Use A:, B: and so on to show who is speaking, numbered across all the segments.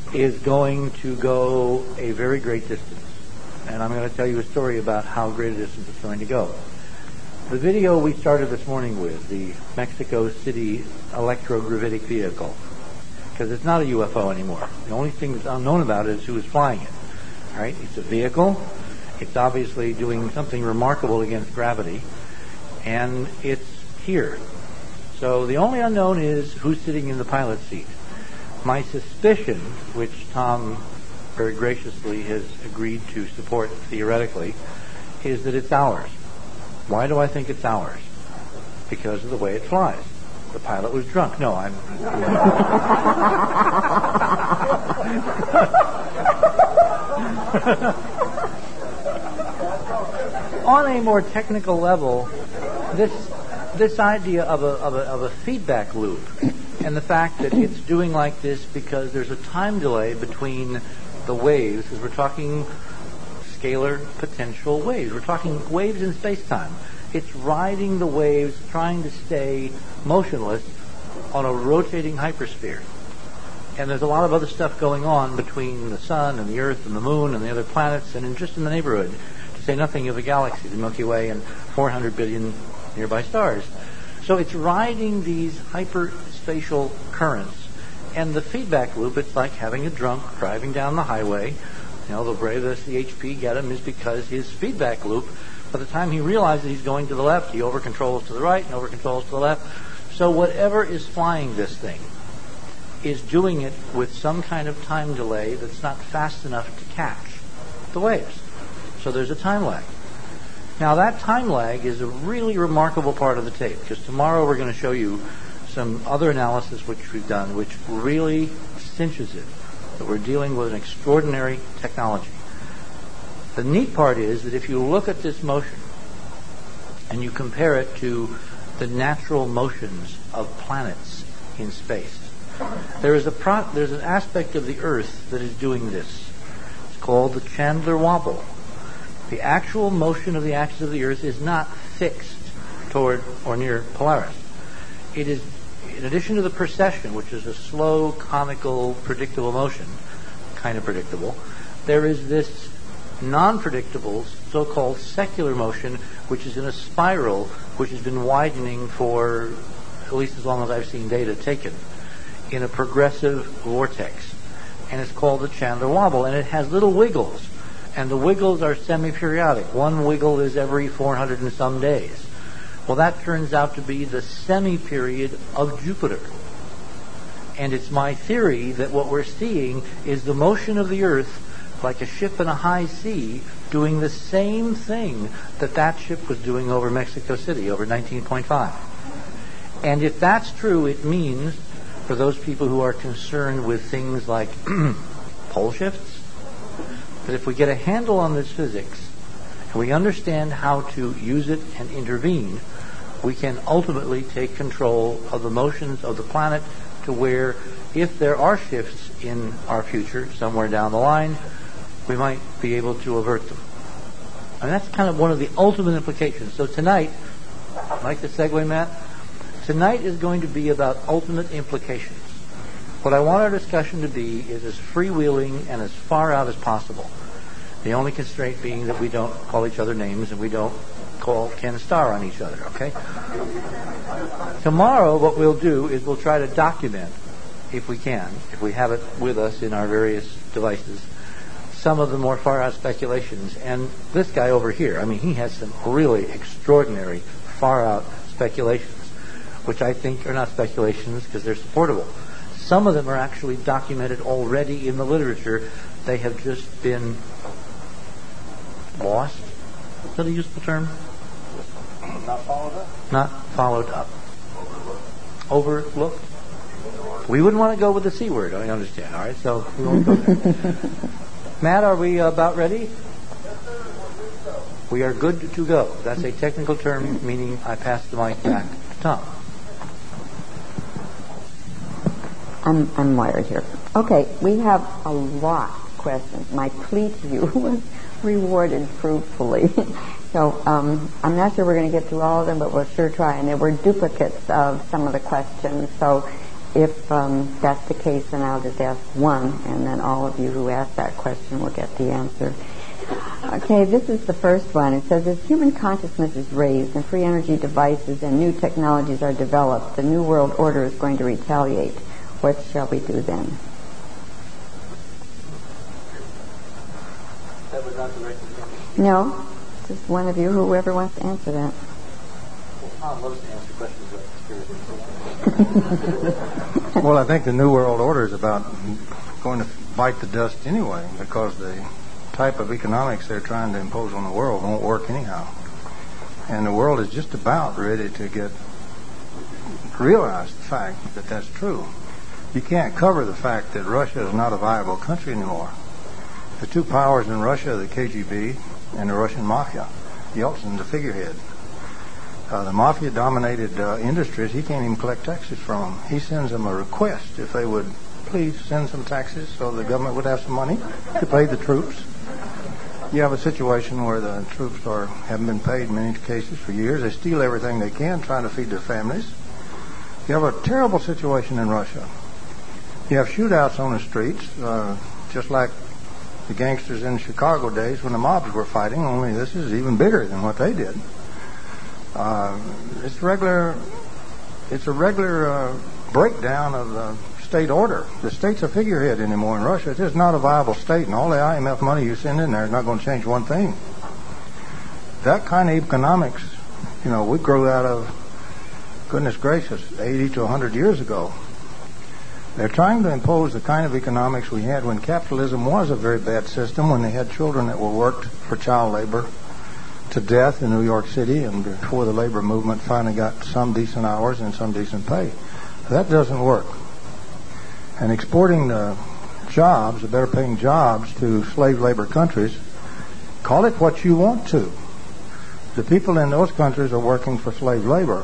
A: is going to go a very great distance. And I'm going to tell you a story about how great a distance it's going to go. The video we started this morning with, the Mexico City electrogravitic vehicle, because it's not a UFO anymore. The only thing that's unknown about it is who is flying it. All right? It's a vehicle. It's obviously doing something remarkable against gravity. And it's here. So the only unknown is who's sitting in the pilot's seat. My suspicion, which Tom very graciously has agreed to support theoretically, is that it's ours. Why do I think it's ours? Because of the way it flies. The pilot was drunk. No, I'm... On a more technical level, this idea of a feedback loop and the fact that it's doing like this because there's a time delay between the waves, because we're talking scalar potential waves. We're talking waves in space-time. It's riding the waves, trying to stay motionless on a rotating hypersphere. And there's a lot of other stuff going on between the sun and the Earth and the moon and the other planets and just in the neighborhood, to say nothing of the galaxy, the Milky Way, and 400 billion nearby stars. So it's riding these hyperspatial currents. And the feedback loop, it's like having a drunk driving down the highway. You know, the way the CHP get him is because his feedback loop, by the time he realizes he's going to the left, he over-controls to the right and over-controls to the left. So whatever is flying this thing is doing it with some kind of time delay that's not fast enough to catch the waves. So there's a time lag. Now that time lag is a really remarkable part of the tape, because tomorrow we're going to show you some other analysis which we've done which really cinches it, that we're dealing with an extraordinary technology. The neat part is that if you look at this motion and you compare it to the natural motions of planets in space, there's an aspect of the Earth that is doing this. It's called the Chandler wobble. The actual motion of the axis of the Earth is not fixed toward or near Polaris. It is, in addition to the precession, which is a slow, conical, predictable motion, kind of predictable, there is this non-predictable, so-called secular motion, which is in a spiral, which has been widening for at least as long as I've seen data taken, in a progressive vortex. And it's called the Chandler wobble, and it has little wiggles. And the wiggles are semi-periodic. One wiggle is every 400 and some days. Well, that turns out to be the semi-period of Jupiter. And it's my theory that what we're seeing is the motion of the Earth, like a ship in a high sea, doing the same thing that ship was doing over Mexico City, over 19.5. And if that's true, it means, for those people who are concerned with things like pole shifts, that if we get a handle on this physics and we understand how to use it and intervene, we can ultimately take control of the motions of the planet to where, if there are shifts in our future somewhere down the line, we might be able to avert them. And that's kind of one of the ultimate implications. So tonight, like the segue, Matt, tonight is going to be about ultimate implications. What I want our discussion to be is as freewheeling and as far out as possible. The only constraint being that we don't call each other names and we don't call Ken Starr on each other, okay? Tomorrow, what we'll do is we'll try to document, if we can, if we have it with us in our various devices, some of the more far-out speculations. And this guy over here, I mean, he has some really extraordinary far-out speculations, which I think are not speculations because they're supportable. Some of them are actually documented already in the literature. They have just been lost. Is that a useful term?
B: Not followed up?
A: Not followed up. Overlooked? We wouldn't want to go with the C word, I understand. All right, so we won't go there. Matt, are we about ready?
B: Yes, sir.
A: We are good to go. That's a technical term, meaning I pass the mic back to Tom.
C: I'm wired here. Okay, we have a lot of questions. My plea to you was rewarded fruitfully. So I'm not sure we're going to get through all of them, but we'll sure try. And there were duplicates of some of the questions. So if that's the case, then I'll just ask one, and then all of you who asked that question will get the answer. Okay, this is the first one. It says, as human consciousness is raised and free energy devices and new technologies are developed, the New World Order is going to retaliate. What shall we do then?
A: That was not directed to me.
C: No, just one of you, whoever wants to answer that.
A: Well, Tom loves to answer questions about conspiracy.
B: Well, I think the New World Order is about going to bite the dust anyway, because the type of economics they're trying to impose on the world won't work anyhow. And the world is just about ready to realize the fact that that's true. You can't cover the fact that Russia is not a viable country anymore. The two powers in Russia are the KGB and the Russian mafia. Yeltsin's the figurehead. The mafia-dominated industries, he can't even collect taxes from them. He sends them a request if they would please send some taxes so the government would have some money to pay the troops. You have a situation where the troops haven't been paid in many cases for years. They steal everything they can, trying to feed their families. You have a terrible situation in Russia. You have shootouts on the streets, just like the gangsters in Chicago days when the mobs were fighting, only this is even bigger than what they did. It's a regular breakdown of the state order. The state's a figurehead anymore in Russia. It's just not a viable state, and all the IMF money you send in there is not going to change one thing. That kind of economics, we grew out of, goodness gracious, 80 to 100 years ago. They're trying to impose the kind of economics we had when capitalism was a very bad system, when they had children that were worked for child labor to death in New York City, and before the labor movement finally got some decent hours and some decent pay. That doesn't work. And exporting the jobs, the better paying jobs, to slave labor countries, call it what you want to. The people in those countries are working for slave labor.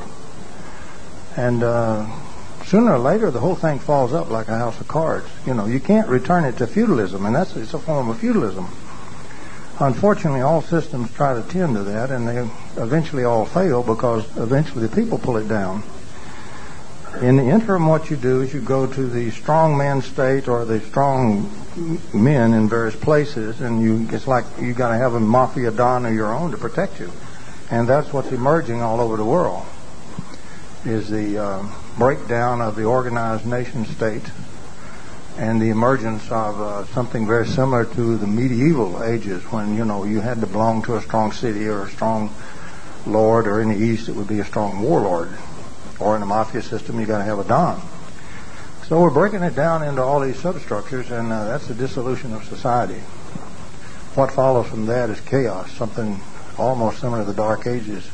B: And sooner or later, the whole thing falls up like a house of cards. You can't return it to feudalism, and it's a form of feudalism. Unfortunately, all systems try to tend to that, and they eventually all fail because eventually the people pull it down. In the interim, what you do is you go to the strong man state or the strong men in various places, and it's like you got to have a mafia don of your own to protect you. And that's what's emerging all over the world, is the breakdown of the organized nation state and the emergence of something very similar to the medieval ages, when you had to belong to a strong city or a strong lord, or in the East it would be a strong warlord, or in a mafia system you got to have a don. So we're breaking it down into all these substructures, and that's the dissolution of society. What follows from that is chaos, something almost similar to the Dark Ages.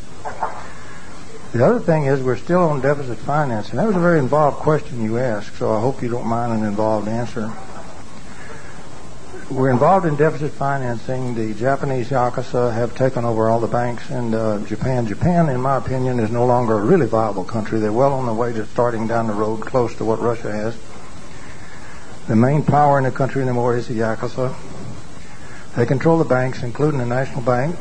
B: The other thing is we're still on deficit financing. That was a very involved question you asked, so I hope you don't mind an involved answer. We're involved in deficit financing. The Japanese Yakuza have taken over all the banks in Japan. Japan, in my opinion, is no longer a really viable country. They're well on the way to starting down the road close to what Russia has. The main power in the country anymore is the Yakuza. They control the banks, including the National Bank.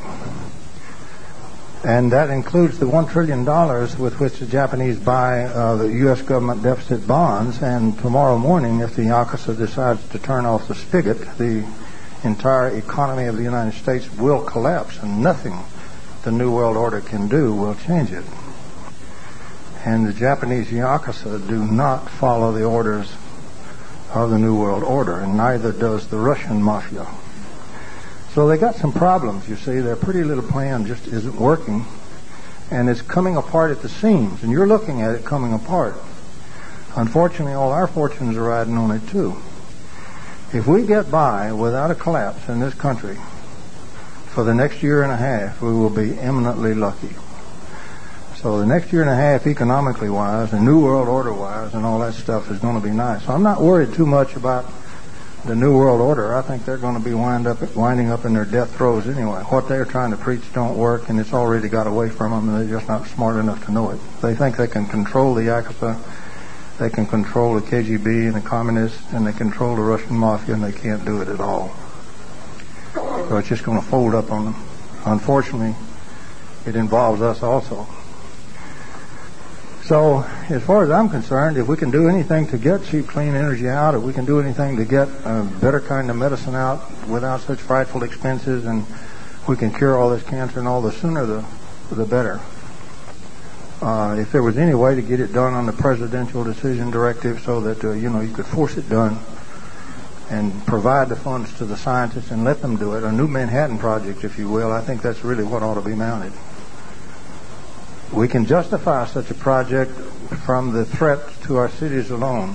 B: And that includes the $1 trillion with which the Japanese buy the U.S. government deficit bonds. And tomorrow morning, if the Yakuza decides to turn off the spigot, the entire economy of the United States will collapse, and nothing the New World Order can do will change it. And the Japanese Yakuza do not follow the orders of the New World Order, and neither does the Russian Mafia. So they got some problems, you see. Their pretty little plan just isn't working, and it's coming apart at the seams, and you're looking at it coming apart. Unfortunately, all our fortunes are riding on it, too. If we get by without a collapse in this country for the next year and a half, we will be eminently lucky. So the next year and a half, economically wise, and New World Order wise, and all that stuff is going to be nice. So I'm not worried too much about the New World Order. I think they're going to be winding up in their death throes anyway. What they're trying to preach don't work, and it's already got away from them, and they're just not smart enough to know it. They think they can control the Yakuza, they can control the KGB and the communists, and they control the Russian Mafia, and they can't do it at all. So it's just going to fold up on them. Unfortunately, it involves us also. So, as far as I'm concerned, if we can do anything to get cheap, clean energy out, if we can do anything to get a better kind of medicine out without such frightful expenses, and we can cure all this cancer, and all the sooner the better. If there was any way to get it done on the presidential decision directive so that, you could force it done and provide the funds to the scientists and let them do it, a new Manhattan Project, if you will, I think that's really what ought to be mounted. We can justify such a project from the threat to our cities alone.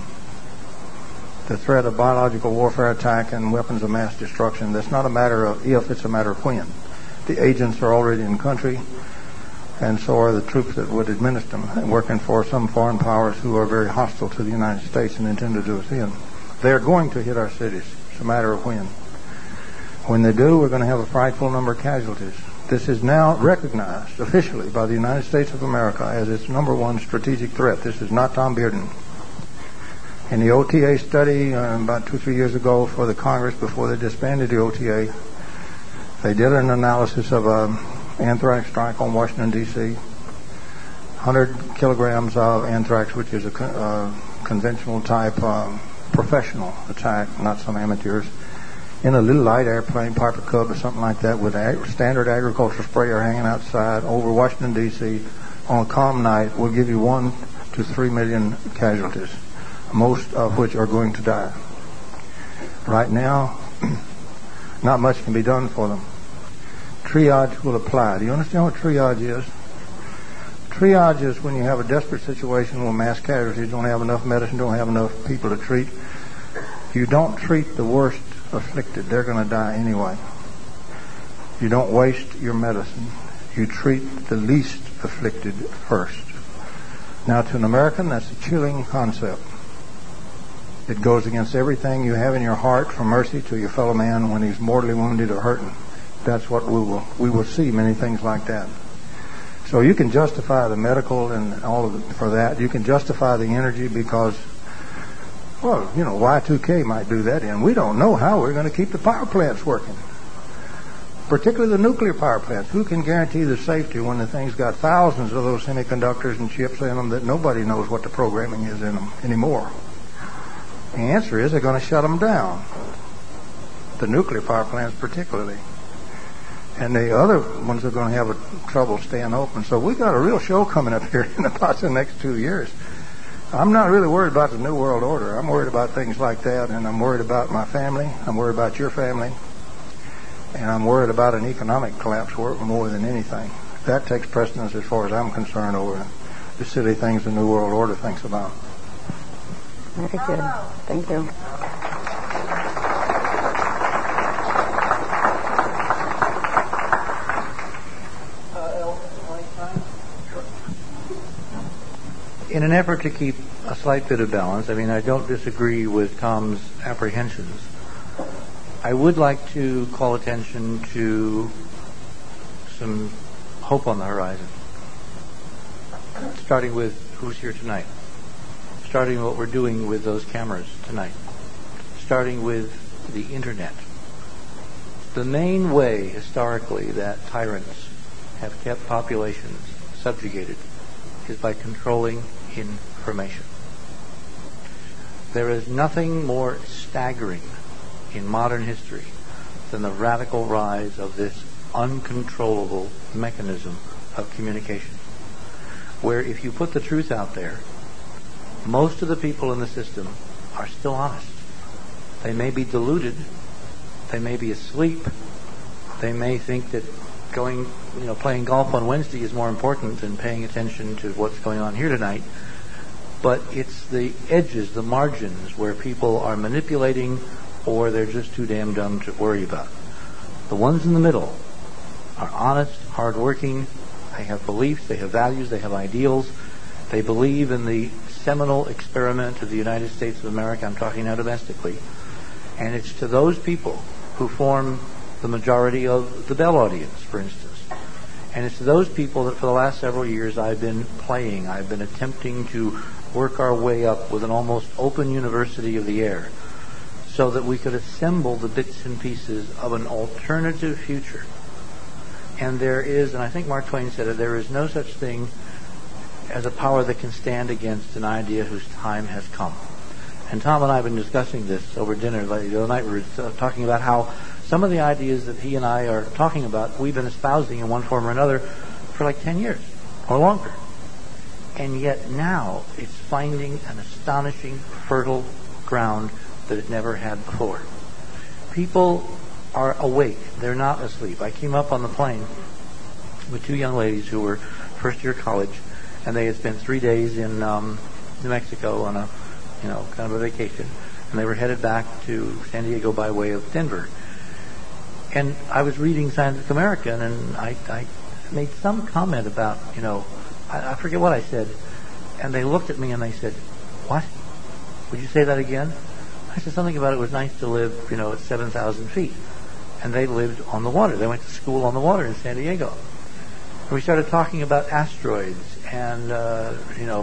B: The threat of biological warfare attack and weapons of mass destruction. That's not a matter of if, it's a matter of when. The agents are already in the country, and so are the troops that would administer them, working for some foreign powers who are very hostile to the United States and intend to do us in. They're going to hit our cities. It's a matter of when. When they do, we're going to have a frightful number of casualties. This is now recognized officially by the United States of America as its number one strategic threat. This is not Tom Bearden. In the OTA study about 2-3 years ago for the Congress before they disbanded the OTA, they did an analysis of an anthrax strike on Washington, D.C. 100 kilograms of anthrax, which is a conventional type professional attack, not some amateurs, in a little light airplane, Piper Cub or something like that, with a standard agricultural sprayer hanging outside over Washington, D.C. on a calm night, will give you 1 to 3 million casualties, most of which are going to die. Right now, not much can be done for them. Triage will apply. Do you understand what triage is? Triage is when you have a desperate situation where mass casualties, don't have enough medicine, don't have enough people to treat. You don't treat the worst afflicted. They're going to die anyway. You don't waste your medicine. You treat the least afflicted first. Now, to an American, that's a chilling concept. It goes against everything you have in your heart for mercy to your fellow man when he's mortally wounded or hurting. That's what we will see many things like that. So you can justify the medical and all of it for that. You can justify the energy because, well, Y2K might do that, and we don't know how we're going to keep the power plants working, particularly the nuclear power plants. Who can guarantee the safety when the thing's got thousands of those semiconductors and chips in them that nobody knows what the programming is in them anymore? The answer is they're going to shut them down, the nuclear power plants particularly. And the other ones are going to have trouble staying open. So we got a real show coming up here in about the next 2 years. I'm not really worried about the New World Order. I'm worried about things like that, and I'm worried about my family. I'm worried about your family. And I'm worried about an economic collapse more than anything. That takes precedence as far as I'm concerned over the silly things the New World Order thinks about.
C: Very good. Thank you.
A: In an effort to keep a slight bit of balance, I don't disagree with Tom's apprehensions. I would like to call attention to some hope on the horizon. Starting with who's here tonight. Starting what we're doing with those cameras tonight. Starting with the Internet. The main way, historically, that tyrants have kept populations subjugated is by controlling information. There is nothing more staggering in modern history than the radical rise of this uncontrollable mechanism of communication, where if you put the truth out there, most of the people in the system are still honest. They may be deluded, they may be asleep, they may think that playing golf on Wednesday is more important than paying attention to what's going on here tonight. But it's the edges, the margins, where people are manipulating or they're just too damn dumb to worry about. The ones in the middle are honest, hardworking, they have beliefs, they have values, they have ideals, they believe in the seminal experiment of the United States of America. I'm talking now domestically. And it's to those people who form the majority of the Bell audience, for instance. And it's to those people that for the last several years I've been attempting to work our way up with an almost open university of the air so that we could assemble the bits and pieces of an alternative future. And there is, and I think Mark Twain said it, there is no such thing as a power that can stand against an idea whose time has come. And Tom and I have been discussing this over dinner the other night. We were talking about how some of the ideas that he and I are talking about, we've been espousing in one form or another for like 10 years or longer. And yet now it's finding an astonishing fertile ground that it never had before. People are awake. They're not asleep. I came up on the plane with two young ladies who were first-year college, and they had spent 3 days in New Mexico on a, kind of a vacation, and they were headed back to San Diego by way of Denver. And I was reading Scientific American, and I made some comment about, I forget what I said, and they looked at me and they said, "What? Would you say that again?" I said something about it was nice to live, at 7,000 feet. And they lived on the water. They went to school on the water in San Diego. And we started talking about asteroids and, the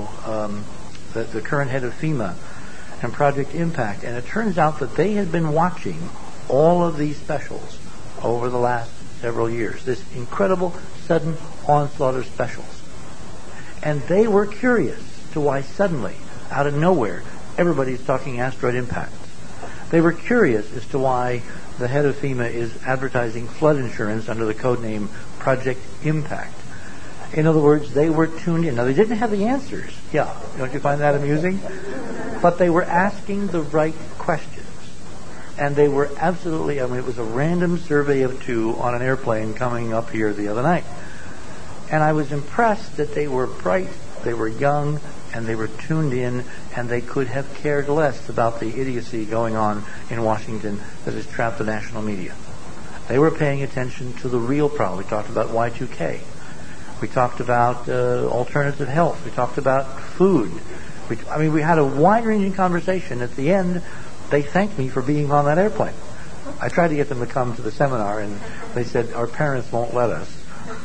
A: current head of FEMA and Project Impact. And it turns out that they had been watching all of these specials over the last several years, this incredible sudden onslaught of specials. And they were curious to why suddenly, out of nowhere, everybody's talking asteroid impacts. They were curious as to why the head of FEMA is advertising flood insurance under the code name Project Impact. In other words, they were tuned in. Now, they didn't have the answers. Yeah, don't you find that amusing? But they were asking the right questions. And they were absolutely, it was a random survey of two on an airplane coming up here the other night. And I was impressed that they were bright, they were young, and they were tuned in, and they could have cared less about the idiocy going on in Washington that has trapped the national media. They were paying attention to the real problem. We talked about Y2K. We talked about alternative health. We talked about food. We had a wide-ranging conversation. At the end, they thanked me for being on that airplane. I tried to get them to come to the seminar, and they said, "Our parents won't let us."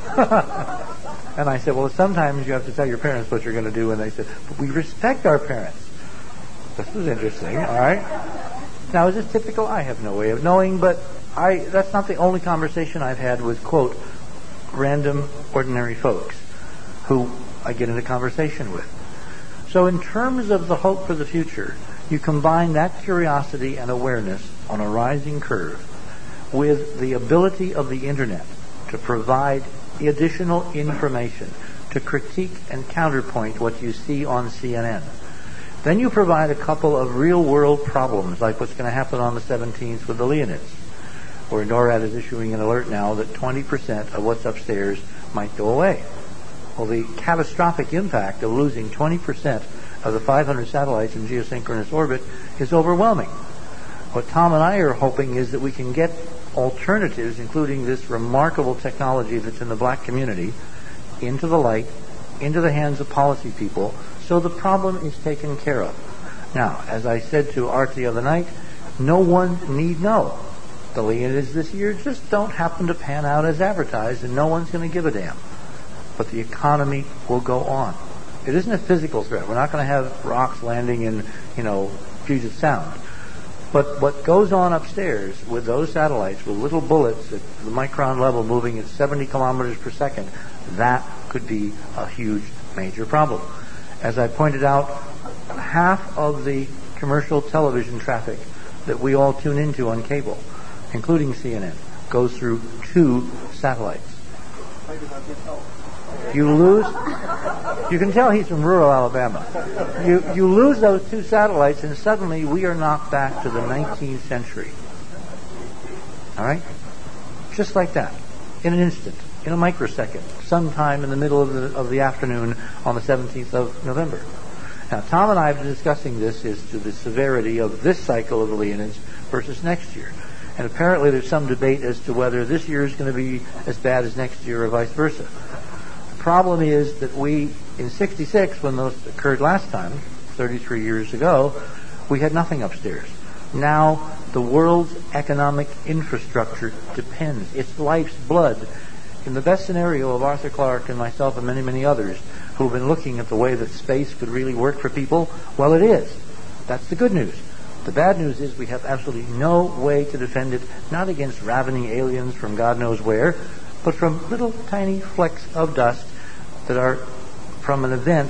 A: And I said, "Well, sometimes you have to tell your parents what you're going to do." And they said, "But we respect our parents." This was interesting, all right? Now, is this typical? I have no way of knowing, but that's not the only conversation I've had with, quote, random, ordinary folks who I get into conversation with. So in terms of the hope for the future, you combine that curiosity and awareness on a rising curve with the ability of the Internet to provide additional information, to critique and counterpoint what you see on CNN. Then you provide a couple of real-world problems, like what's going to happen on the 17th with the Leonids, where NORAD is issuing an alert now that 20% of what's upstairs might go away. Well, the catastrophic impact of losing 20% of the 500 satellites in geosynchronous orbit is overwhelming. What Tom and I are hoping is that we can get alternatives, including this remarkable technology that's in the black community, into the light, into the hands of policy people, so the problem is taken care of. Now, as I said to Art the other night, no one need know. The Leonids this year just don't happen to pan out as advertised, and no one's going to give a damn. But the economy will go on. It isn't a physical threat. We're not going to have rocks landing in, Puget Sound. But what goes on upstairs with those satellites, with little bullets at the micron level moving at 70 kilometers per second, that could be a huge, major problem. As I pointed out, half of the commercial television traffic that we all tune into on cable, including CNN, goes through 2 satellites. You can tell he's from rural Alabama. You lose those 2 satellites, and suddenly we are knocked back to the 19th century. All right? Just like that. In an instant. In a microsecond. Sometime in the middle of the afternoon on the 17th of November. Now, Tom and I have been discussing this as to the severity of this cycle of the Leonids versus next year. And apparently there's some debate as to whether this year is going to be as bad as next year or vice versa. The problem is that we, in 66, when those occurred last time, 33 years ago, we had nothing upstairs. Now, the world's economic infrastructure depends. It's life's blood. In the best scenario of Arthur Clarke and myself and many, many others who have been looking at the way that space could really work for people, well, it is. That's the good news. The bad news is we have absolutely no way to defend it, not against ravening aliens from God knows where, but from little tiny flecks of dust that are from an event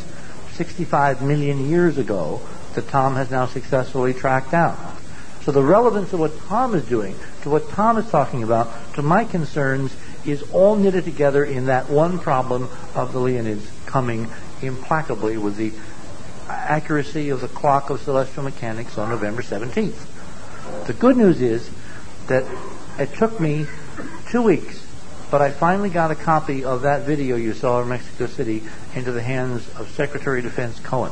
A: 65 million years ago that Tom has now successfully tracked down. So the relevance of what Tom is doing, to what Tom is talking about, to my concerns, is all knitted together in that one problem of the Leonids coming implacably with the accuracy of the clock of celestial mechanics on November 17th. The good news is that it took me 2 weeks, but I finally got a copy of that video you saw in Mexico City into the hands of Secretary of Defense Cohen.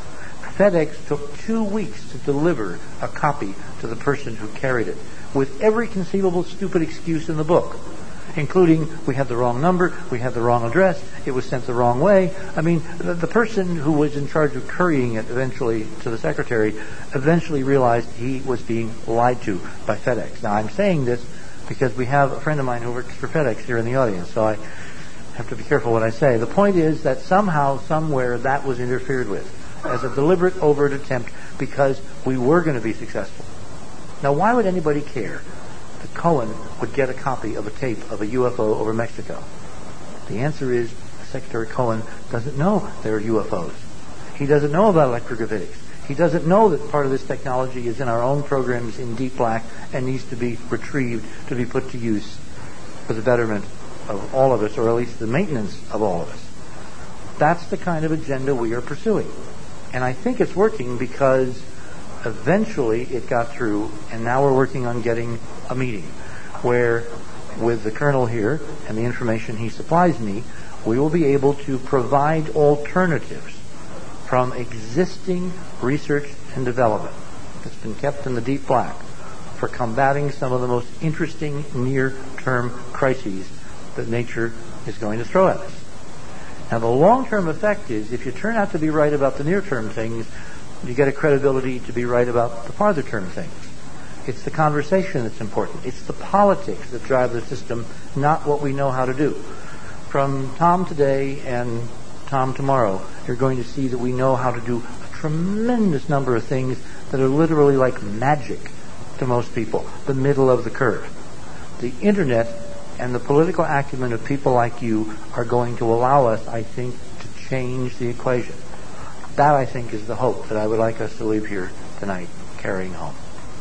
A: FedEx took 2 weeks to deliver a copy to the person who carried it, with every conceivable stupid excuse in the book, including we had the wrong number, we had the wrong address, it was sent the wrong way. I mean, the person who was in charge of couriering it eventually to the secretary eventually realized he was being lied to by FedEx. Now, I'm saying this because we have a friend of mine who works for FedEx here in the audience, so I have to be careful what I say. The point is that somehow, somewhere, that was interfered with as a deliberate, overt attempt because we were going to be successful. Now, why would anybody care that Cohen would get a copy of a tape of a UFO over Mexico? The answer is Secretary Cohen doesn't know there are UFOs. He doesn't know about electrogravitics. He doesn't know that part of this technology is in our own programs in deep black and needs to be retrieved to be put to use for the betterment of all of us, or at least the maintenance of all of us. That's the kind of agenda we are pursuing. And I think it's working because eventually it got through, and now we're working on getting a meeting where, with the colonel here and the information he supplies me, we will be able to provide alternatives from existing research and development that's been kept in the deep black for combating some of the most interesting near-term crises that nature is going to throw at us. Now, the long-term effect is, if you turn out to be right about the near-term things, you get a credibility to be right about the farther-term things. It's the conversation that's important. It's the politics that drive the system, not what we know how to do. From Tom today and Tom tomorrow, you're going to see that we know how to do a tremendous number of things that are literally like magic to most people, the middle of the curve. The Internet and the political acumen of people like you are going to allow us, I think, to change the equation. That, I think, is the hope that I would like us to leave here tonight carrying home.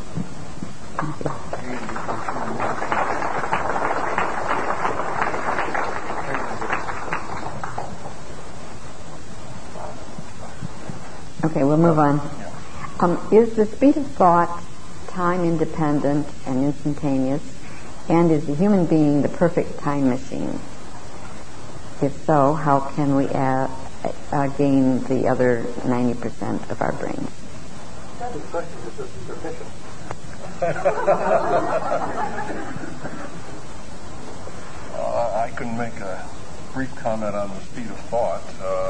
C: Okay, we'll move on. Is the speed of thought time independent and instantaneous? And is the human being the perfect time machine? If so, how can we gain the other 90% of our brains?
B: That question is just superficial.
D: I can make a brief comment on the speed of thought.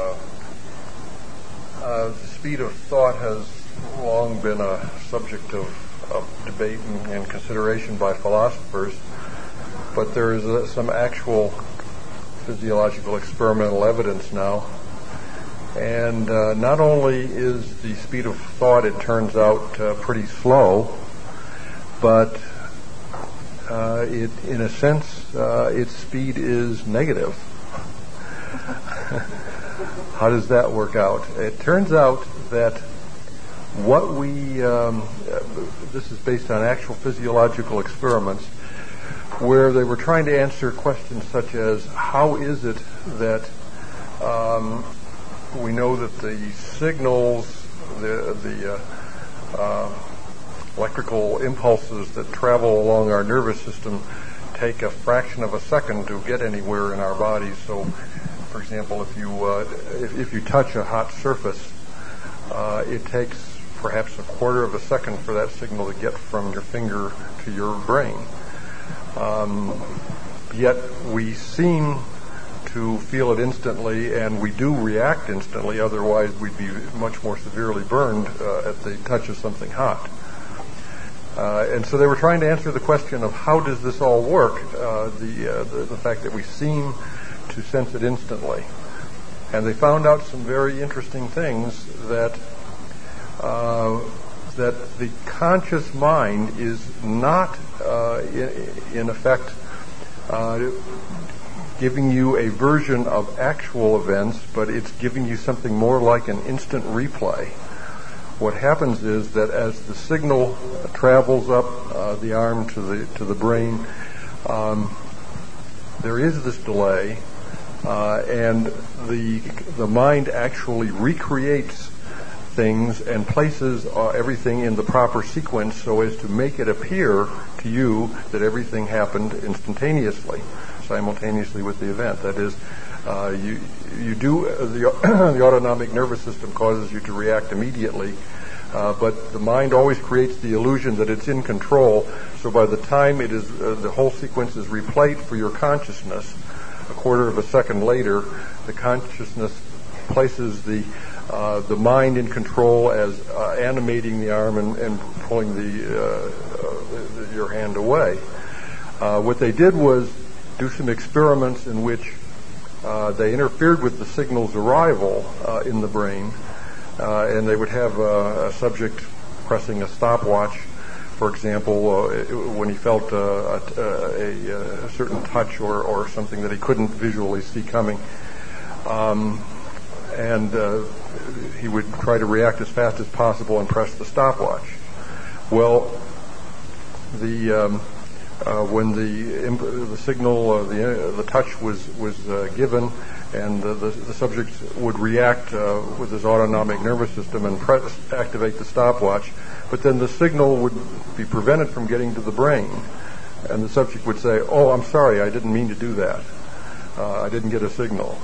D: The speed of thought has long been a subject of debate and consideration by philosophers, but there is some actual physiological experimental evidence now. And not only is the speed of thought, it turns out, pretty slow, but in a sense, its speed is negative. How does that work out? It turns out that what this is based on actual physiological experiments where they were trying to answer questions such as, how is it that we know that the signals, the electrical impulses that travel along our nervous system take a fraction of a second to get anywhere in our bodies. So, for example, if you touch a hot surface, it takes perhaps a quarter of a second for that signal to get from your finger to your brain. Yet we seem to feel it instantly, and we do react instantly, otherwise we'd be much more severely burned at the touch of something hot. And so they were trying to answer the question of how does this all work, the fact that we seem to sense it instantly. And they found out some very interesting things, that the conscious mind is not, in effect, giving you a version of actual events, but it's giving you something more like an instant replay. What happens is that as the signal travels up the arm to the brain, there is this delay, and the mind actually recreates things and places everything in the proper sequence so as to make it appear to you that everything happened instantaneously, simultaneously with the event. That is, you do the autonomic nervous system causes you to react immediately, but the mind always creates the illusion that it's in control. So by the time it is the whole sequence is replayed for your consciousness, a quarter of a second later, the consciousness places the mind in control as animating the arm and pulling your hand away. What they did was do some experiments in which they interfered with the signal's arrival in the brain, and they would have a subject pressing a stopwatch, for example, when he felt a certain touch or something that he couldn't visually see coming. And he would try to react as fast as possible and press the stopwatch. Well, when the signal, the touch was given, and the subject would react with his autonomic nervous system and activate the stopwatch, but then the signal would be prevented from getting to the brain, and the subject would say, "Oh, I'm sorry, I didn't mean to do that. I didn't get a signal."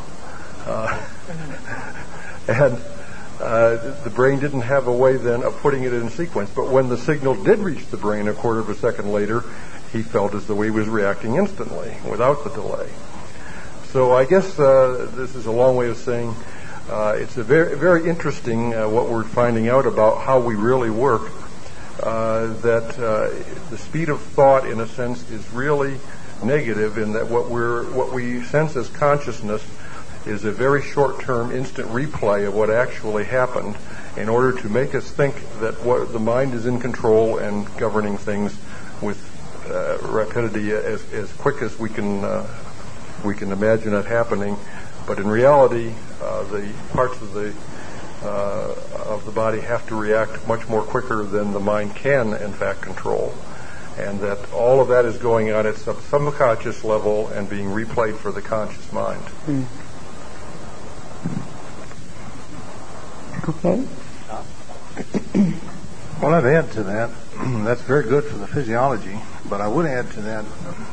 D: And the brain didn't have a way then of putting it in sequence. But when the signal did reach the brain a quarter of a second later, he felt as though he was reacting instantly without the delay. So I guess this is a long way of saying it's a very, very interesting what we're finding out about how we really work, that the speed of thought, in a sense, is really negative in that what we sense as consciousness is a very short-term instant replay of what actually happened in order to make us think that the mind is in control and governing things with rapidity as quick as we can imagine it happening. But in reality, the parts of the body have to react much more quicker than the mind can, in fact, control. And that all of that is going on at some subconscious level and being replayed for the conscious mind.
C: Mm. Okay.
B: Well, I'd add to that. That's very good for the physiology, but I would add to that.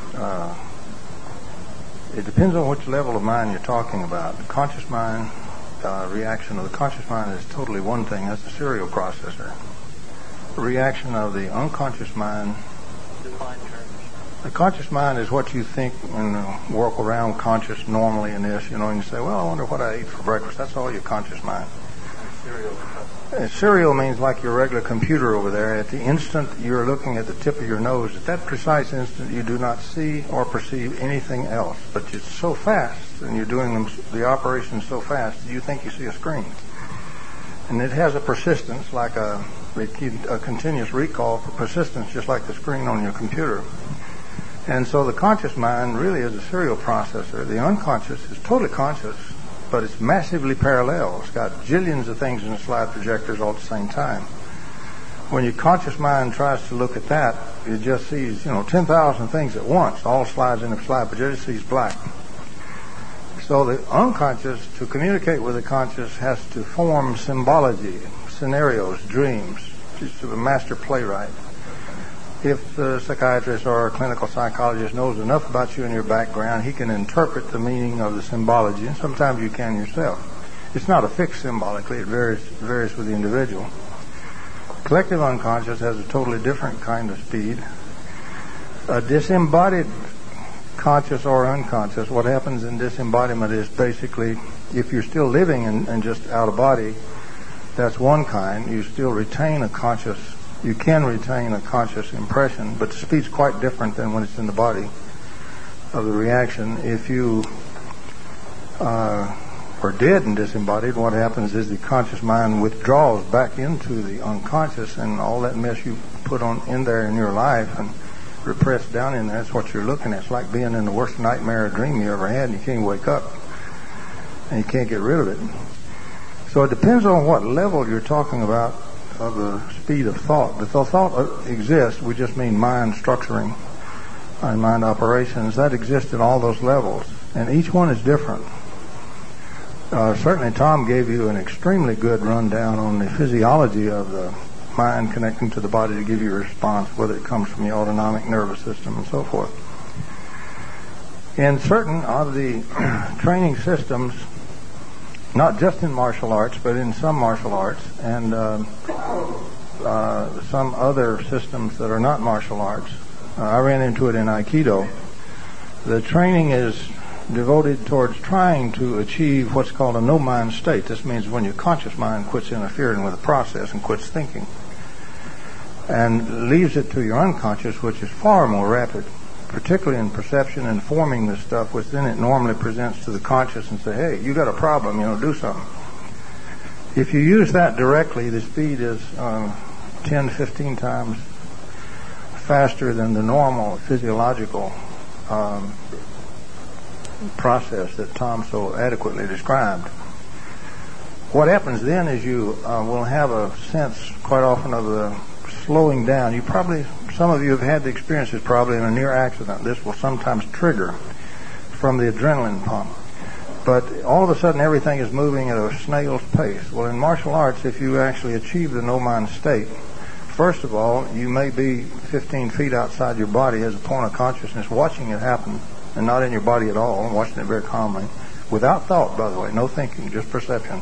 B: It depends on which level of mind you're talking about. The conscious mind reaction of the conscious mind is totally one thing. That's the serial processor. The reaction of the unconscious mind. The conscious mind is what you think and walk around conscious normally in this, and you say, well, I wonder what I ate for breakfast. That's all your conscious mind. Serial means like your regular computer over there. At the instant you're looking at the tip of your nose, at that precise instant you do not see or perceive anything else. But it's so fast, and you're doing the operation so fast, you think you see a screen. And it has a persistence, like a continuous recall for persistence, just like the screen on your computer. And so the conscious mind really is a serial processor. The unconscious is totally conscious, but it's massively parallel. It's got jillions of things in the slide projectors all at the same time. When your conscious mind tries to look at that, it just sees, 10,000 things at once. All slides in the slide projector, it sees black. So the unconscious, to communicate with the conscious, has to form symbology, scenarios, dreams, just to a master playwright. If the psychiatrist or a clinical psychologist knows enough about you and your background, he can interpret the meaning of the symbology, and sometimes you can yourself. It's not a fixed symbolically, it varies with the individual. Collective unconscious has a totally different kind of speed. A disembodied conscious or unconscious, what happens in disembodiment is basically, if you're still living and just out of body, that's one kind. You still retain a conscious. You can retain a conscious impression, but the speed's quite different than when it's in the body of the reaction. If you are dead and disembodied, what happens is the conscious mind withdraws back into the unconscious, and all that mess you put on in there in your life and repressed down in there. That's what you're looking at. It's like being in the worst nightmare or dream you ever had, and you can't wake up, and you can't get rid of it. So it depends on what level you're talking about of the speed of thought. But the thought exists, we just mean mind structuring and mind operations. That exists at all those levels, and each one is different. Certainly Tom gave you an extremely good rundown on the physiology of the mind connecting to the body to give you a response, whether it comes from the autonomic nervous system and so forth. In certain of the training systems, not just in martial arts, but in some martial arts and some other systems that are not martial arts, I ran into it in Aikido. The training is devoted towards trying to achieve what's called a no-mind state. This means when your conscious mind quits interfering with the process and quits thinking and leaves it to your unconscious, which is far more rapid, particularly in perception and forming this stuff, which then it normally presents to the conscious and say, hey, you got a problem, do something. If you use that directly, the speed is 10, 15 times faster than the normal physiological process that Tom so adequately described. What happens then is you will have a sense quite often of the slowing down. Some of you have had the experiences probably in a near accident. This will sometimes trigger from the adrenaline pump. But all of a sudden everything is moving at a snail's pace. Well, in martial arts, if you actually achieve the no-mind state, first of all, you may be 15 feet outside your body as a point of consciousness watching it happen, and not in your body at all, watching it very calmly, without thought, by the way, no thinking, just perception.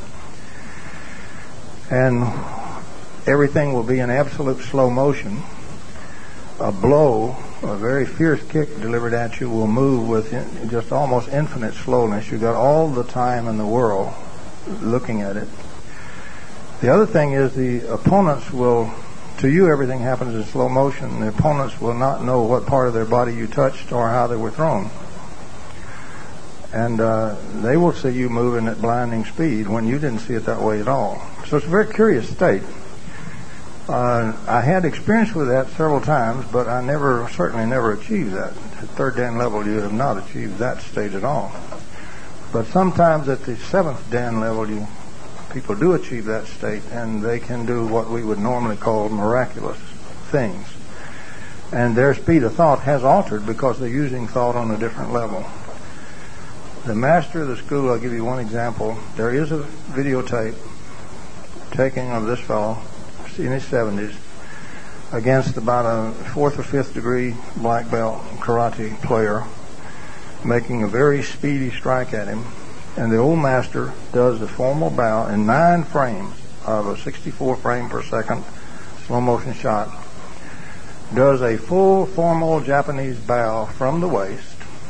B: And everything will be in absolute slow motion. A blow, a very fierce kick delivered at you will move with just almost infinite slowness. You've got all the time in the world looking at it. The other thing is the opponents will, to you everything happens in slow motion. The opponents will not know what part of their body you touched or how they were thrown. And they will see you moving at blinding speed when you didn't see it that way at all. So it's a very curious state. I had experience with that several times, but I certainly never achieved that. At third Dan level, you have not achieved that state at all. But sometimes at the seventh Dan level, people do achieve that state, and they can do what we would normally call miraculous things. And their speed of thought has altered because they're using thought on a different level. The master of the school, I'll give you one example. There is a videotape taking of this fellow in his 70s against about a 4th or 5th degree black belt karate player, making a very speedy strike at him. And the old master does the formal bow in 9 frames of a 64 frame per second slow motion shot, does a full formal Japanese bow from the waist,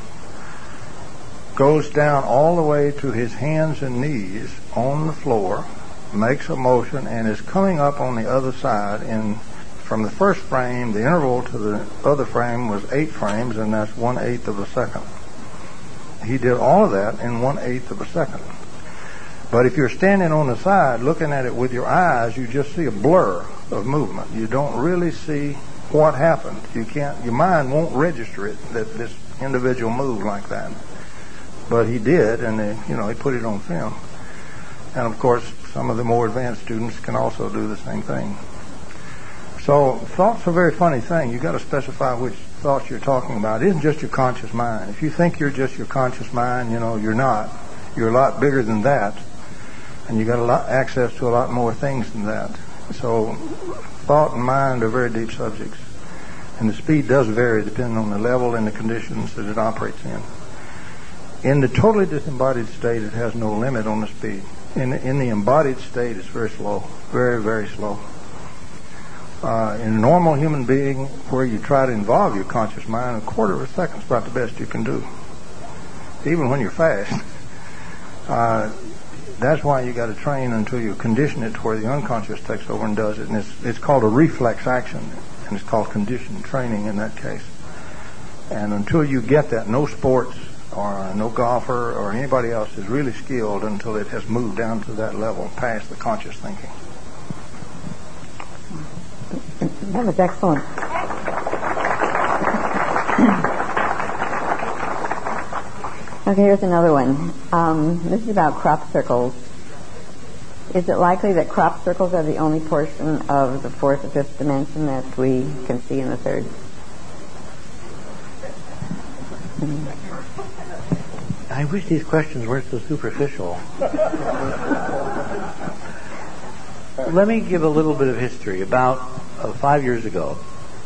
B: goes down all the way to his hands and knees on the floor, makes a motion, and is coming up on the other side. From the first frame, the interval to the other frame was 8 frames, and that's 1/8 of a second. He did all of that in 1/8 of a second. But if you're standing on the side looking at it with your eyes, you just see a blur of movement. You don't really see what happened. Your mind won't register it that this individual moved like that. But he did, and he put it on film. And of course, some of the more advanced students can also do the same thing. So thought's a very funny thing. You've got to specify which thoughts you're talking about. It isn't just your conscious mind. If you think you're just your conscious mind, you're not. You're a lot bigger than that, and you got access to a lot more things than that. So thought and mind are very deep subjects, and the speed does vary depending on the level and the conditions that it operates in. In the totally disembodied state, it has no limit on the speed. In the embodied state, it's very slow, very, very slow. In a normal human being, where you try to involve your conscious mind, a quarter of a second is about the best you can do, even when you're fast. That's why you got to train until you condition it to where the unconscious takes over and does it. And it's called a reflex action, and it's called conditioned training in that case. And until you get that, no sports or no golfer or anybody else is really skilled until it has moved down to that level, past the conscious thinking.
C: That was excellent. Okay, here's another one. This is about crop circles. Is it likely that crop circles are the only portion of the fourth or fifth dimension that we can see in the third?
A: I wish these questions weren't so superficial. Let me give a little bit of history. About 5 years ago,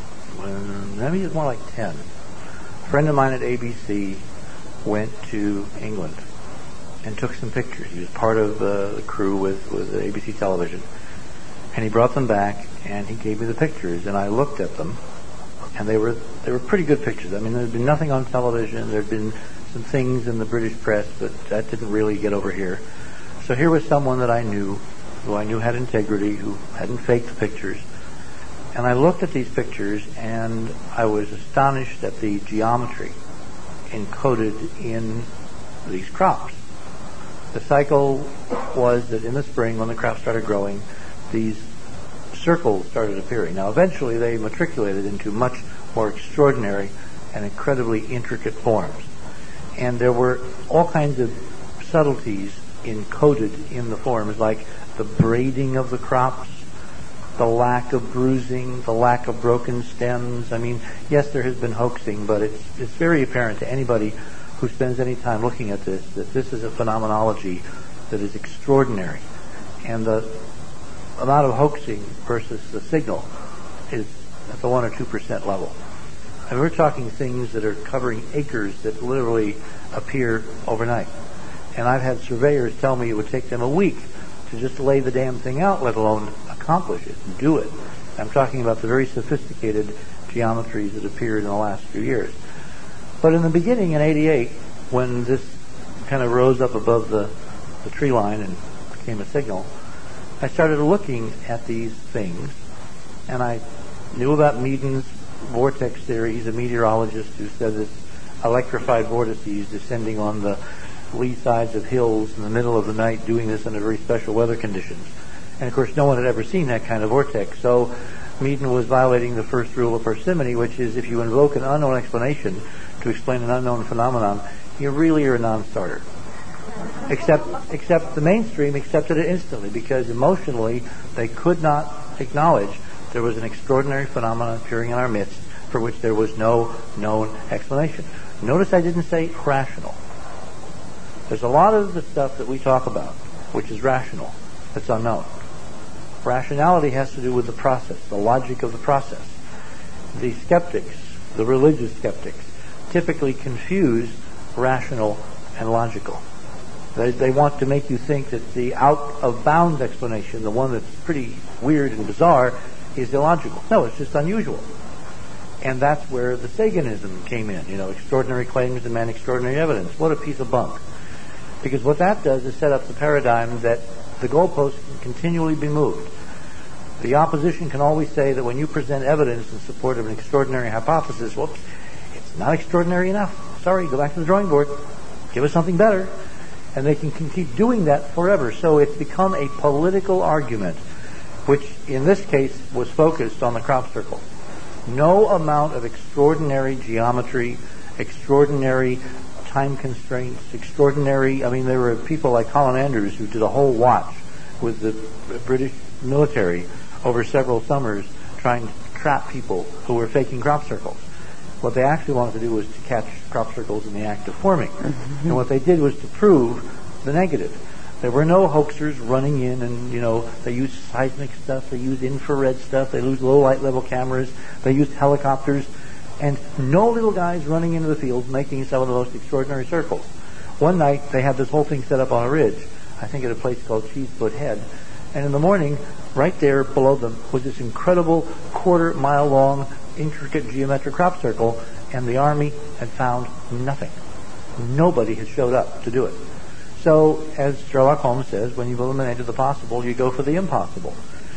A: maybe it's more like 10, a friend of mine at ABC went to England and took some pictures. He was part of the crew with ABC television. And he brought them back, and he gave me the pictures, and I looked at them, and they were pretty good pictures. I mean, there had been nothing on television. There had been some things in the British press, but that didn't really get over here. So here was someone that I knew, who I knew had integrity, who hadn't faked the pictures. And I looked at these pictures, and I was astonished at the geometry encoded in these crops. The cycle was that in the spring, when the crops started growing, these circles started appearing. Now, eventually, they matriculated into much more extraordinary and incredibly intricate forms. And there were all kinds of subtleties encoded in the forms, like the braiding of the crops, the lack of bruising, the lack of broken stems. I mean, yes, there has been hoaxing, but it's very apparent to anybody who spends any time looking at this that this is a phenomenology that is extraordinary. And the amount of hoaxing versus the signal is at the 1 or 2% level. And we're talking things that are covering acres that literally appear overnight. And I've had surveyors tell me it would take them a week to just lay the damn thing out, let alone accomplish it and do it. I'm talking about the very sophisticated geometries that appeared in the last few years. But in the beginning, in '88, when this kind of rose up above the tree line and became a signal, I started looking at these things, and I knew about Meaden's vortex theory. He's a meteorologist who said this electrified vortices descending on the lee sides of hills in the middle of the night, doing this under very special weather conditions. And of course, no one had ever seen that kind of vortex. So Meaden was violating the first rule of parsimony, which is if you invoke an unknown explanation to explain an unknown phenomenon, you really are a non-starter. Except the mainstream accepted it instantly, because emotionally they could not acknowledge there was an extraordinary phenomenon appearing in our midst for which there was no known explanation. Notice I didn't say rational. There's a lot of the stuff that we talk about which is rational that's unknown. Rationality has to do with the process, the logic of the process. The skeptics, the religious skeptics, typically confuse rational and logical. They want to make you think that the out-of-bounds explanation, the one that's pretty weird and bizarre, is illogical. No, it's just unusual. And that's where the Saganism came in. Extraordinary claims demand extraordinary evidence. What a piece of bunk. Because what that does is set up the paradigm that the goalposts can continually be moved. The opposition can always say that when you present evidence in support of an extraordinary hypothesis, whoops, it's not extraordinary enough. Sorry, go back to the drawing board. Give us something better. And they can keep doing that forever. So it's become a political argument, which in this case was focused on the crop circle. No amount of extraordinary geometry, extraordinary time constraints, there were people like Colin Andrews who did a whole watch with the British military over several summers trying to trap people who were faking crop circles. What they actually wanted to do was to catch crop circles in the act of forming. Mm-hmm. And what they did was to prove the negative. There were no hoaxers running in and, they used seismic stuff, they used infrared stuff, they used low light level cameras, they used helicopters, and no little guys running into the fields making some of the most extraordinary circles. One night they had this whole thing set up on a ridge, I think at a place called Cheesefoot Head, and in the morning, right there below them was this incredible quarter-mile long intricate geometric crop circle, and the Army had found nothing. Nobody had showed up to do it. So, as Sherlock Holmes says, when you've eliminated the possible, you go for the impossible.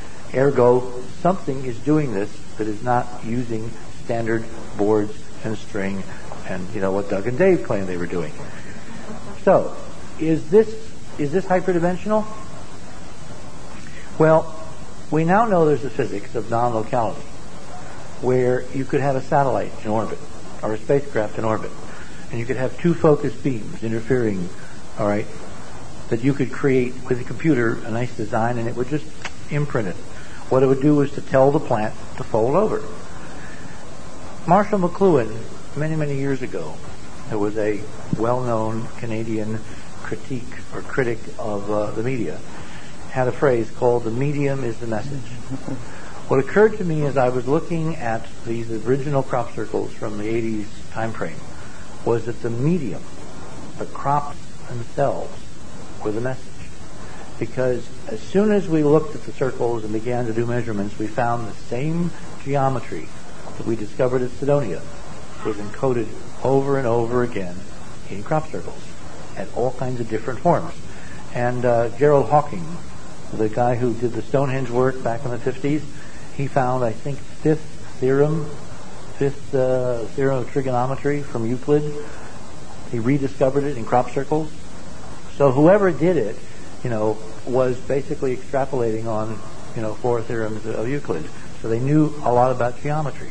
A: Ergo, something is doing this that is not using standard boards and string and, what Doug and Dave claimed they were doing. So, is this hyperdimensional? Well, we now know there's a physics of non-locality, where you could have a satellite in orbit or a spacecraft in orbit. and you could have two focused beams interfering, all right, that you could create with a computer a nice design, and it would just imprint it. What it would do was to tell the plant to fold over. Marshall McLuhan, many, many years ago, there was a well-known Canadian critic of the media, had a phrase called "the medium is the message." What occurred to me as I was looking at these original crop circles from the 80s time frame was that the medium, the crops themselves, were the message. Because as soon as we looked at the circles and began to do measurements, we found the same geometry that we discovered at Cydonia was encoded over and over again in crop circles at all kinds of different forms. And Gerald Hawking, the guy who did the Stonehenge work back in the 50s, he found, I think, fifth theorem of trigonometry from Euclid. He rediscovered it in crop circles. So whoever did it, was basically extrapolating on, four theorems of Euclid. So they knew a lot about geometry.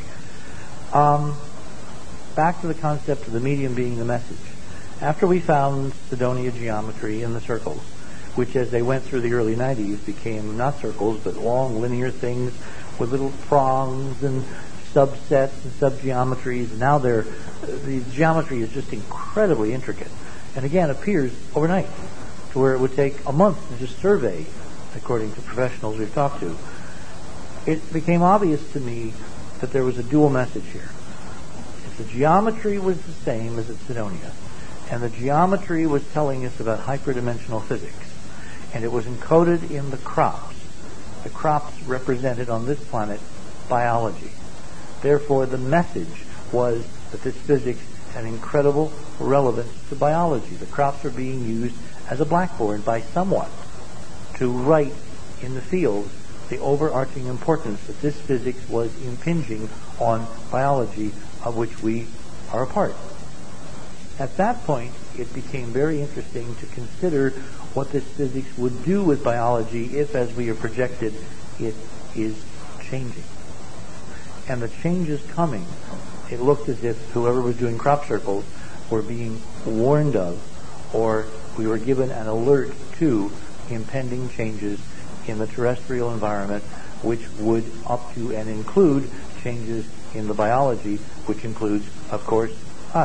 A: Back to the concept of the medium being the message. After we found Cydonia geometry in the circles, which as they went through the early 90s became not circles but long linear things with little prongs and subsets and subgeometries. Now the geometry is just incredibly intricate, and again appears overnight, to where it would take a month to just survey, according to professionals we've talked to. It became obvious to me that there was a dual message here. If the geometry was the same as at Cydonia, and the geometry was telling us about hyperdimensional physics, and it was encoded in the crops represented on this planet biology. Therefore, the message was that this physics had incredible relevance to biology. The crops were being used as a blackboard by someone to write in the field the overarching importance that this physics was impinging on biology, of which we are a part. At that point, it became very interesting to consider what this physics would do with biology if, as we have projected, it is changing. And the change is coming. It looked as if whoever was doing crop circles were being warned of, or we were given an alert to impending changes in the terrestrial environment, which would up to and include changes in the biology, which includes, of course, us.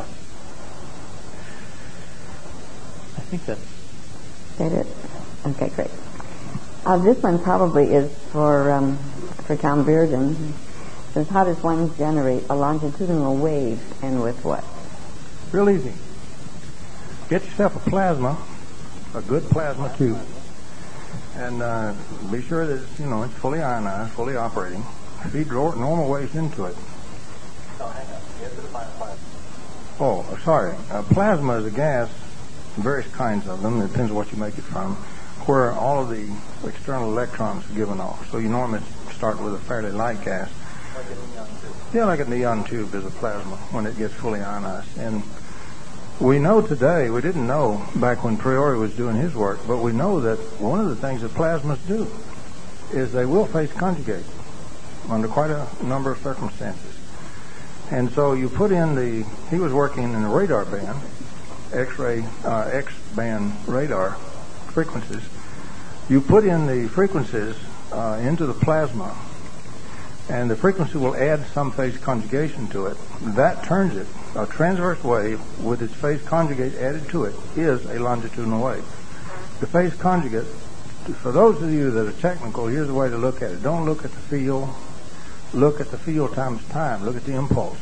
A: I think that's
C: it. Okay, great. This one probably is for Tom Bearden. It says, how does one generate a longitudinal wave, and with what?
B: Real easy. Get yourself a plasma, a good plasma tube, and be sure that it's fully ionized, fully operating. Feed normal waves into it.
A: No, hang on. You have to define plasma.
B: Oh, sorry. Plasma is a gas, various kinds of them. It depends on what you make it from, where all of the external electrons are given off. So you normally start with a fairly light gas.
A: Like a neon tube.
B: Yeah, like a neon tube is a plasma when it gets fully ionized. And we know today, we didn't know back when Priori was doing his work, but we know that one of the things that plasmas do is they will phase conjugate under quite a number of circumstances. And so you put in he was working in the radar band, X-ray, X-band radar frequencies. You put in the frequencies into the plasma, and the frequency will add some phase conjugation to it. That turns it. A transverse wave with its phase conjugate added to it is a longitudinal wave. The phase conjugate, for those of you that are technical, here's the way to look at it. Don't look at the field. Look at the field times time. Look at the impulse.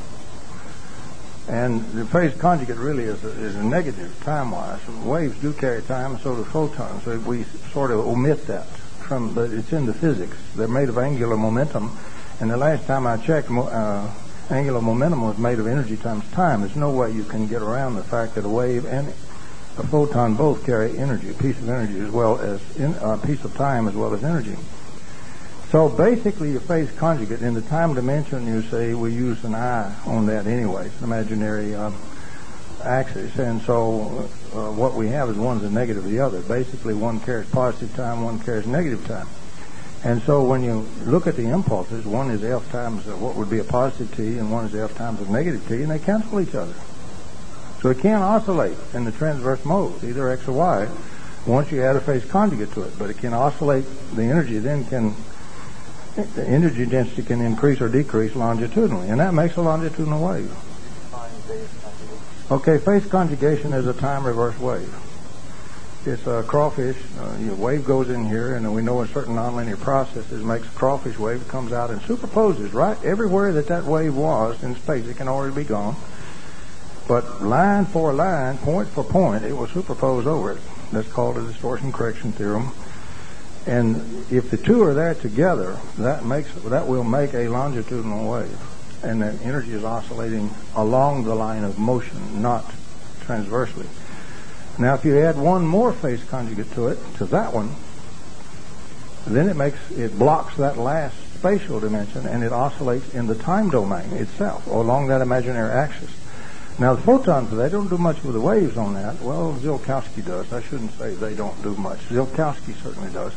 B: And the phase conjugate really is a negative time-wise. Waves do carry time, and so do photons. So we sort of omit that but it's in the physics. They're made of angular momentum, and the last time I checked, angular momentum was made of energy times time. There's no way you can get around the fact that a wave and a photon both carry energy, a piece of energy as well as a piece of time as well as energy. So basically, your phase conjugate in the time dimension, you say we use an I on that anyway. It's an imaginary axis, and so what we have is one's a negative of the other. Basically, one carries positive time, one carries negative time. And so when you look at the impulses, one is F times what would be a positive t, and one is F times a negative t, and they cancel each other. So it can oscillate in the transverse mode, either X or Y, once you add a phase conjugate to it. But it can oscillate, the energy density can increase or decrease longitudinally, and that makes a longitudinal wave. Okay, phase conjugation is a time reverse wave. It's a crawfish. Your wave goes in here, and we know in certain nonlinear processes makes a crawfish wave, comes out and superposes right everywhere that wave was in space. It can already be gone. But line for line, point for point, it will superpose over it. That's called a distortion correction theorem. And if the two are there together, that will make a longitudinal wave. And the energy is oscillating along the line of motion, not transversely. Now, if you add one more phase conjugate to that one, then it blocks that last spatial dimension, and it oscillates in the time domain itself, or along that imaginary axis. Now, the photons, they don't do much with the waves on that. Well, Ziolkowski does. I shouldn't say they don't do much. Ziolkowski certainly does.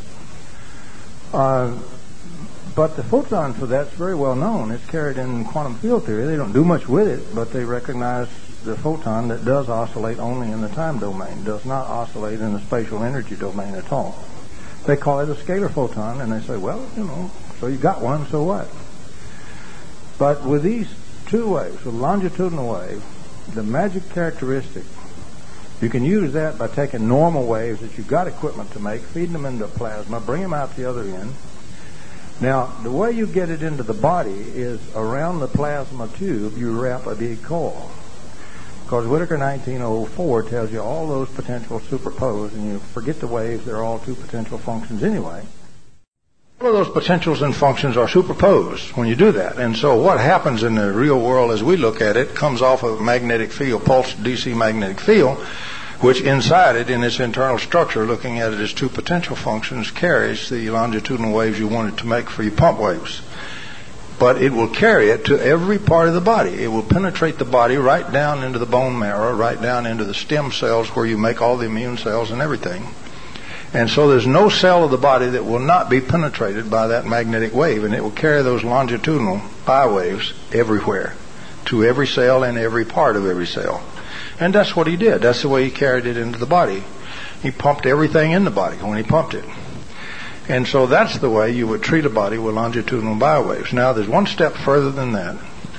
B: But the photon for that's very well known. It's carried in quantum field theory. They don't do much with it, but they recognize the photon that does oscillate only in the time domain, does not oscillate in the spatial energy domain at all. They call it a scalar photon, and they say, well, so you got one, so what? But with these two waves, with longitudinal wave, the magic characteristic, you can use that by taking normal waves that you've got equipment to make, feeding them into plasma, bring them out the other end. Now, the way you get it into the body is around the plasma tube, you wrap a big coil. Because Whittaker 1904 tells you all those potentials superpose, and you forget the waves, they're all two potential functions anyway. All of those potentials and functions are superposed when you do that. And so what happens in the real world as we look at it comes off of a magnetic field, pulsed DC magnetic field, which inside it, in its internal structure, looking at it as two potential functions, carries the longitudinal waves you want it to make for your pump waves. But it will carry it to every part of the body. It will penetrate the body right down into the bone marrow, right down into the stem cells where you make all the immune cells and everything. And so there's no cell of the body that will not be penetrated by that magnetic wave, and it will carry those longitudinal pi waves everywhere, to every cell and every part of every cell. And that's what he did. That's the way he carried it into the body. He pumped everything in the body when he pumped it. And so that's the way you would treat a body with longitudinal biowaves. Now, there's one step further than that.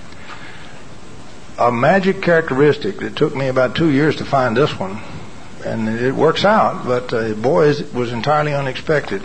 B: A magic characteristic that took me about 2 years to find this one, and it works out, but boy, it was entirely unexpected.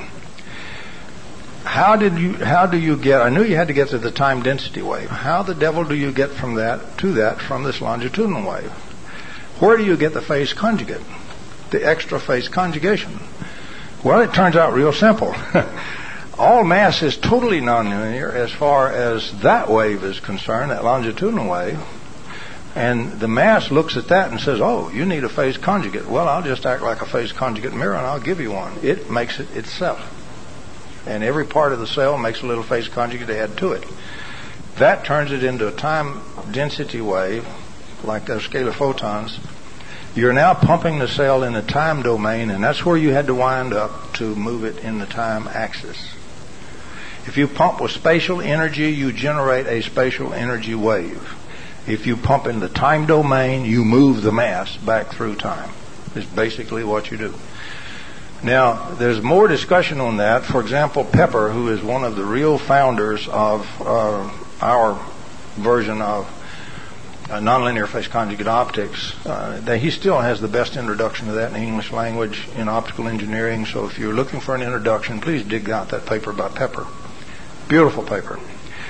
B: How do you get, I knew you had to get to the time density wave. How the devil do you get from that to that from this longitudinal wave? Where do you get the phase conjugate, the extra phase conjugation? Well, it turns out real simple. All mass is totally nonlinear as far as that wave is concerned, that longitudinal wave. And the mass looks at that and says, oh, you need a phase conjugate. Well, I'll just act like a phase conjugate mirror and I'll give you one. It makes it itself. And every part of the cell makes a little phase conjugate to add to it. That turns it into a time density wave, like those scalar photons. You're now pumping the cell in the time domain, and that's where you had to wind up to move it in the time axis. If you pump with spatial energy, you generate a spatial energy wave. If you pump in the time domain, you move the mass back through time. It's basically what you do. Now, there's more discussion on that. For example, Pepper, who is one of the real founders of our version of nonlinear phase conjugate optics, he still has the best introduction to that in the English language in optical engineering. So if you're looking for an introduction, please dig out that paper by Pepper. Beautiful paper.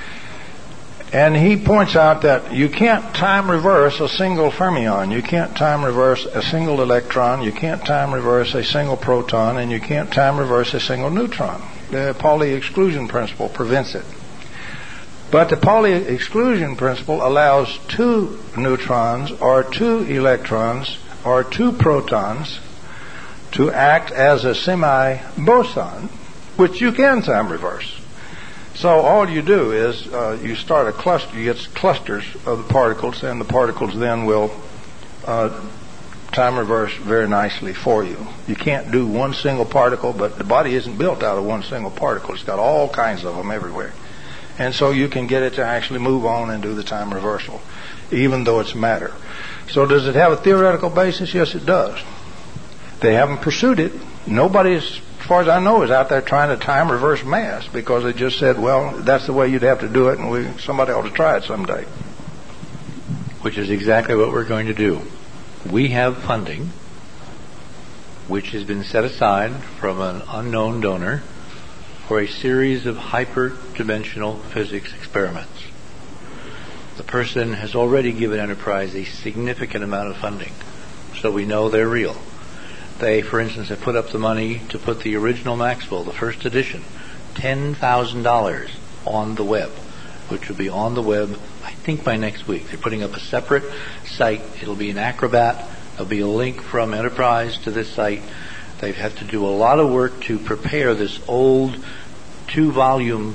B: And he points out that you can't time reverse a single fermion. You can't time reverse a single electron. You can't time reverse a single proton. And you can't time reverse a single neutron. The Pauli exclusion principle prevents it. But the Pauli exclusion principle allows 2 neutrons or 2 electrons or 2 protons to act as a semi-boson, which you can time reverse. So all you do is you start a cluster, you get clusters of the particles, and the particles then will time reverse very nicely for you. You can't do one single particle, but the body isn't built out of one single particle. It's got all kinds of them everywhere. And so you can get it to actually move on and do the time reversal, even though it's matter. So does it have a theoretical basis? Yes, it does. They haven't pursued it. Nobody, as far as I know, is out there trying to time reverse mass, because they just said, well, that's the way you'd have to do it, and somebody ought to try it someday.
A: Which is exactly what we're going to do. We have funding which has been set aside from an unknown donor for a series of hyperdimensional physics experiments. The person has already given Enterprise a significant amount of funding, so we know they're real. They, for instance, have put up the money to put the original Maxwell, the first edition, $10,000 on the web, which will be on the web, I think, by next week. They're putting up a separate site. It'll be an Acrobat. There'll be a link from Enterprise to this site. They've had to do a lot of work to prepare this old 2-volume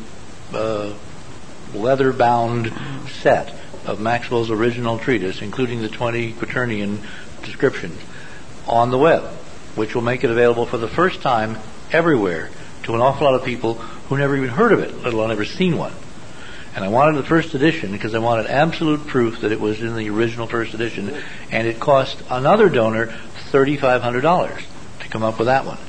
A: leather-bound set of Maxwell's original treatise, including the 20 quaternion descriptions, on the web, which will make it available for the first time everywhere to an awful lot of people who never even heard of it, let alone ever seen one. And I wanted the first edition because I wanted absolute proof that it was in the original first edition, and it cost another donor $3,500 to come up with that one.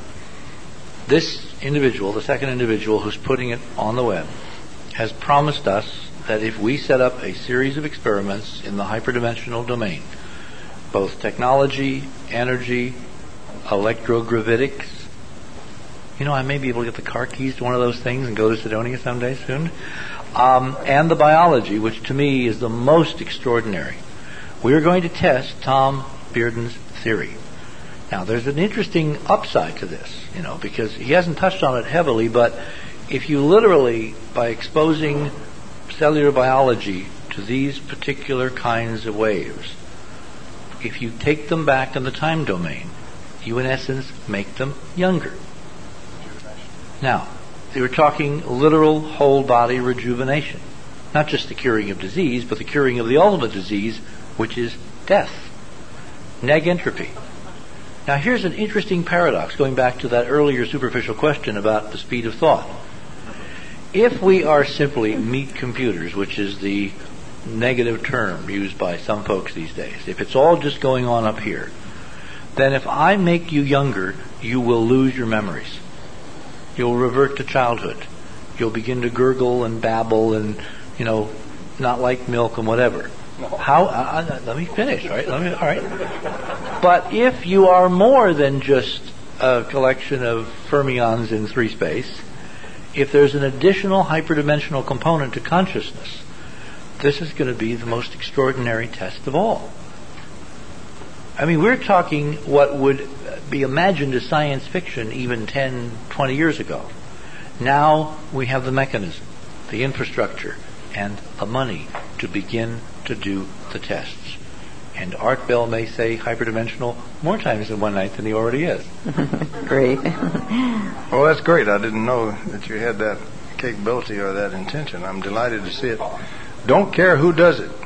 A: This individual, the second individual who's putting it on the web, has promised us that if we set up a series of experiments in the hyperdimensional domain, both technology, energy, electrogravitics, I may be able to get the car keys to one of those things and go to Sidonia someday soon, and the biology, which to me is the most extraordinary. We are going to test Tom Bearden's theory. Now, there's an interesting upside to this, because he hasn't touched on it heavily, but if you literally, by exposing cellular biology to these particular kinds of waves, if you take them back in the time domain, you in essence make them younger. Now, they were talking literal whole body rejuvenation. Not just the curing of disease, but the curing of the ultimate disease, which is death. Negentropy. Now here's an interesting paradox, going back to that earlier superficial question about the speed of thought. If we are simply meat computers, which is the negative term used by some folks these days, if it's all just going on up here, then if I make you younger, you will lose your memories. You'll revert to childhood. You'll begin to gurgle and babble and, not like milk and whatever. Let me finish, all right? All right. But if you are more than just a collection of fermions in 3 space, if there's an additional hyperdimensional component to consciousness, this is going to be the most extraordinary test of all. I mean, we're talking what would be imagined as science fiction even 10, 20 years ago. Now we have the mechanism, the infrastructure, and the money to begin to do the tests. And Art Bell may say hyperdimensional more times in one night than he already is.
C: Great.
B: Well, that's great. I didn't know that you had that capability or that intention. I'm delighted to see it. Don't care who does it.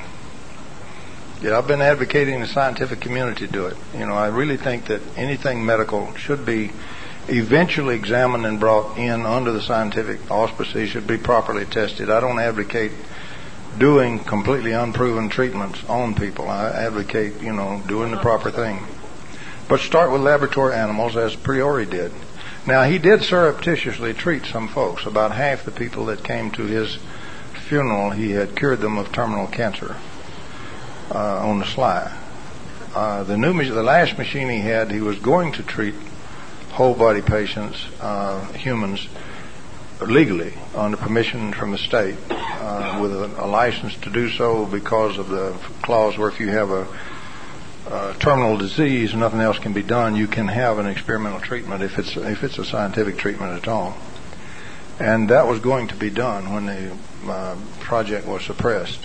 B: I've been advocating the scientific community do it. I really think that anything medical should be eventually examined and brought in under the scientific auspices, should be properly tested. I don't advocate doing completely unproven treatments on people. I advocate, doing the proper thing. But start with laboratory animals, as Priori did. Now, he did surreptitiously treat some folks. About half the people that came to his funeral, he had cured them of terminal cancer. On the sly. The last machine he had, he was going to treat whole body patients, humans, legally under permission from the state, with a license to do so because of the clause where if you have a terminal disease, nothing else can be done. You can have an experimental treatment if it's a scientific treatment at all. And that was going to be done when the project was suppressed.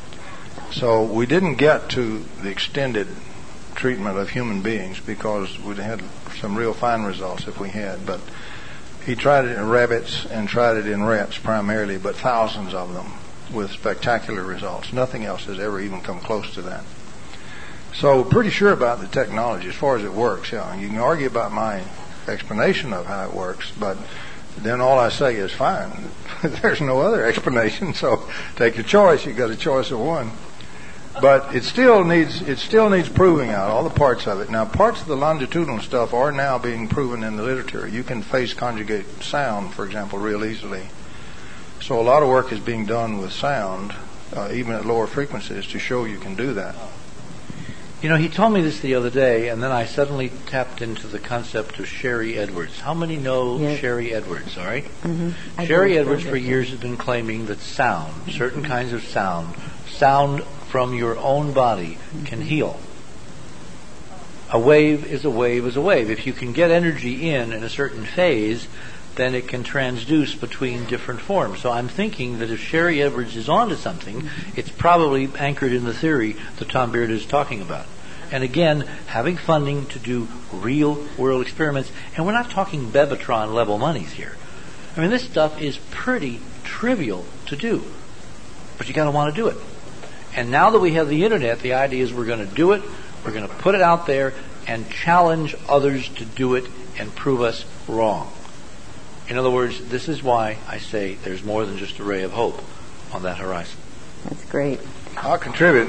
B: So we didn't get to the extended treatment of human beings because we'd had some real fine results if we had. But he tried it in rabbits and tried it in rats primarily, but thousands of them with spectacular results. Nothing else has ever even come close to that. So pretty sure about the technology as far as it works. You can argue about my explanation of how it works, but then all I say is fine. There's no other explanation, so take your choice. You've got a choice of one. But it still needs proving out, all the parts of it. Now, parts of the longitudinal stuff are now being proven in the literature. You can phase conjugate sound, for example, real easily. So a lot of work is being done with sound, even at lower frequencies, to show you can do that.
A: You know, he told me this the other day, and then I suddenly tapped into the concept of Sherry Edwards. How many know Sherry Edwards, all right?
C: Mm-hmm.
A: Sherry Edwards for years has been claiming that sound, certain kinds of sound from your own body can heal. A wave is a wave is a wave. If you can get energy in a certain phase, then it can transduce between different forms. So I'm thinking that if Sherry Edwards is onto something, it's probably anchored in the theory that Tom Beard is talking about. And again, having funding to do real-world experiments, and we're not talking Bevatron level monies here. I mean, this stuff is pretty trivial to do, but you got to want to do it. And now that we have the internet, the idea is we're going to do it, we're going to put it out there, and challenge others to do it and prove us wrong. In other words, this is why I say there's more than just a ray of hope on that horizon.
C: That's great.
B: I'll contribute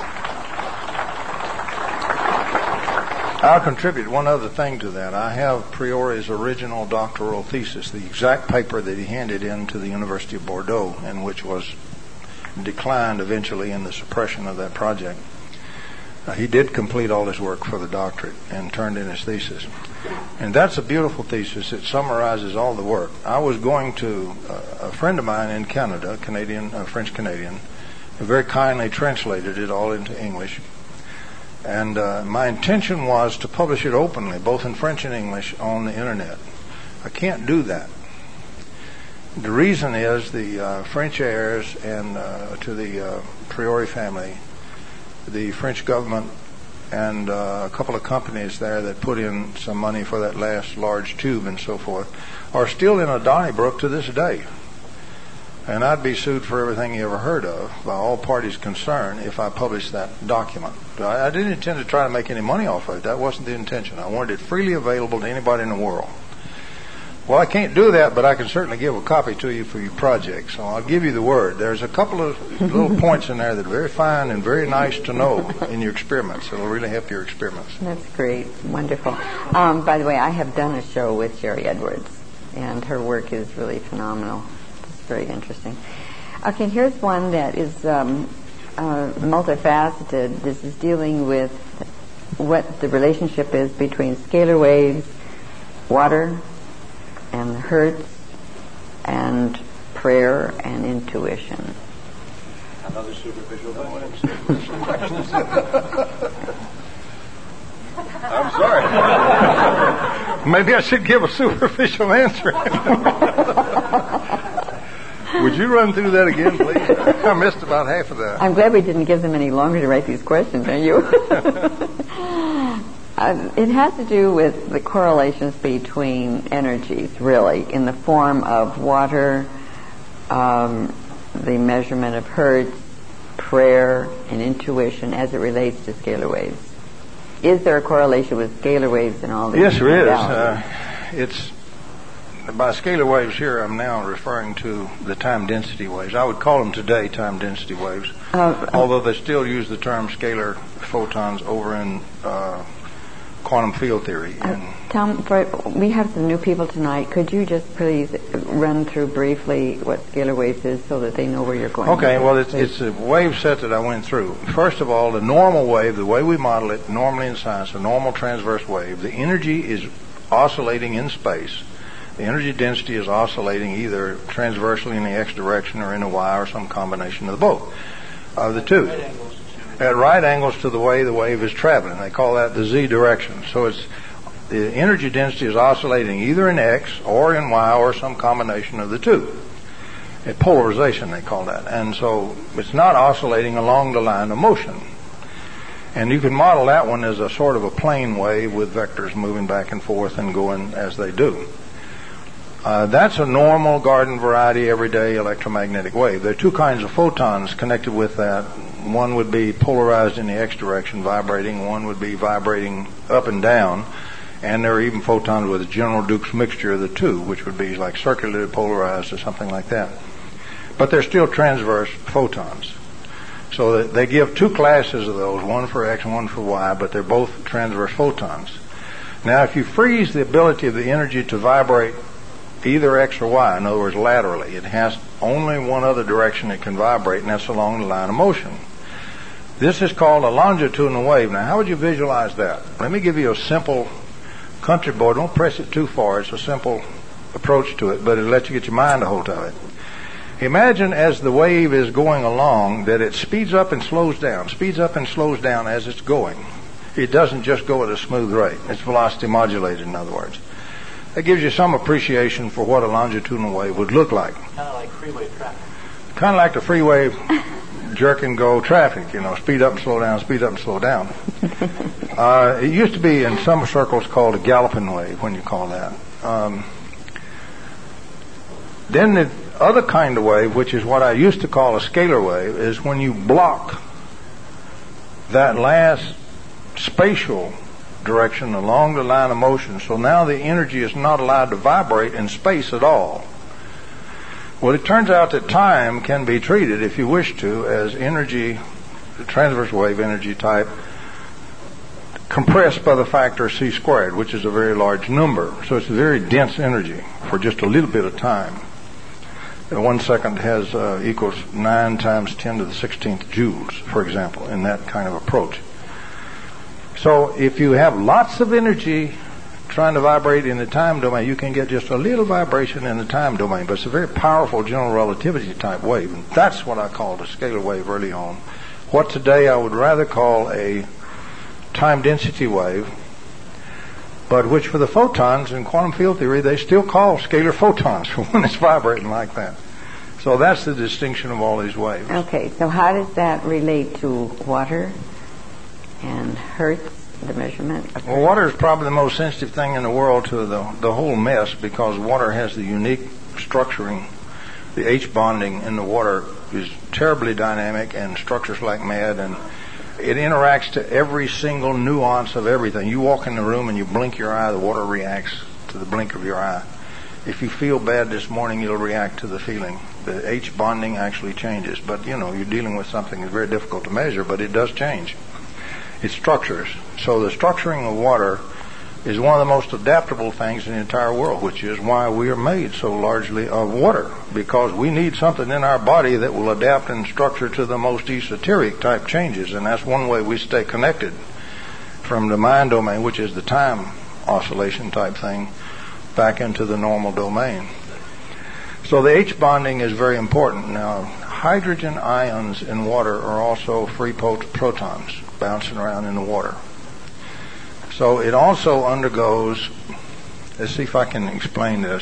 B: one other thing to that. I have Priori's original doctoral thesis, the exact paper that he handed in to the University of Bordeaux, and which was declined eventually in the suppression of that project. He did complete all his work for the doctorate and turned in his thesis. And that's a beautiful thesis. It summarizes all the work. I was going to a friend of mine in Canada, French-Canadian, who very kindly translated it all into English. And my intention was to publish it openly, both in French and English, on the internet. I can't do that. The reason is the French heirs and to the Priori family, the French government, and a couple of companies there that put in some money for that last large tube and so forth, are still in a Donnybrook to this day. And I'd be sued for everything you ever heard of by all parties concerned if I published that document. I didn't intend to try to make any money off of it. That wasn't the intention. I wanted it freely available to anybody in the world. Well, I can't do that, but I can certainly give a copy to you for your project. So I'll give you the word. There's a couple of little points in there that are very fine and very nice to know in your experiments. It'll really help your experiments.
C: That's great. Wonderful. By the way, I have done a show with Sherry Edwards, and her work is really phenomenal. It's very interesting. Okay, here's one that is multifaceted. This is dealing with what the relationship is between scalar waves, water, and hertz, and prayer, and intuition.
A: Another superficial thing.
B: I'm sorry. Maybe I should give a superficial answer. Would you run through that again, please? I missed about half of that.
C: I'm glad we didn't give them any longer to write these questions, are you? It has to do with the correlations between energies, really, in the form of water, the measurement of hertz, prayer, and intuition as it relates to scalar waves. Is there a correlation with scalar waves and all these?
B: Yes, there is. By scalar waves here, I'm now referring to the time density waves. I would call them today time density waves, although they still use the term scalar photons over in quantum field theory.
C: Tom, we have some new people tonight. Could you just please run through briefly what scalar waves is so that they know where you're going?
B: Okay, well, it's a wave set that I went through. First of all, the normal wave, the way we model it normally in science, a normal transverse wave, the energy is oscillating in space. The energy density is oscillating either transversely in the x direction or in the y or some combination of the both, of the two. At right angles to the way the wave is traveling. They call that the z direction. So the energy density is oscillating either in x or in y or some combination of the two. A polarization, they call that. And so it's not oscillating along the line of motion. And you can model that one as a sort of a plane wave with vectors moving back and forth and going as they do. That's a normal garden variety everyday electromagnetic wave. There are two kinds of photons connected with that. One would be polarized in the x direction, vibrating. One would be vibrating up and down And there are even photons with a General Dukes mixture of the two, which would be like circularly polarized or something like that. But they're still transverse photons. So they give two classes of those, one for X and one for Y, but they're both transverse photons. Now, if you freeze the ability of the energy to vibrate either X or Y, in other words, laterally, it has only one other direction it can vibrate, and that's along the line of motion. This is called a longitudinal wave. Now, how would you visualize that? Let me give you a simple country boy. Don't press it too far. It's a simple approach to it, but it'll let you get your mind a hold of it. Imagine as the wave is going along that it speeds up and slows down as it's going. It doesn't just go at a smooth rate. It's velocity modulated, in other words. That gives you some appreciation for what a longitudinal wave would look like.
A: Kind of like freeway traffic.
B: Kind of like the freeway jerk and go traffic, speed up and slow down, speed up and slow down. It used to be in some circles called a galloping wave, when you call that. Then the other kind of wave, which is what I used to call a scalar wave, is when you block that last spatial direction along the line of motion. So now the energy is not allowed to vibrate in space at all. Well, it turns out that time can be treated, if you wish to, as energy, the transverse wave energy type, compressed by the factor c squared, which is a very large number. So it's a very dense energy for just a little bit of time. 1 second has equals 9 times 10 to the 16th joules, for example, in that kind of approach. So if you have lots of energy trying to vibrate in the time domain, you can get just a little vibration in the time domain, but it's a very powerful general relativity type wave, and that's what I called a scalar wave early on. What today I would rather call a time density wave, but which for the photons in quantum field theory they still call scalar photons when it's vibrating like that. So that's the distinction of all these waves.
C: Okay, so how does that relate to water and Hertz, the measurement of Hertz?
B: Well, water is probably the most sensitive thing in the world to the whole mess, because water has the unique structuring. The H bonding in the water is terribly dynamic and structures like mad, and it interacts to every single nuance of everything. You walk in the room and you blink your eye, the water reacts to the blink of your eye. If you feel bad this morning, it'll react to the feeling. The H bonding actually changes, but you're dealing with something that's very difficult to measure, but it does change. It structures. So the structuring of water is one of the most adaptable things in the entire world, which is why we are made so largely of water, because we need something in our body that will adapt and structure to the most esoteric type changes, and that's one way we stay connected from the mind domain, which is the time oscillation type thing, back into the normal domain. So the H bonding is very important. Now, hydrogen ions in water are also free protons bouncing around in the water. So it also undergoes, let's see if I can explain this.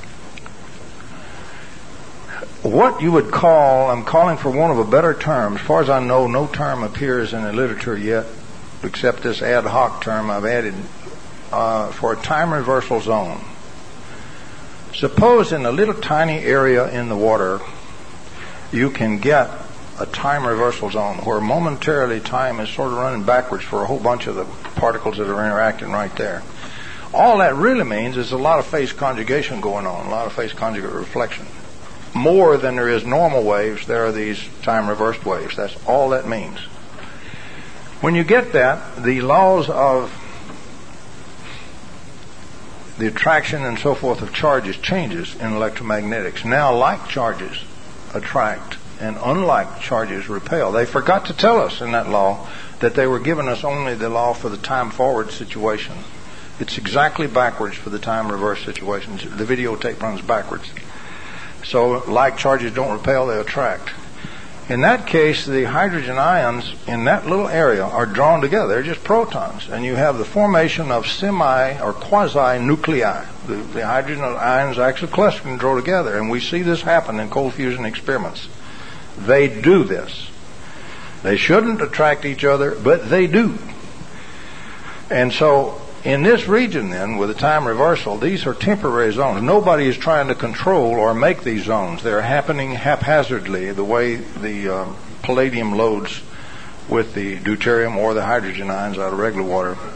B: What you would call, I'm calling for one of a better term. As far as I know, no term appears in the literature yet, except this ad hoc term I've added for a time reversal zone. Suppose in a little tiny area in the water, you can get a time reversal zone where momentarily time is sort of running backwards for a whole bunch of the particles that are interacting right there. All that really means is a lot of phase conjugation going on, a lot of phase conjugate reflection. More than there is normal waves, there are these time reversed waves. That's all that means. When you get that, the laws of the attraction and so forth of charges changes in electromagnetics. Now like charges attract and unlike charges repel. They forgot to tell us in that law that they were giving us only the law for the time forward situation. It's exactly backwards for the time reverse situation. The videotape runs backwards. So like charges don't repel, they attract. In that case, the hydrogen ions in that little area are drawn together. They're just protons. And you have the formation of semi or quasi-nuclei. The hydrogen ions actually cluster and draw together. And we see this happen in cold fusion experiments. They do this. They shouldn't attract each other, but they do. And so in this region then, with the time reversal, these are temporary zones. Nobody is trying to control or make these zones. They're happening haphazardly, the way the palladium loads with the deuterium or the hydrogen ions out of regular water.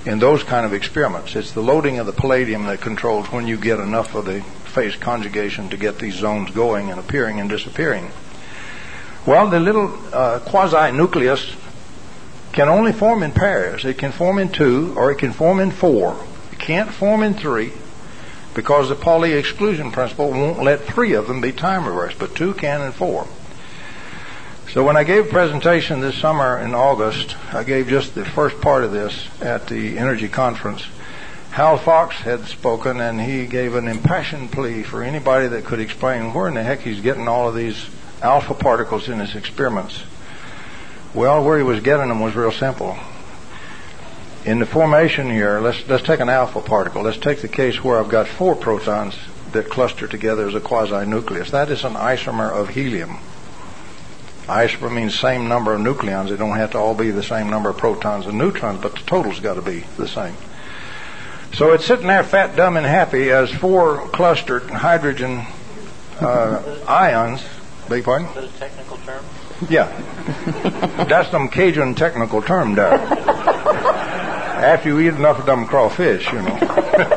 B: in those kind of experiments. It's the loading of the palladium that controls when you get enough of the phase conjugation to get these zones going and appearing and disappearing. Well, the little quasi-nucleus can only form in pairs. It can form in 2 or it can form in 4. It can't form in 3 because the Pauli exclusion principle won't let 3 of them be time reversed, but 2 can and 4. So when I gave a presentation this summer in August, I gave just the first part of this at the Energy Conference. Hal Fox had spoken, and he gave an impassioned plea for anybody that could explain where in the heck he's getting all of these alpha particles in his experiments. Well, where he was getting them was real simple. In the formation here, let's take an alpha particle. Let's take the case where I've got 4 protons that cluster together as a quasi-nucleus. That is an isomer of helium. Isomer means same number of nucleons. They don't have to all be the same number of protons and neutrons, but the total's got to be the same. So it's sitting there fat, dumb, and happy as 4 clustered hydrogen ions. Beg your pardon?
A: Is that a technical term?
B: Yeah. That's some Cajun technical term there. After you eat enough of them crawfish, you know.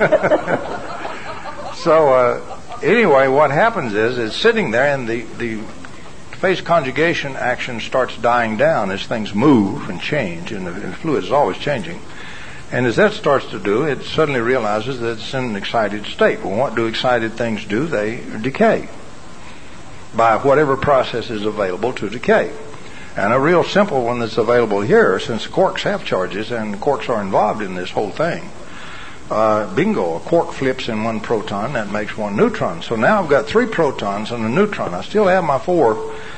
B: So anyway, what happens is it's sitting there, and the phase conjugation action starts dying down as things move and change, and the fluid is always changing. And as that starts to do, it suddenly realizes that it's in an excited state. Well, what do excited things do? They decay by whatever process is available to decay. And a real simple one that's available here, since quarks have charges and quarks are involved in this whole thing, bingo, a quark flips in 1 proton, that makes 1 neutron. So now I've got 3 protons and a neutron. I still have my 4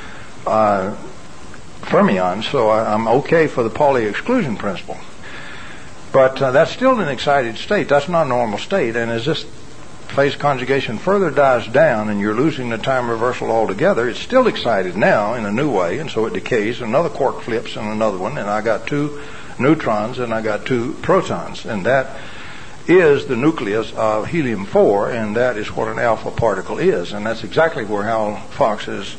B: fermions, so I'm okay for the Pauli exclusion principle. But that's still an excited state. That's not a normal state. And as this phase conjugation further dies down and you're losing the time reversal altogether, it's still excited now in a new way, and so it decays. Another quark flips and another one, and I got 2 neutrons and I got 2 protons. And that is the nucleus of helium-4, and that is what an alpha particle is. And that's exactly where Hal Fox's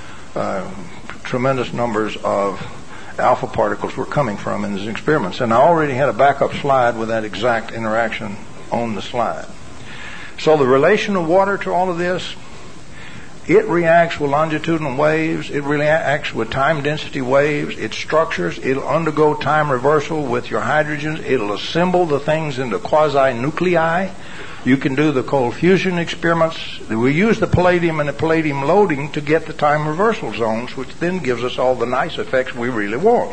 B: tremendous numbers of alpha particles were coming from in his experiments. And I already had a backup slide with that exact interaction on the slide. So the relation of water to all of this, it reacts with longitudinal waves, it reacts with time density waves, it structures, it'll undergo time reversal with your hydrogens, it'll assemble the things into quasi-nuclei. You can do the cold fusion experiments. We use the palladium and the palladium loading to get the time reversal zones, which then gives us all the nice effects we really want.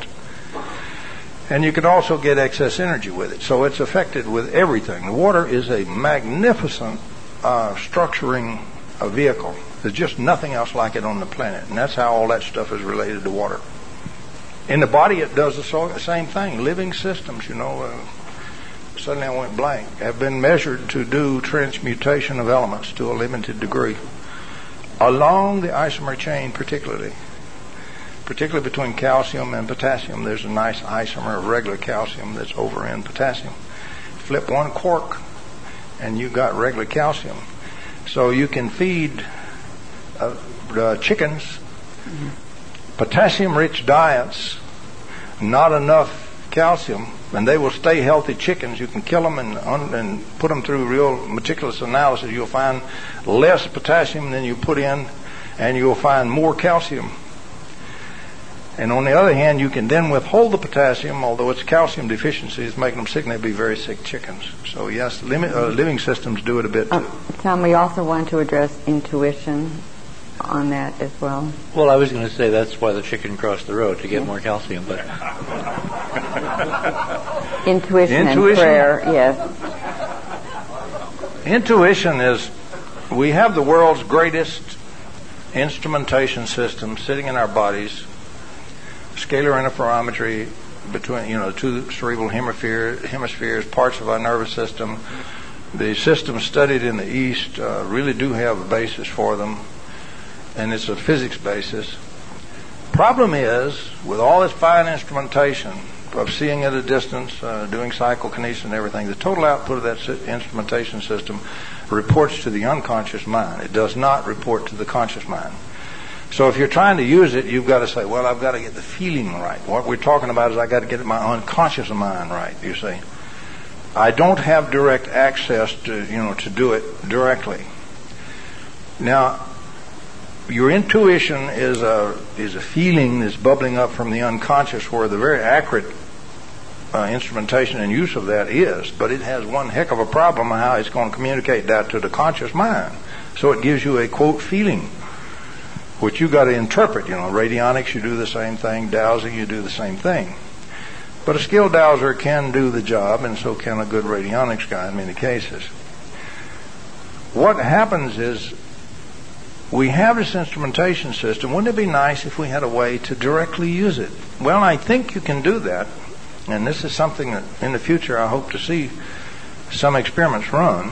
B: And you can also get excess energy with it. So it's affected with everything. The water is a magnificent structuring vehicle. There's just nothing else like it on the planet. And that's how all that stuff is related to water. In the body, it does the same thing. Living systems, suddenly I went blank, have been measured to do transmutation of elements to a limited degree. Along the isomer chain particularly between calcium and potassium, there's a nice isomer of regular calcium that's over in potassium. Flip 1 quark and you got regular calcium. So you can feed chickens potassium-rich diets, not enough calcium, and they will stay healthy chickens. You can kill them and put them through real meticulous analysis. You'll find less potassium than you put in, and you'll find more calcium. And on the other hand, you can then withhold the potassium, although it's calcium deficiency is making them sick, and they'd be very sick chickens. So yes, living systems do it a bit too.
C: Tom, we also want to address intuition on that as well.
A: Well, I was going to say that's why the chicken crossed the road, to get more calcium. But
C: Intuition and prayer, yes.
B: Intuition is, we have the world's greatest instrumentation system sitting in our bodies. Scalar interferometry between, the 2 cerebral hemispheres, parts of our nervous system. The systems studied in the East really do have a basis for them, and it's a physics basis. Problem is, with all this fine instrumentation of seeing at a distance, doing psychokinesis and everything, the total output of that instrumentation system reports to the unconscious mind. It does not report to the conscious mind. So if you're trying to use it, you've got to say, well, I've got to get the feeling right. What we're talking about is I've got to get my unconscious mind right, you see. I don't have direct access to, to do it directly. Now, your intuition is a feeling that's bubbling up from the unconscious, where the very accurate instrumentation and use of that is, but it has one heck of a problem on how it's going to communicate that to the conscious mind. So it gives you a, quote, feeling, which you got to interpret. Radionics, you do the same thing. Dowsing, you do the same thing. But a skilled dowser can do the job, and so can a good radionics guy in many cases. What happens is, we have this instrumentation system. Wouldn't it be nice if we had a way to directly use it? Well, I think you can do that. And this is something that in the future I hope to see some experiments run.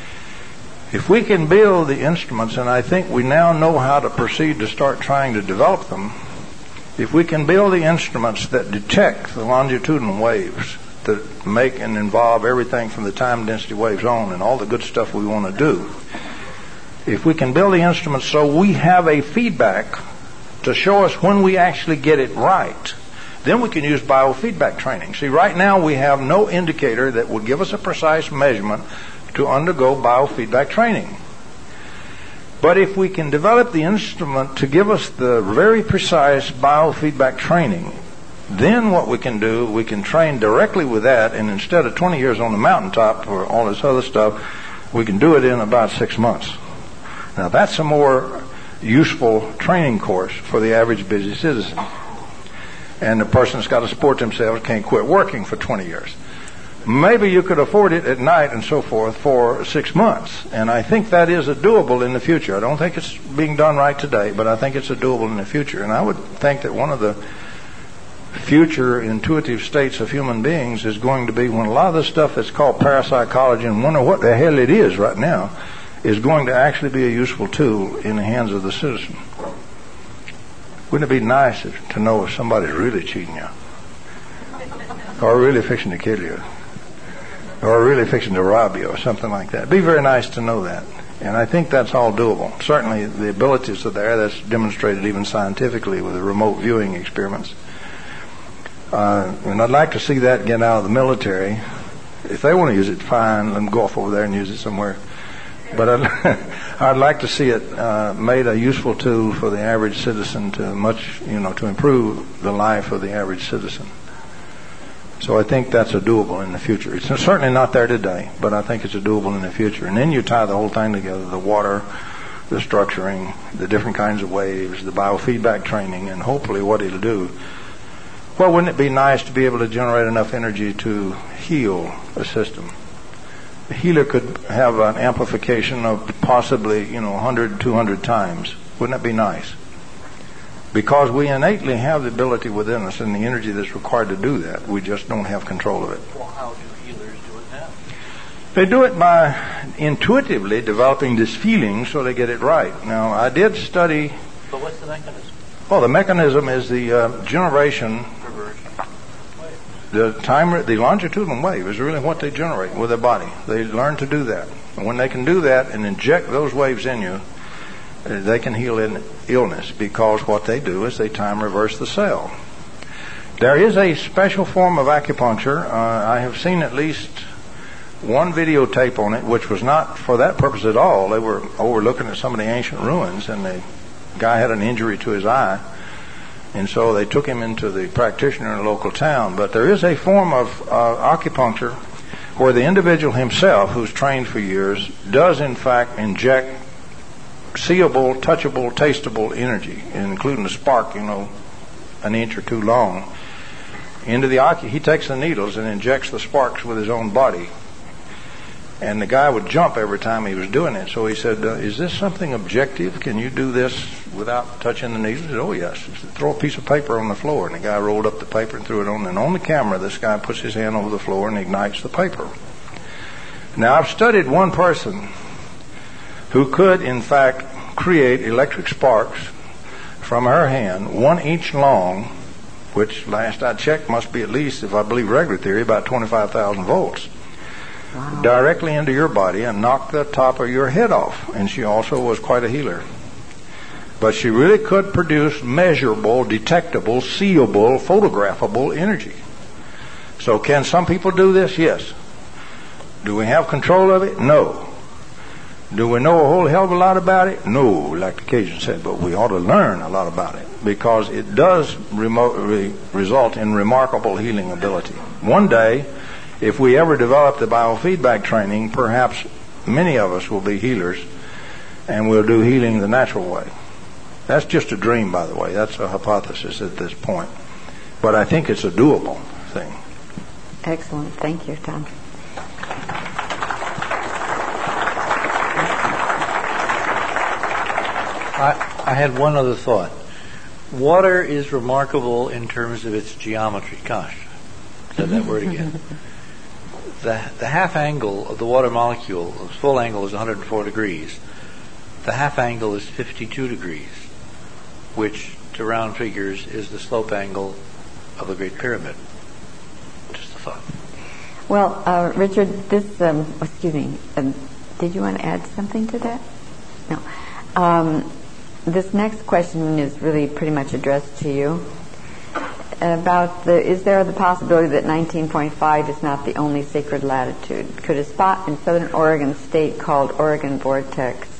B: If we can build the instruments, and I think we now know how to proceed to start trying to develop them, if we can build the instruments that detect the longitudinal waves, that make and involve everything from the time density waves on and all the good stuff we want to do, if we can build the instruments so we have a feedback to show us when we actually get it right, then we can use biofeedback training. See, right now we have no indicator that will give us a precise measurement to undergo biofeedback training. But if we can develop the instrument to give us the very precise biofeedback training, then what we can do, we can train directly with that, and instead of 20 years on the mountaintop or all this other stuff, we can do it in about 6 months. Now that's a more useful training course for the average busy citizen. And the person that's got to support themselves can't quit working for 20 years. Maybe you could afford it at night and so forth for 6 months. And I think that is a doable in the future. I don't think it's being done right today, but I think it's a doable in the future. And I would think that one of the future intuitive states of human beings is going to be when a lot of the stuff that's called parapsychology, and wonder what the hell it is right now, is going to actually be a useful tool in the hands of the citizen. Wouldn't it be nice to know if somebody's really cheating you, or really fixing to kill you, or really fixing to rob you, or something like that? It'd be very nice to know that. And I think that's all doable. Certainly the abilities are there. That's demonstrated even scientifically with the remote viewing experiments. And I'd like to see that get out of the military. If they want to use it, fine, let them go off over there and use it somewhere. But I'd like to see it made a useful tool for the average citizen to improve the life of the average citizen. So I think that's a doable in the future. It's certainly not there today, but I think it's a doable in the future. And then you tie the whole thing together, the water, the structuring, the different kinds of waves, the biofeedback training, and hopefully what it'll do. Well, wouldn't it be nice to be able to generate enough energy to heal a system? The healer could have an amplification of possibly, 100, 200 times. Wouldn't it be nice? Because we innately have the ability within us and the energy that's required to do that. We just don't have control of it.
A: Well, how do healers do it now?
B: They do it by intuitively developing this feeling so they get it right. Now, I did study...
A: But what's the mechanism?
B: Well, the mechanism is the generation... The longitudinal wave is really what they generate with their body. They learn to do that. And when they can do that and inject those waves in you, they can heal illness, because what they do is they time reverse the cell. There is a special form of acupuncture. I have seen at least one videotape on it, which was not for that purpose at all. They were overlooking at some of the ancient ruins, and the guy had an injury to his eye. And so they took him into the practitioner in a local town. But there is a form of acupuncture where the individual himself, who's trained for years, does in fact inject seeable, touchable, tasteable energy, including a spark, an inch or two long, into the he takes the needles and injects the sparks with his own body. And the guy would jump every time he was doing it. So he said, is this something objective? Can you do this without touching the needles? He said, oh, yes. He said, throw a piece of paper on the floor. And the guy rolled up the paper and threw it on. And on the camera, this guy puts his hand over the floor and ignites the paper. Now, I've studied one person who could, in fact, create electric sparks from her hand, 1 inch long, which last I checked must be at least, if I believe regular theory, about 25,000 volts. Wow. Directly into your body and knock the top of your head off. And she also was quite a healer. But she really could produce measurable, detectable, seeable, photographable energy. So can some people do this? Yes. Do we have control of it? No. Do we know a whole hell of a lot about it? No, like the Cajun said, but we ought to learn a lot about it because it does result in remarkable healing ability. One day, if we ever develop the biofeedback training, perhaps many of us will be healers and we'll do healing the natural way. That's just a dream, by the way. That's a hypothesis at this point. But I think it's a doable thing.
C: Excellent. Thank you, Tom.
A: I had one other thought. Water is remarkable in terms of its geometry. Gosh, said that word again. The half angle of the water molecule, its full angle is 104 degrees. The half angle is 52 degrees, which, to round figures, is the slope angle of the Great Pyramid. Just a thought.
C: Well, Richard, this, excuse me, did you want to add something to that? No. This next question is really pretty much addressed to you. Is there the possibility that 19.5 is not the only sacred latitude? Could a spot in southern Oregon State called Oregon Vortex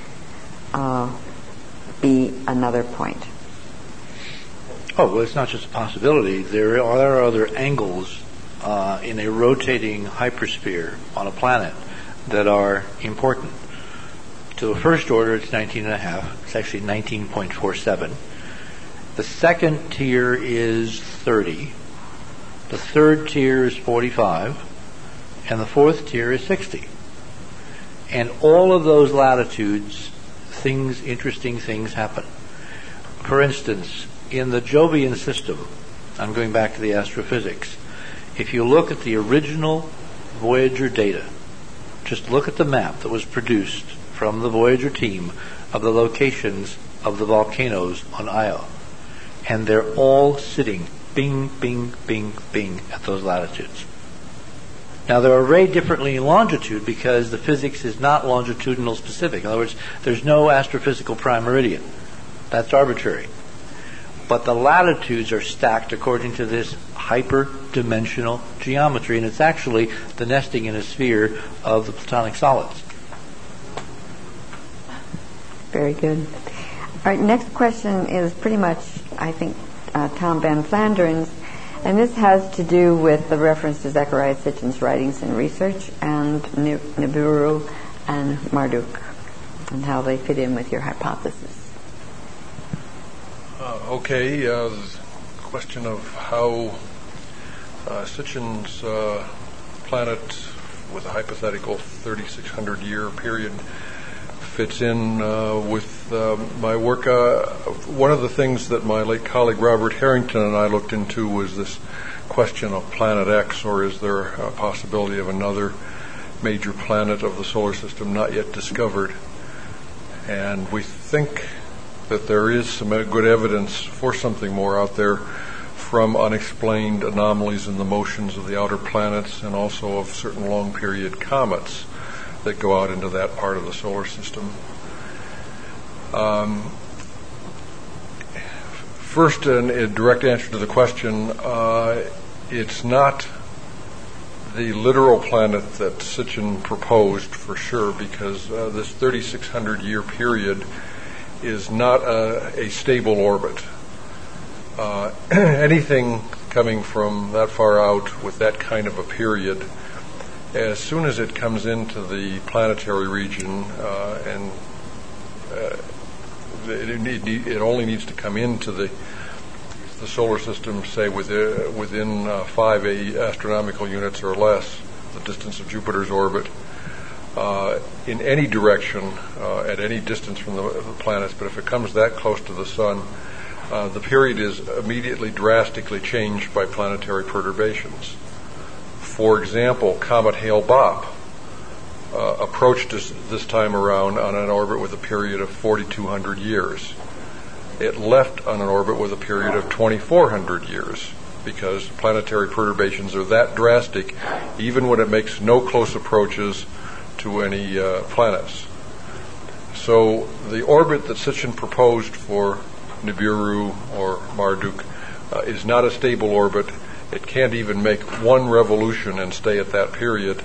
C: be another point?
A: Oh, well, it's not just a possibility. There are other angles in a rotating hypersphere on a planet that are important. To the first order, it's 19.5. It's actually 19.47. The second tier is 30. The third tier is 45. And the fourth tier is 60. And all of those latitudes, interesting things happen. For instance, in the Jovian system, I'm going back to the astrophysics, if you look at the original Voyager data, just look at the map that was produced from the Voyager team of the locations of the volcanoes on Io. And they're all sitting bing, bing, bing, bing at those latitudes. Now, they're arrayed differently in longitude because the physics is not longitudinal specific. In other words, there's no astrophysical prime meridian. That's arbitrary. But the latitudes are stacked according to this hyperdimensional geometry, and it's actually the nesting in a sphere of the Platonic solids.
C: Very good. All right, next question is pretty much, I think, Tom Van Flanderen's, and this has to do with the reference to Zecharia Sitchin's writings and research and Nibiru and Marduk and how they fit in with your hypothesis.
D: Okay, the question of how Sitchin's planet with a hypothetical 3,600-year period fits in with my work. One of the things that my late colleague Robert Harrington and I looked into was this question of Planet X, or is there a possibility of another major planet of the solar system not yet discovered? And we think that there is some good evidence for something more out there from unexplained anomalies in the motions of the outer planets and also of certain long-period comets that go out into that part of the solar system. First, in a direct answer to the question, it's not the literal planet that Sitchin proposed for sure, because this 3,600-year period is not a stable orbit. Anything coming from that far out with that kind of a period, as soon as it comes into the planetary region, it only needs to come into the solar system, say within 5 astronomical units or less, the distance of Jupiter's orbit, in any direction, at any distance from the planets. But if it comes that close to the sun, the period is immediately drastically changed by planetary perturbations. For example, Comet Hale-Bopp approached us this time around on an orbit with a period of 4,200 years. It left on an orbit with a period of 2,400 years because planetary perturbations are that drastic even when it makes no close approaches to any planets. So the orbit that Sitchin proposed for Nibiru or Marduk is not a stable orbit. It can't even make one revolution and stay at that period.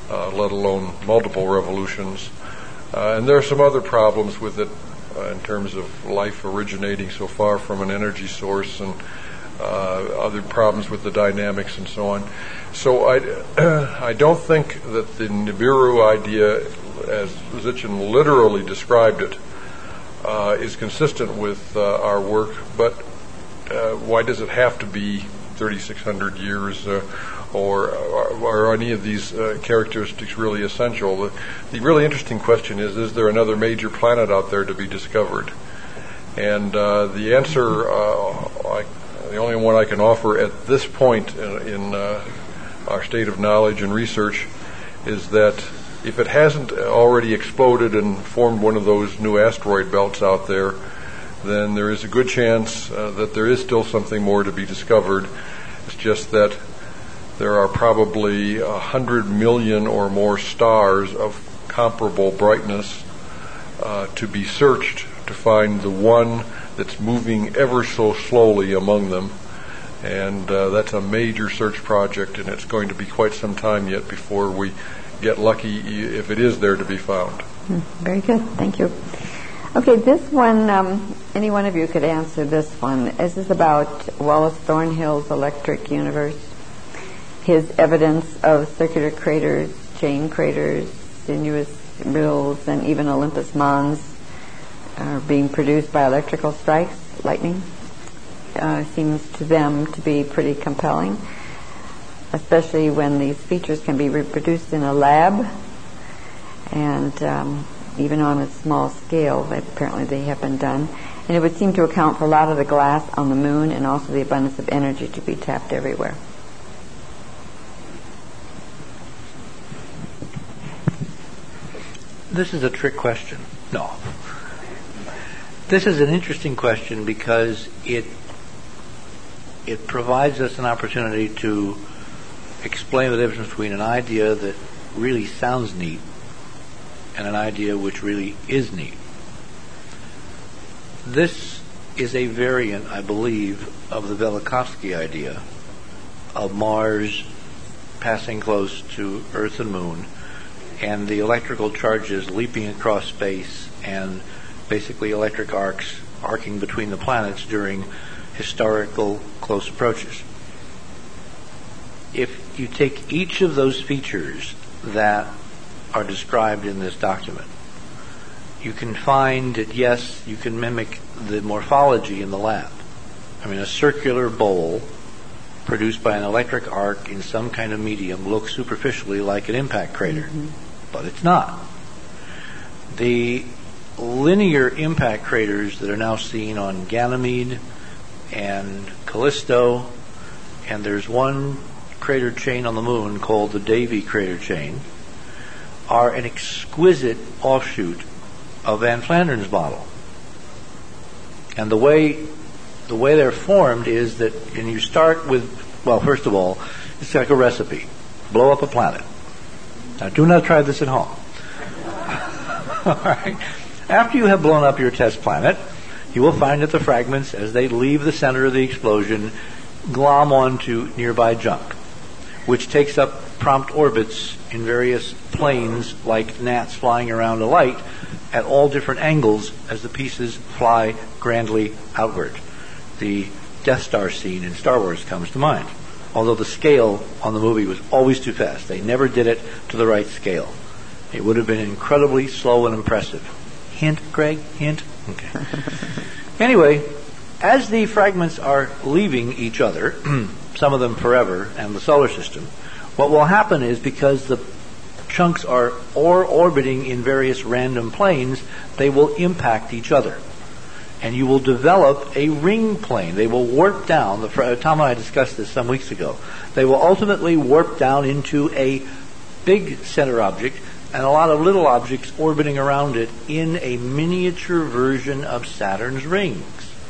D: let alone multiple revolutions. And there are some other problems with it in terms of life originating so far from an energy source, and other problems with the dynamics and so on. So I don't think that the Nibiru idea, as Sitchin literally described it, is consistent with our work. But why does it have to be 3,600 years, or are any of these characteristics really essential? The really interesting question is there another major planet out there to be discovered? And the answer, the only one I can offer at this point in our state of knowledge and research, is that if it hasn't already exploded and formed one of those new asteroid belts out there, then there is a good chance that there is still something more to be discovered. It's just that there are probably 100 million or more stars of comparable brightness to be searched to find the one that's moving ever so slowly among them. And that's a major search project, and it's going to be quite some time yet before we get lucky if it is there to be found.
C: Very good. Thank you. Okay, this one, any one of you could answer this one. This is about Wallace Thornhill's electric universe, his evidence of circular craters, chain craters, sinuous rills, and even Olympus Mons are being produced by electrical strikes, lightning. Seems to them to be pretty compelling, especially when these features can be reproduced in a lab, and even on a small scale. Apparently they have been done, and it would seem to account for a lot of the glass on the moon and also the abundance of energy to be tapped everywhere.
A: This is a trick question. No. This is an interesting question because it provides us an opportunity to explain the difference between an idea that really sounds neat and an idea which really is neat. This is a variant, I believe, of the Velikovsky idea of Mars passing close to Earth and Moon, and the electrical charges leaping across space, and basically electric arcs arcing between the planets during historical close approaches. If you take each of those features that are described in this document, you can find that, yes, you can mimic the morphology in the lab. I mean, a circular bowl produced by an electric arc in some kind of medium looks superficially like an impact crater, but it's not. The linear impact craters that are now seen on Ganymede and Callisto, and there's one crater chain on the moon called the Davy crater chain, are an exquisite offshoot of Van Flanderen's model. And the way they're formed is that, and you start with, well, first of all, it's like a recipe. Blow up a planet. Now, do not try this at home. All right. After you have blown up your test planet, you will find that the fragments, as they leave the center of the explosion, glom onto nearby junk, which takes up prompt orbits in various planes like gnats flying around a light at all different angles as the pieces fly grandly outward. The Death Star scene in Star Wars comes to mind, although the scale on the movie was always too fast. They never did it to the right scale. It would have been incredibly slow and impressive. Hint, Greg? Hint? Okay. Anyway, as the fragments are leaving each other, some of them forever, and the solar system, what will happen is, because the chunks are orbiting in various random planes, they will impact each other. And you will develop a ring plane. They will warp down. Tom and I discussed this some weeks ago. They will ultimately warp down into a big center object and a lot of little objects orbiting around it in a miniature version of Saturn's rings.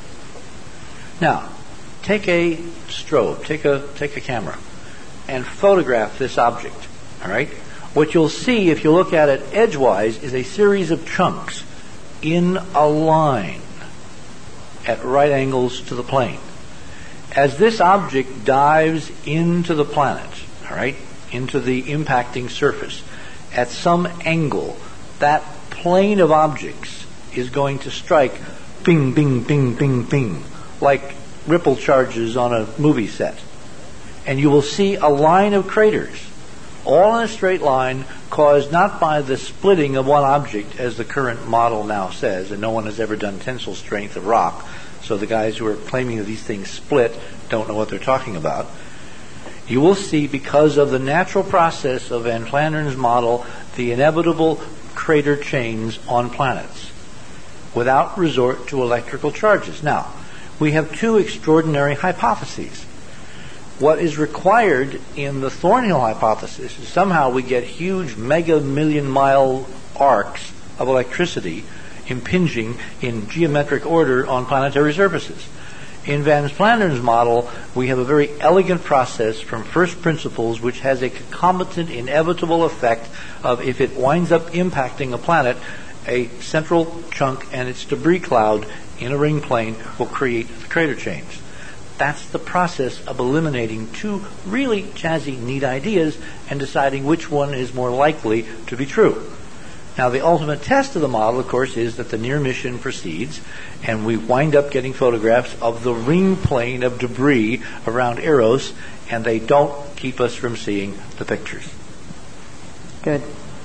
A: Now, take a strobe, take a camera, and photograph this object. All right? What you'll see, if you look at it edgewise, is a series of chunks in a line at right angles to the plane. As this object dives into the planet, all right, into the impacting surface at some angle, that plane of objects is going to strike bing, bing, bing, bing, bing, like ripple charges on a movie set. And you will see a line of craters, all in a straight line, caused not by the splitting of one object, as the current model now says, and no one has ever done tensile strength of rock, so the guys who are claiming that these things split don't know what they're talking about. You will see, because of the natural process of Van Flanderen's model, the inevitable crater chains on planets without resort to electrical charges. Now, we have two extraordinary hypotheses. What is required in the Thornhill hypothesis is somehow we get huge mega million-mile arcs of electricity impinging in geometric order on planetary surfaces. In Van Flanderen's model, we have a very elegant process from first principles which has a concomitant inevitable effect of, if it winds up impacting a planet, a central chunk and its debris cloud in a ring plane will create the crater chains. That's the process of eliminating two really jazzy, neat ideas and deciding which one is more likely to be true. Now, the ultimate test of the model, of course, is that the near mission proceeds, and we wind up getting photographs of the ring plane of debris around Eros, and they don't keep us from seeing the pictures.
C: Good.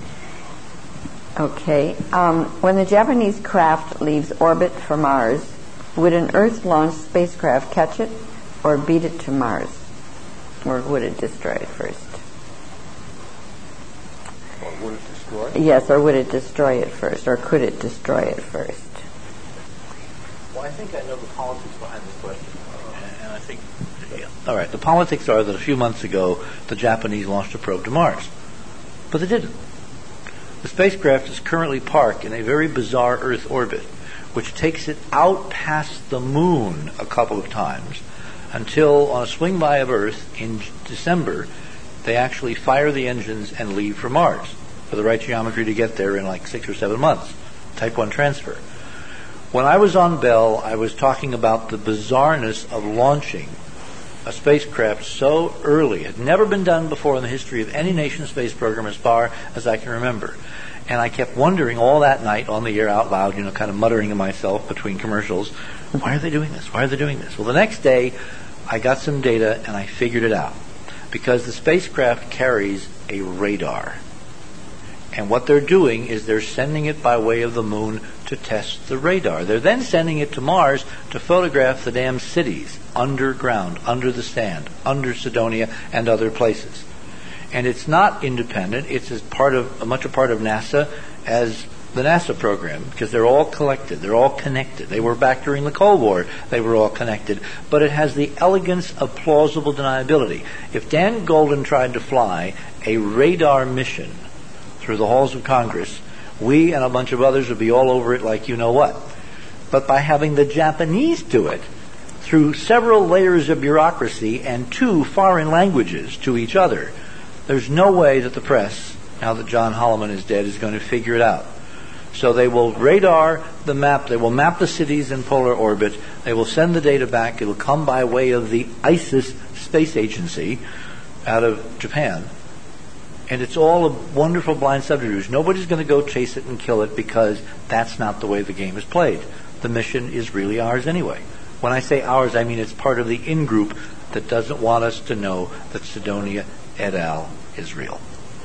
C: Okay. When the Japanese craft leaves orbit for Mars, would an Earth-launched spacecraft catch it or beat it to Mars? Or would it destroy it first?
D: Or would it destroy it?
C: Yes, or would it destroy it first? Or could it destroy it first?
A: Well, I think I know the politics behind this question. And I think, all right, the politics are that a few months ago, the Japanese launched a probe to Mars. But they didn't. The spacecraft is currently parked in a very bizarre Earth orbit, which takes it out past the moon a couple of times until, on a swing by of Earth in December, they actually fire the engines and leave for Mars for the right geometry to get there in like 6 or 7 months. Type 1 transfer. When I was on Bell, I was talking about the bizarreness of launching a spacecraft so early. It had never been done before in the history of any nation space program as far as I can remember. And I kept wondering all that night on the air out loud, kind of muttering to myself between commercials, why are they doing this? Why are they doing this? Well, the next day, I got some data and I figured it out. Because the spacecraft carries a radar. And what they're doing is they're sending it by way of the moon to test the radar. They're then sending it to Mars to photograph the damn cities underground, under the sand, under Cydonia and other places. And it's not independent. It's as much a part of NASA as the NASA program, because they're all collected. They're all connected. They were back during the Cold War. They were all connected. But it has the elegance of plausible deniability. If Dan Golden tried to fly a radar mission through the halls of Congress, we and a bunch of others would be all over it like you know what. But by having the Japanese do it, through several layers of bureaucracy and 2 foreign languages to each other, there's no way that the press, now that John Holloman is dead, is going to figure it out. So they will radar the map. They will map the cities in polar orbit. They will send the data back. It will come by way of the ISIS space agency out of Japan. And it's all a wonderful blind subterfuge. Nobody's going to go chase it and kill it because that's not the way the game is played. The mission is really ours anyway. When I say ours, I mean it's part of the in-group that doesn't want us to know that Cydonia et al. Is real.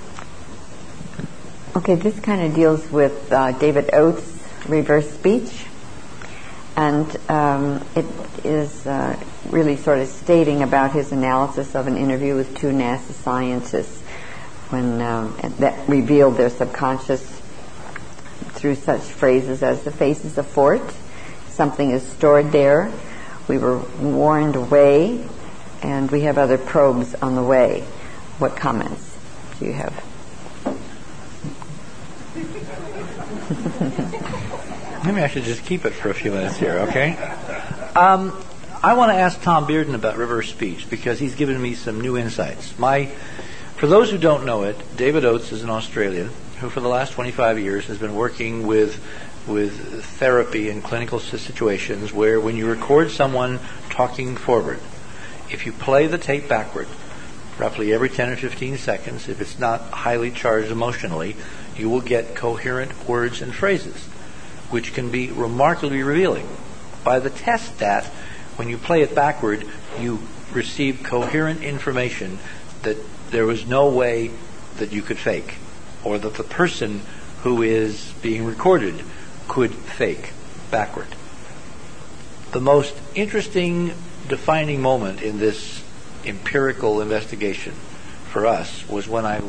C: Okay, this kind of deals with David Oates' reverse speech. And it is really sort of stating about his analysis of an interview with 2 NASA scientists when that revealed their subconscious through such phrases as the face is a fort, something is stored there, we were warned away, and we have other probes on the way. What comments do you have?
A: Maybe I should just keep it for a few minutes here, okay? I want to ask Tom Bearden about reverse speech because he's given me some new insights. For those who don't know it, David Oates is an Australian who for the last 25 years has been working with therapy in clinical situations where when you record someone talking forward, if you play the tape backward, roughly every 10 or 15 seconds, if it's not highly charged emotionally, you will get coherent words and phrases, which can be remarkably revealing. By the test that, when you play it backward, you receive coherent information that there was no way that you could fake, or that the person who is being recorded could fake backward. The most interesting defining moment in this empirical investigation for us was when I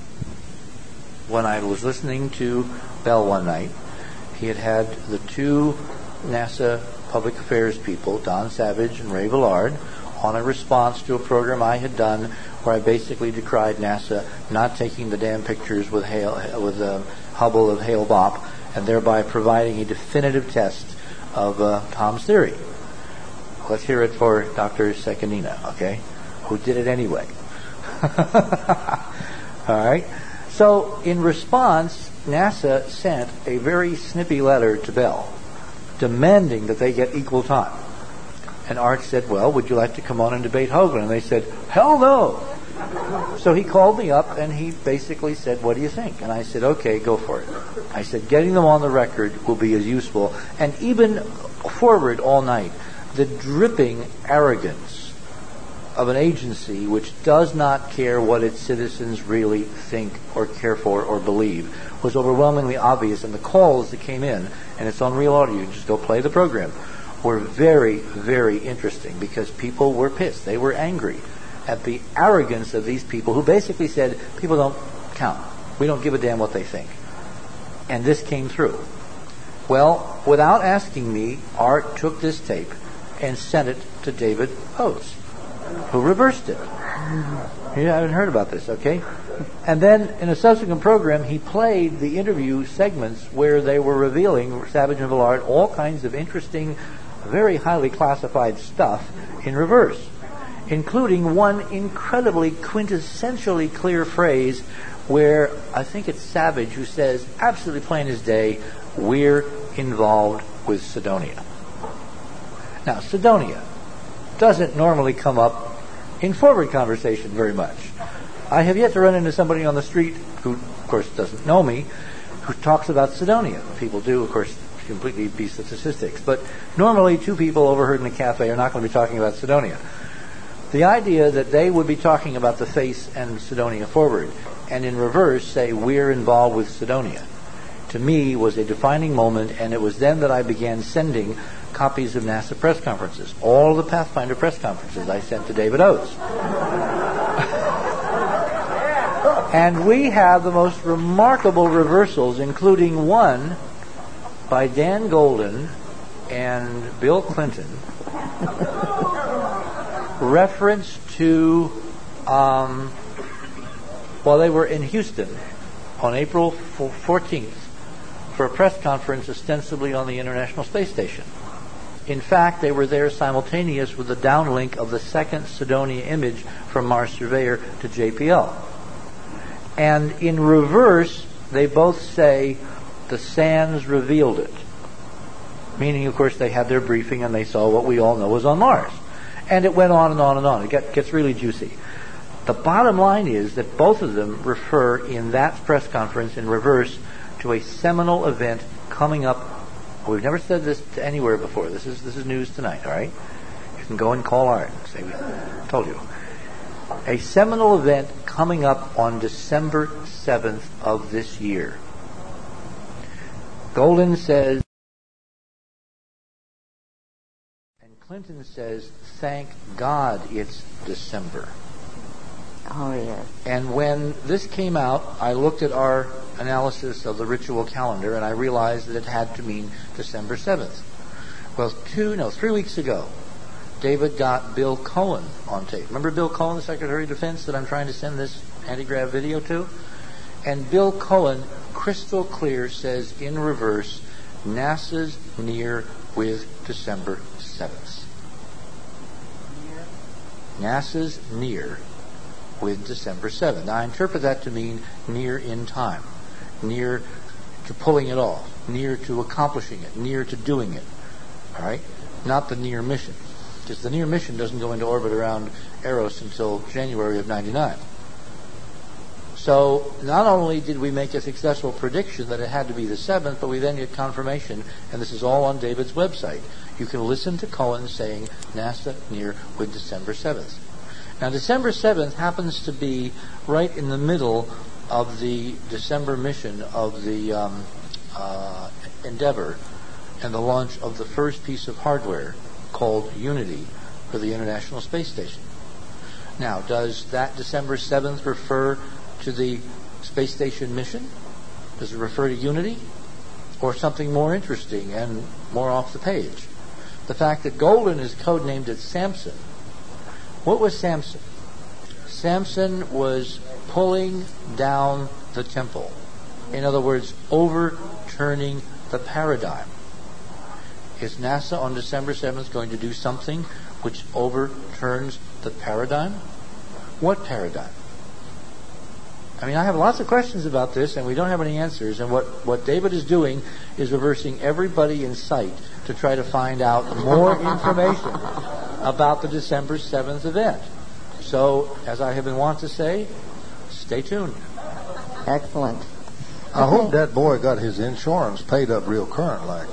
A: was listening to Bell one night. He had the two NASA public affairs people, Don Savage and Ray Villard, on a response to a program I had done where I basically decried NASA not taking the damn pictures with Hubble of Hale-Bopp, and thereby providing a definitive test of Tom's theory. Let's hear it for Dr. Sekanina, okay, who did it anyway. All right. So in response, NASA sent a very snippy letter to Bell demanding that they get equal time. And Art said, well, would you like to come on and debate Hoagland? And they said, hell no. So he called me up and he basically said, what do you think? And I said, okay, go for it. I said, getting them on the record will be as useful. And even forward all night, the dripping arrogance of an agency which does not care what its citizens really think or care for or believe was overwhelmingly obvious. And the calls that came in, and it's on real audio, you just go play the program, were very, very interesting because people were pissed. They were angry at the arrogance of these people who basically said, people don't count. We don't give a damn what they think. And this came through. Well, without asking me, Art took this tape and sent it to David Oates, who reversed it. You haven't heard about this, okay? And then in a subsequent program, he played the interview segments where they were revealing, Savage and Villard, all kinds of interesting, very highly classified stuff in reverse, including one incredibly quintessentially clear phrase where I think it's Savage who says, absolutely plain as day, we're involved with Cydonia. Now, Cydonia doesn't normally come up in forward conversation very much. I have yet to run into somebody on the street who, of course, doesn't know me, who talks about Cydonia. People do, of course, completely beast of statistics. But normally, two people overheard in a cafe are not going to be talking about Cydonia. The idea that they would be talking about the face and Cydonia forward, and in reverse say, we're involved with Cydonia, to me was a defining moment, and it was then that I began sending copies of NASA press conferences. All the Pathfinder press conferences I sent to David Oates. And we have the most remarkable reversals, including one by Dan Golden and Bill Clinton, reference to, while they were in Houston on April 14th for a press conference ostensibly on the International Space Station. In fact, they were there simultaneous with the downlink of the second Cydonia image from Mars Surveyor to JPL. And in reverse, they both say the SANS revealed it. Meaning, of course, they had their briefing and they saw what we all know was on Mars. And it went on and on and on. It gets really juicy. The bottom line is that both of them refer in that press conference in reverse to a seminal event coming up. We've never said this to anywhere before. This is news tonight, all right? You can go and call Art and say, we told you. A seminal event coming up on December 7th of this year. Golden says, and Clinton says, thank God it's December.
C: Oh, yes.
A: And when this came out, I looked at our analysis of the ritual calendar and I realized that it had to mean December 7th. Well, 3 weeks ago, David got Bill Cohen on tape. Remember Bill Cohen, the Secretary of Defense, that I'm trying to send this anti-grav video to? And Bill Cohen, crystal clear, says in reverse, NASA's near with December 7th. NASA's near with December 7th. Now, I interpret that to mean near in time, near to pulling it off, near to accomplishing it, near to doing it. All right? Not the near mission. because the NEAR mission doesn't go into orbit around Eros until January of 99. So not only did we make a successful prediction that it had to be the 7th, but we then get confirmation, and this is all on David's website. You can listen to Cohen saying NASA NEAR with December 7th. Now, December 7th happens to be right in the middle of the December mission of the Endeavour and the launch of the first piece of hardware called Unity for the International Space Station. Now, does that December 7th refer to the space station mission? Does it refer to Unity? Or something more interesting and more off the page? The fact that Golden is codenamed as Samson. What was Samson? Samson was pulling down the temple. In other words, overturning the paradigm. Is NASA on December 7th going to do something which overturns the paradigm? What paradigm? I mean, I have lots of questions about this, and we don't have any answers. And what David is doing is reversing everybody in sight to try to find out more information about the December 7th event. So, as I have been wont to say, stay tuned.
C: Excellent.
B: I hope that boy got his insurance paid up real current like.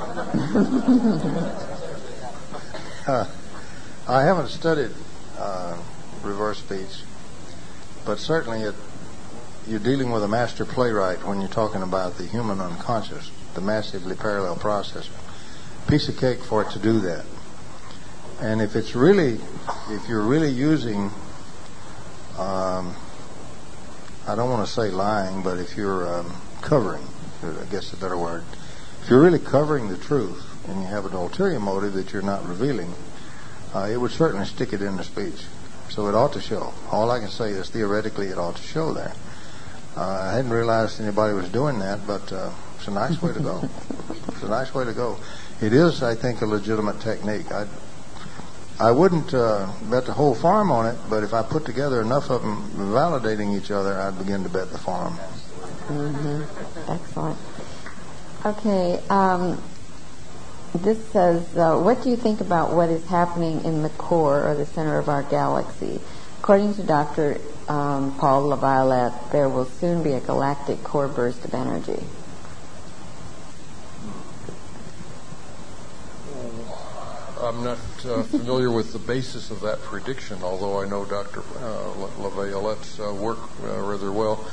B: I haven't studied reverse speech, but certainly you're dealing with a master playwright when you're talking about the human unconscious, the massively parallel processor. Piece of cake for it to do that. And if you're really using, I don't want to say lying, but if you're covering, I guess a better word, if you're really covering the truth and you have an ulterior motive that you're not revealing, it would certainly stick it in the speech. So it ought to show. All I can say is theoretically it ought to show there. I hadn't realized anybody was doing that, but it's a nice way to go. It's a nice way to go. It is, I think, a legitimate technique. I wouldn't bet the whole farm on it, but if I put together enough of them validating each other, I'd begin to bet the farm.
C: Mm-hmm. Excellent. Okay. This says, what do you think about what is happening in the core or the center of our galaxy? According to Dr. Paul LaViolette, there will soon be a galactic core burst of energy.
D: I'm not familiar with the basis of that prediction, although I know Dr. LaViolette's work rather well.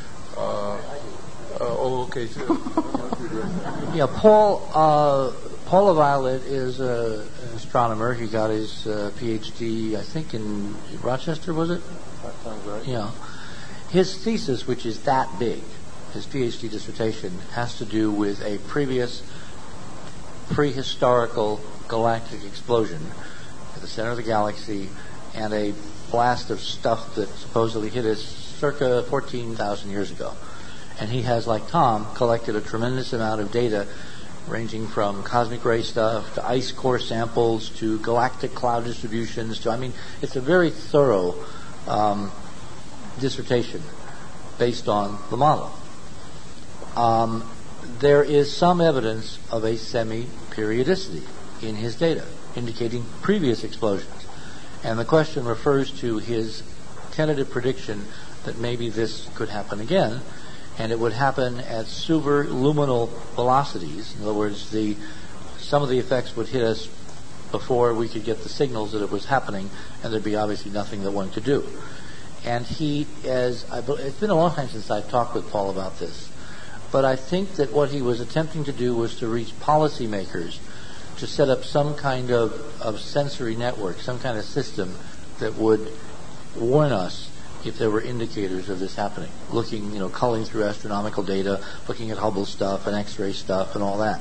D: Okay.
A: Yeah, Paul LaViolette is an astronomer. He got his PhD, I think, in Rochester, was it?
B: That sounds right.
A: Yeah. His thesis, which is that big, his PhD dissertation, has to do with a previous prehistorical galactic explosion at the center of the galaxy and a blast of stuff that supposedly hit us circa 14,000 years ago. And he has, like Tom, collected a tremendous amount of data ranging from cosmic ray stuff to ice core samples to galactic cloud distributions to, I mean, it's a very thorough dissertation based on the model. There is some evidence of a semi-periodicity in his data, indicating previous explosions. And the question refers to his tentative prediction that maybe this could happen again, and it would happen at superluminal velocities. In other words, some of the effects would hit us before we could get the signals that it was happening, and there'd be obviously nothing that one could do. And it's been a long time since I've talked with Paul about this, but I think that what he was attempting to do was to reach policymakers to set up some kind of sensory network, some kind of system that would warn us if there were indicators of this happening, culling through astronomical data, looking at Hubble stuff and X-ray stuff and all that.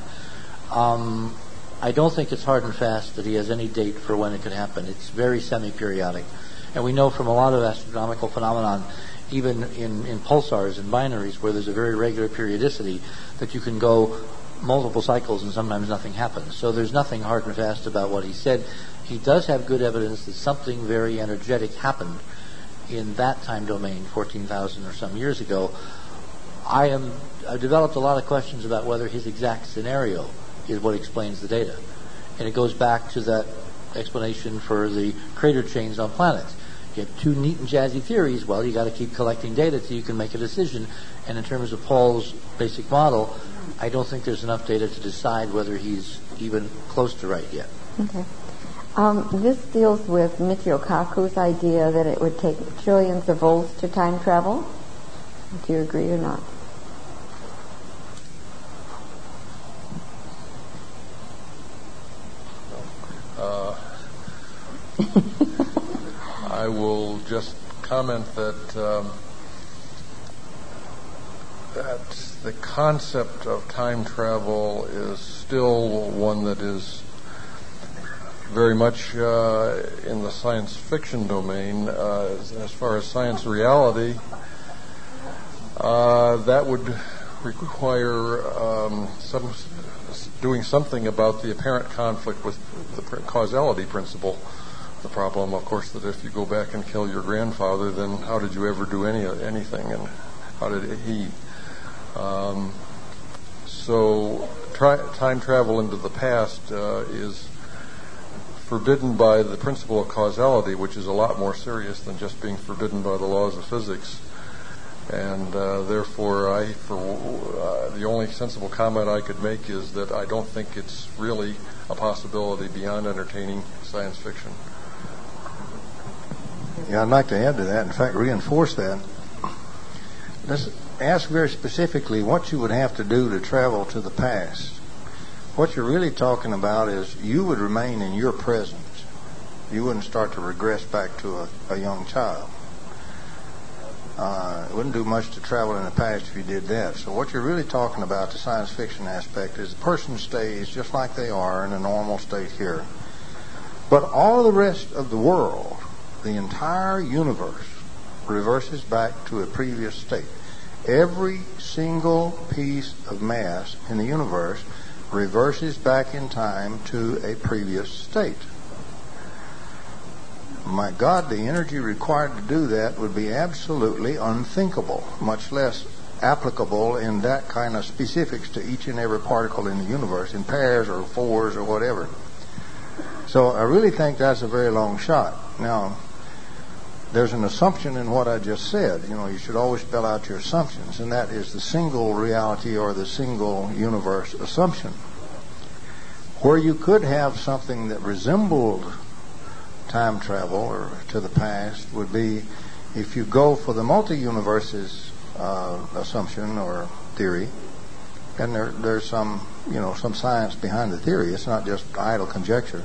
A: I don't think it's hard and fast that he has any date for when it could happen. It's very semi-periodic. And we know from a lot of astronomical phenomenon, even in pulsars and binaries where there's a very regular periodicity, that you can go multiple cycles and sometimes nothing happens. So there's nothing hard and fast about what he said. He does have good evidence that something very energetic happened in that time domain 14,000 or some years ago. I've developed a lot of questions about whether his exact scenario is what explains the data. And it goes back to that explanation for the crater chains on planets. You have two neat and jazzy theories. Well, you got to keep collecting data so you can make a decision. And in terms of Paul's basic model, I don't think there's enough data to decide whether he's even close to right yet.
C: Okay. This deals with Michio Kaku's idea that it would take trillions of volts to time travel. Do you agree or not?
D: I will just comment that that the concept of time travel is still one that is very much in the science fiction domain. As far as science reality, that would require doing something about the apparent conflict with the causality principle. The problem, of course, that if you go back and kill your grandfather, then how did you ever do anything, and how did he? So time travel into the past is forbidden by the principle of causality, which is a lot more serious than just being forbidden by the laws of physics. And therefore, the only sensible comment I could make is that I don't think it's really a possibility beyond entertaining science fiction.
B: Yeah, I'd like to add to that, in fact, reinforce that. Let's ask very specifically what you would have to do to travel to the past. What you're really talking about is you would remain in your present. You wouldn't start to regress back to a young child. It wouldn't do much to travel in the past if you did that. So what you're really talking about, the science fiction aspect, is the person stays just like they are in a normal state here. But all the rest of the world, the entire universe, reverses back to a previous state. Every single piece of mass in the universe reverses back in time to a previous state. My God, the energy required to do that would be absolutely unthinkable, much less applicable in that kind of specifics to each and every particle in the universe, in pairs or fours or whatever. So I really think that's a very long shot. Now, there's an assumption in what I just said. You know, you should always spell out your assumptions, and that is the single reality or the single universe assumption. Where you could have something that resembled time travel or to the past would be if you go for the multi-universes assumption or theory, and there's some science behind the theory. It's not just idle conjecture.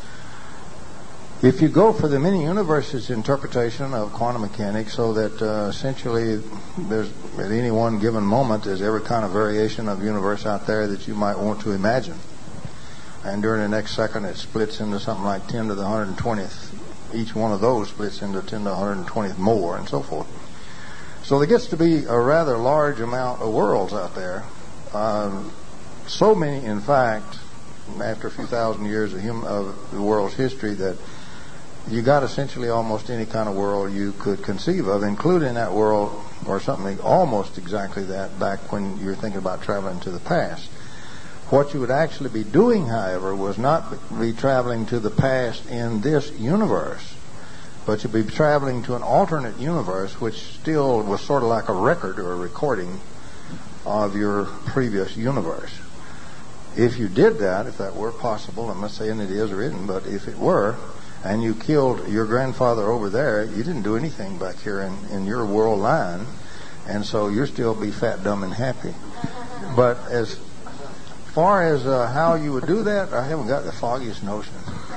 B: If you go for the many universes interpretation of quantum mechanics, so that essentially there's at any one given moment there's every kind of variation of universe out there that you might want to imagine, and during the next second it splits into something like 10 to the 120th. Each one of those splits into 10 to the 120th more, and so forth. So there gets to be a rather large amount of worlds out there. So many, in fact, after a few thousand years of the world's history, that you got essentially almost any kind of world you could conceive of, including that world or something almost exactly that back when you're thinking about traveling to the past. What you would actually be doing, however, was not be traveling to the past in this universe, but you'd be traveling to an alternate universe which still was sort of like a record or a recording of your previous universe. If you did that, if that were possible, I'm not saying it is or isn't, but if it were, and you killed your grandfather over there, you didn't do anything back here in your world line, and so you'll still be fat, dumb, and happy. But as far as how you would do that, I haven't got the foggiest notion.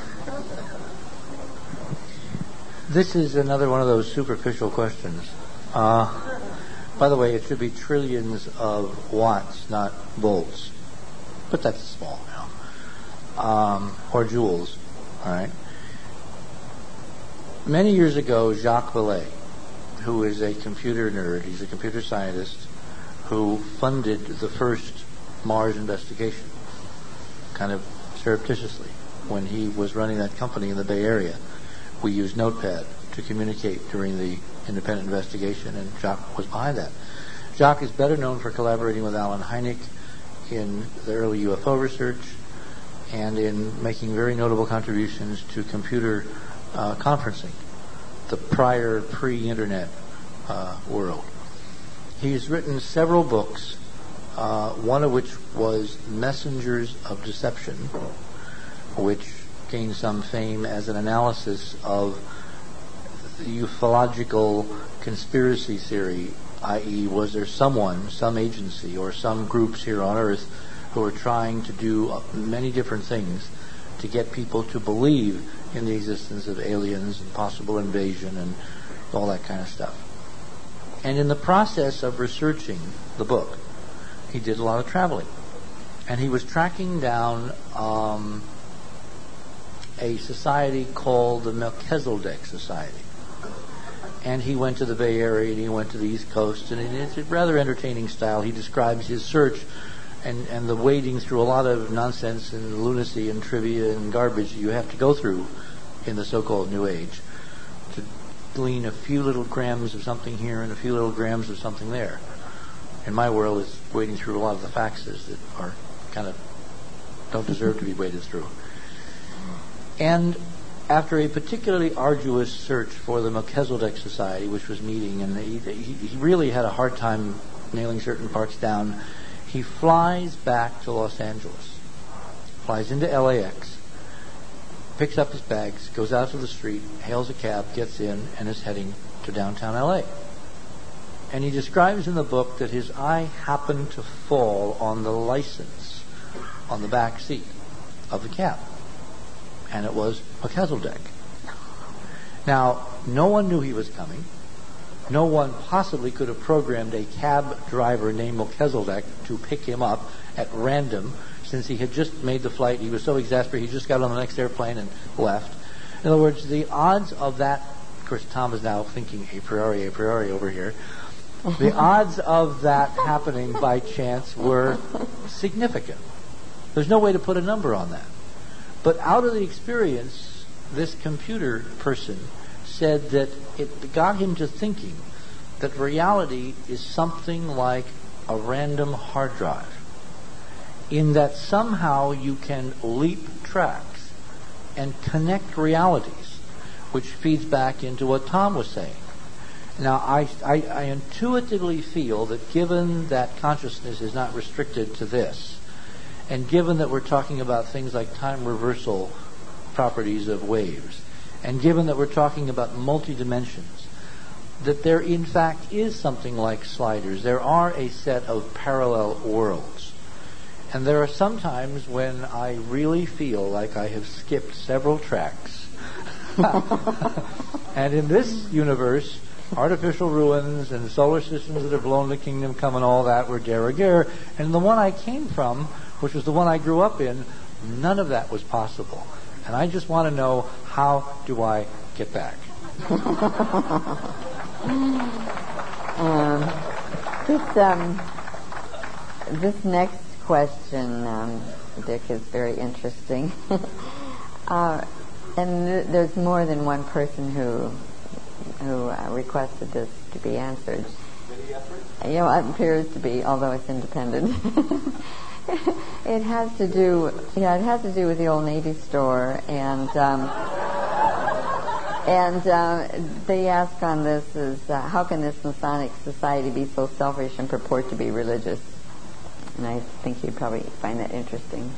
A: This is another one of those superficial questions. By the way, it should be trillions of watts, not volts. But that's small now. Or joules. All right. Many years ago, Jacques Vallée, who is a computer nerd, he's a computer scientist, who funded the first Mars investigation, kind of surreptitiously, when he was running that company in the Bay Area. We used Notepad to communicate during the independent investigation, and Jacques was behind that. Jacques is better known for collaborating with Alan Hynek in the early UFO research. and in making very notable contributions to computer conferencing, the prior pre-internet world. He's written several books, one of which was Messengers of Deception, which gained some fame as an analysis of the ufological conspiracy theory, i.e., was there someone, some agency, or some groups here on Earth who were trying to do many different things to get people to believe in the existence of aliens and possible invasion and all that kind of stuff. And in the process of researching the book, he did a lot of traveling. And he was tracking down a society called the Melchizedek Society. And he went to the Bay Area and he went to the East Coast, and in a rather entertaining style he describes his search and the wading through a lot of nonsense and lunacy and trivia and garbage you have to go through in the so-called New Age to glean a few little grams of something here and a few little grams of something there. In my world, it's wading through a lot of the faxes that are kind of don't deserve to be waded through. And after a particularly arduous search for the Melchizedek Society, which was meeting, and he really had a hard time nailing certain parts down, he flies back to Los Angeles, flies into LAX, picks up his bags, goes out to the street, hails a cab, gets in, and is heading to downtown LA. And he describes in the book that his eye happened to fall on the license on the back seat of the cab. And it was Melchizedek. Now, no one knew he was coming. No one possibly could have programmed a cab driver named Melchizedek to pick him up at random, since he had just made the flight. He was so exasperated, he just got on the next airplane and left. In other words, the odds of that, of course, Tom is now thinking a priori over here. The odds of that happening by chance were significant. There's no way to put a number on that. But out of the experience, this computer person said that it got him to thinking that reality is something like a random hard drive, in that somehow you can leap tracks and connect realities, which feeds back into what Tom was saying. Now, I intuitively feel that given that consciousness is not restricted to this, and given that we're talking about things like time reversal properties of waves, and given that we're talking about multi-dimensions, that there in fact is something like sliders. There are a set of parallel worlds. And there are some times when I really feel like I have skipped several tracks. And in this universe, artificial ruins and solar systems that have blown the kingdom come and all that were de rigueur. And the one I came from, which was the one I grew up in, none of that was possible. And I just want to know, how do I get back?
C: This next question, Dick, is very interesting. And there's more than one person who requested this to be answered. It appears to be, although it's independent. It has to do with the Old Navy store, and they ask on this is how can this Masonic society be so selfish and purport to be religious? And I think you'd probably find that interesting.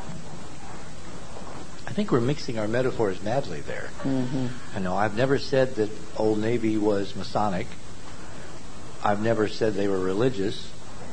A: I think we're mixing our metaphors madly there.
C: Mm-hmm.
A: I know I've never said that Old Navy was Masonic. I've never said they were religious.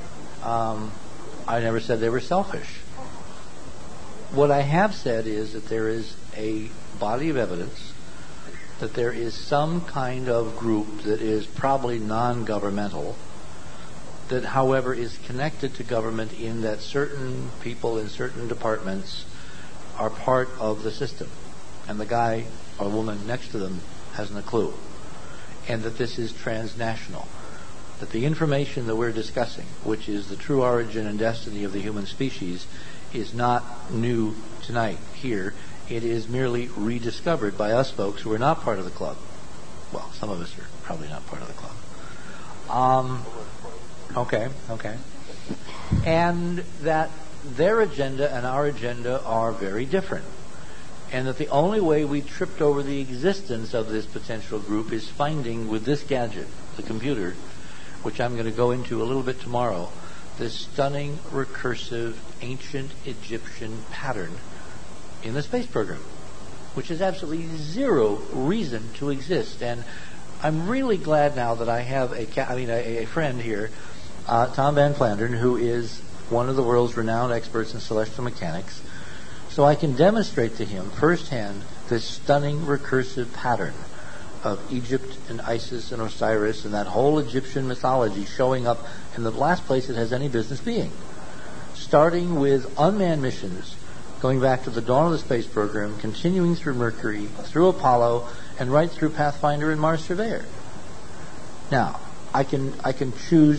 A: I never said they were selfish. What I have said is that there is a body of evidence that there is some kind of group that is probably non-governmental, that, however, is connected to government in that certain people in certain departments are part of the system, and the guy or woman next to them hasn't a clue, and that this is transnational. That the information that we're discussing, which is the true origin and destiny of the human species, is not new tonight here. It is merely rediscovered by us folks who are not part of the club. Well, some of us are probably not part of the club. Okay. And that their agenda and our agenda are very different. And that the only way we tripped over the existence of this potential group is finding with this gadget, the computer, which I'm going to go into a little bit tomorrow, this stunning, recursive, ancient Egyptian pattern in the space program, which has absolutely zero reason to exist. And I'm really glad now that I have a friend here, Tom Van Flandern, who is one of the world's renowned experts in celestial mechanics, so I can demonstrate to him firsthand this stunning recursive pattern of Egypt and Isis and Osiris and that whole Egyptian mythology showing up in the last place it has any business being. Starting with unmanned missions, going back to the dawn of the space program, continuing through Mercury, through Apollo, and right through Pathfinder and Mars Surveyor. Now, I can choose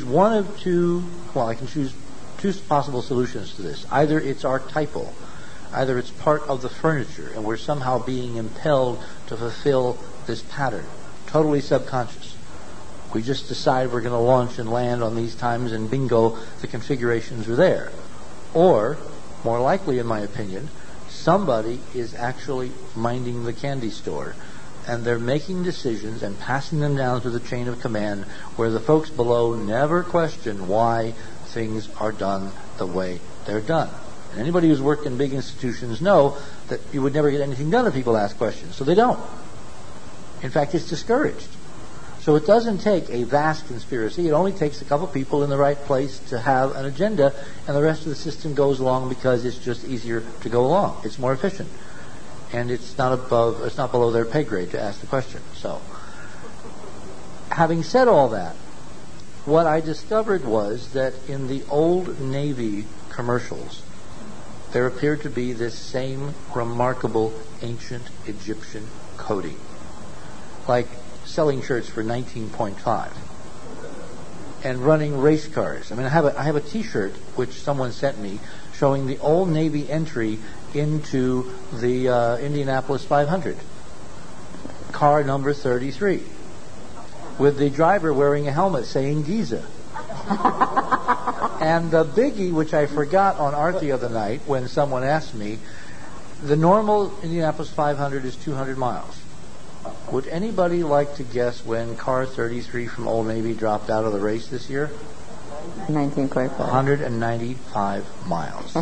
A: I can choose two possible solutions to this. Either it's archetypal, either it's part of the furniture, and we're somehow being impelled to fulfill this pattern, totally subconscious. We just decide we're going to launch and land on these times, and bingo, the configurations are there. Or, more likely in my opinion, somebody is actually minding the candy store, and they're making decisions and passing them down to the chain of command where the folks below never question why things are done the way they're done. And anybody who's worked in big institutions know that you would never get anything done if people ask questions. So they don't. In fact, it's discouraged. So it doesn't take a vast conspiracy. It only takes a couple people in the right place to have an agenda, and the rest of the system goes along because it's just easier to go along. It's more efficient. And it's not below their pay grade to ask the question. So, having said all that, what I discovered was that in the old Navy commercials, there appeared to be this same remarkable ancient Egyptian coding, like selling shirts for 19.5 and running race cars. I mean, I have a T-shirt which someone sent me showing the old Navy entry into the Indianapolis 500, car number 33, with the driver wearing a helmet saying Giza. And the biggie, which I forgot on art the other night when someone asked me, the normal Indianapolis 500 is 200 miles. Would anybody like to guess when car 33 from Old Navy dropped out of the race this year?
C: 19.5.
A: 195 miles.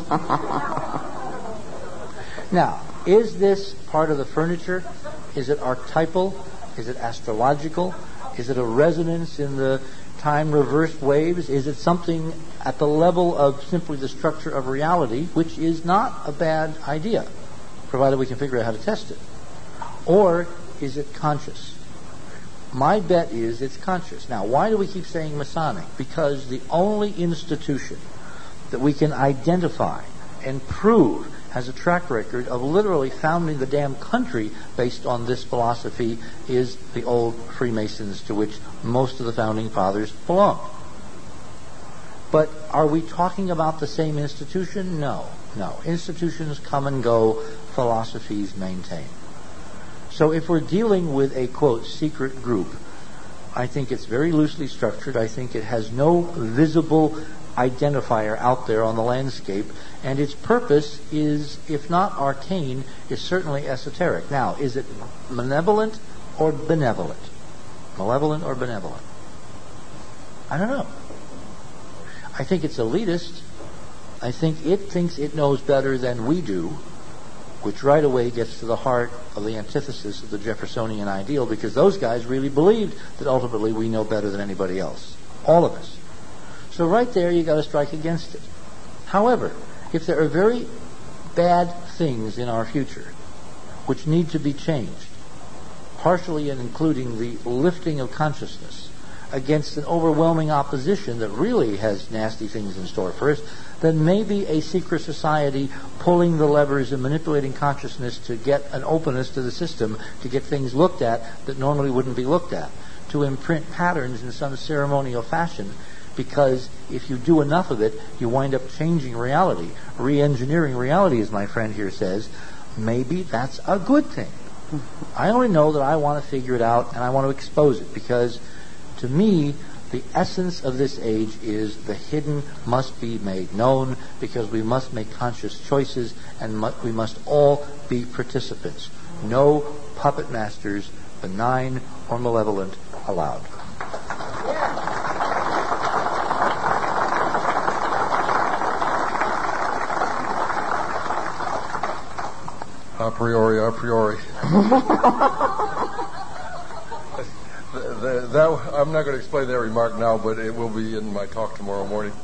A: Now, is this part of the furniture? Is it archetypal? Is it astrological? Is it a resonance in the time reversed waves? Is it something at the level of simply the structure of reality, which is not a bad idea, provided we can figure out how to test it? Or is it conscious? My bet is it's conscious. Now, why do we keep saying Masonic? Because the only institution that we can identify and prove has a track record of literally founding the damn country based on this philosophy is the old Freemasons, to which most of the founding fathers belonged. But are we talking about the same institution? No. Institutions come and go, philosophies maintain. So if we're dealing with a, quote, secret group, I think it's very loosely structured. I think it has no visible identifier out there on the landscape, and its purpose is, if not arcane, is certainly esoteric. Now, is it malevolent or benevolent? Malevolent or benevolent? I don't know. I think it's elitist. I think it thinks it knows better than we do, which right away gets to the heart of the antithesis of the Jeffersonian ideal, because those guys really believed that ultimately we know better than anybody else. All of us. So right there, you got to strike against it. However, if there are very bad things in our future which need to be changed, partially and including the lifting of consciousness against an overwhelming opposition that really has nasty things in store for us, then maybe a secret society pulling the levers and manipulating consciousness to get an openness to the system, to get things looked at that normally wouldn't be looked at, to imprint patterns in some ceremonial fashion. Because if you do enough of it, you wind up changing reality, re-engineering reality, as my friend here says. Maybe that's a good thing. I only know that I want to figure it out and I want to expose it, because to me, the essence of this age is the hidden must be made known, because we must make conscious choices and we must all be participants. No puppet masters, benign or malevolent, allowed.
D: A priori. I'm not going to explain that remark now, but it will be in my talk tomorrow morning.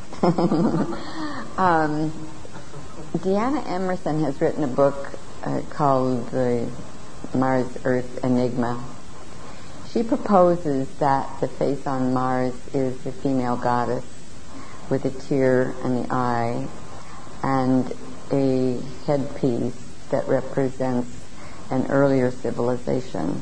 C: Deanna Emerson has written a book called The Mars-Earth Enigma. She proposes that the face on Mars is a female goddess with a tear in the eye and a headpiece that represents an earlier civilization.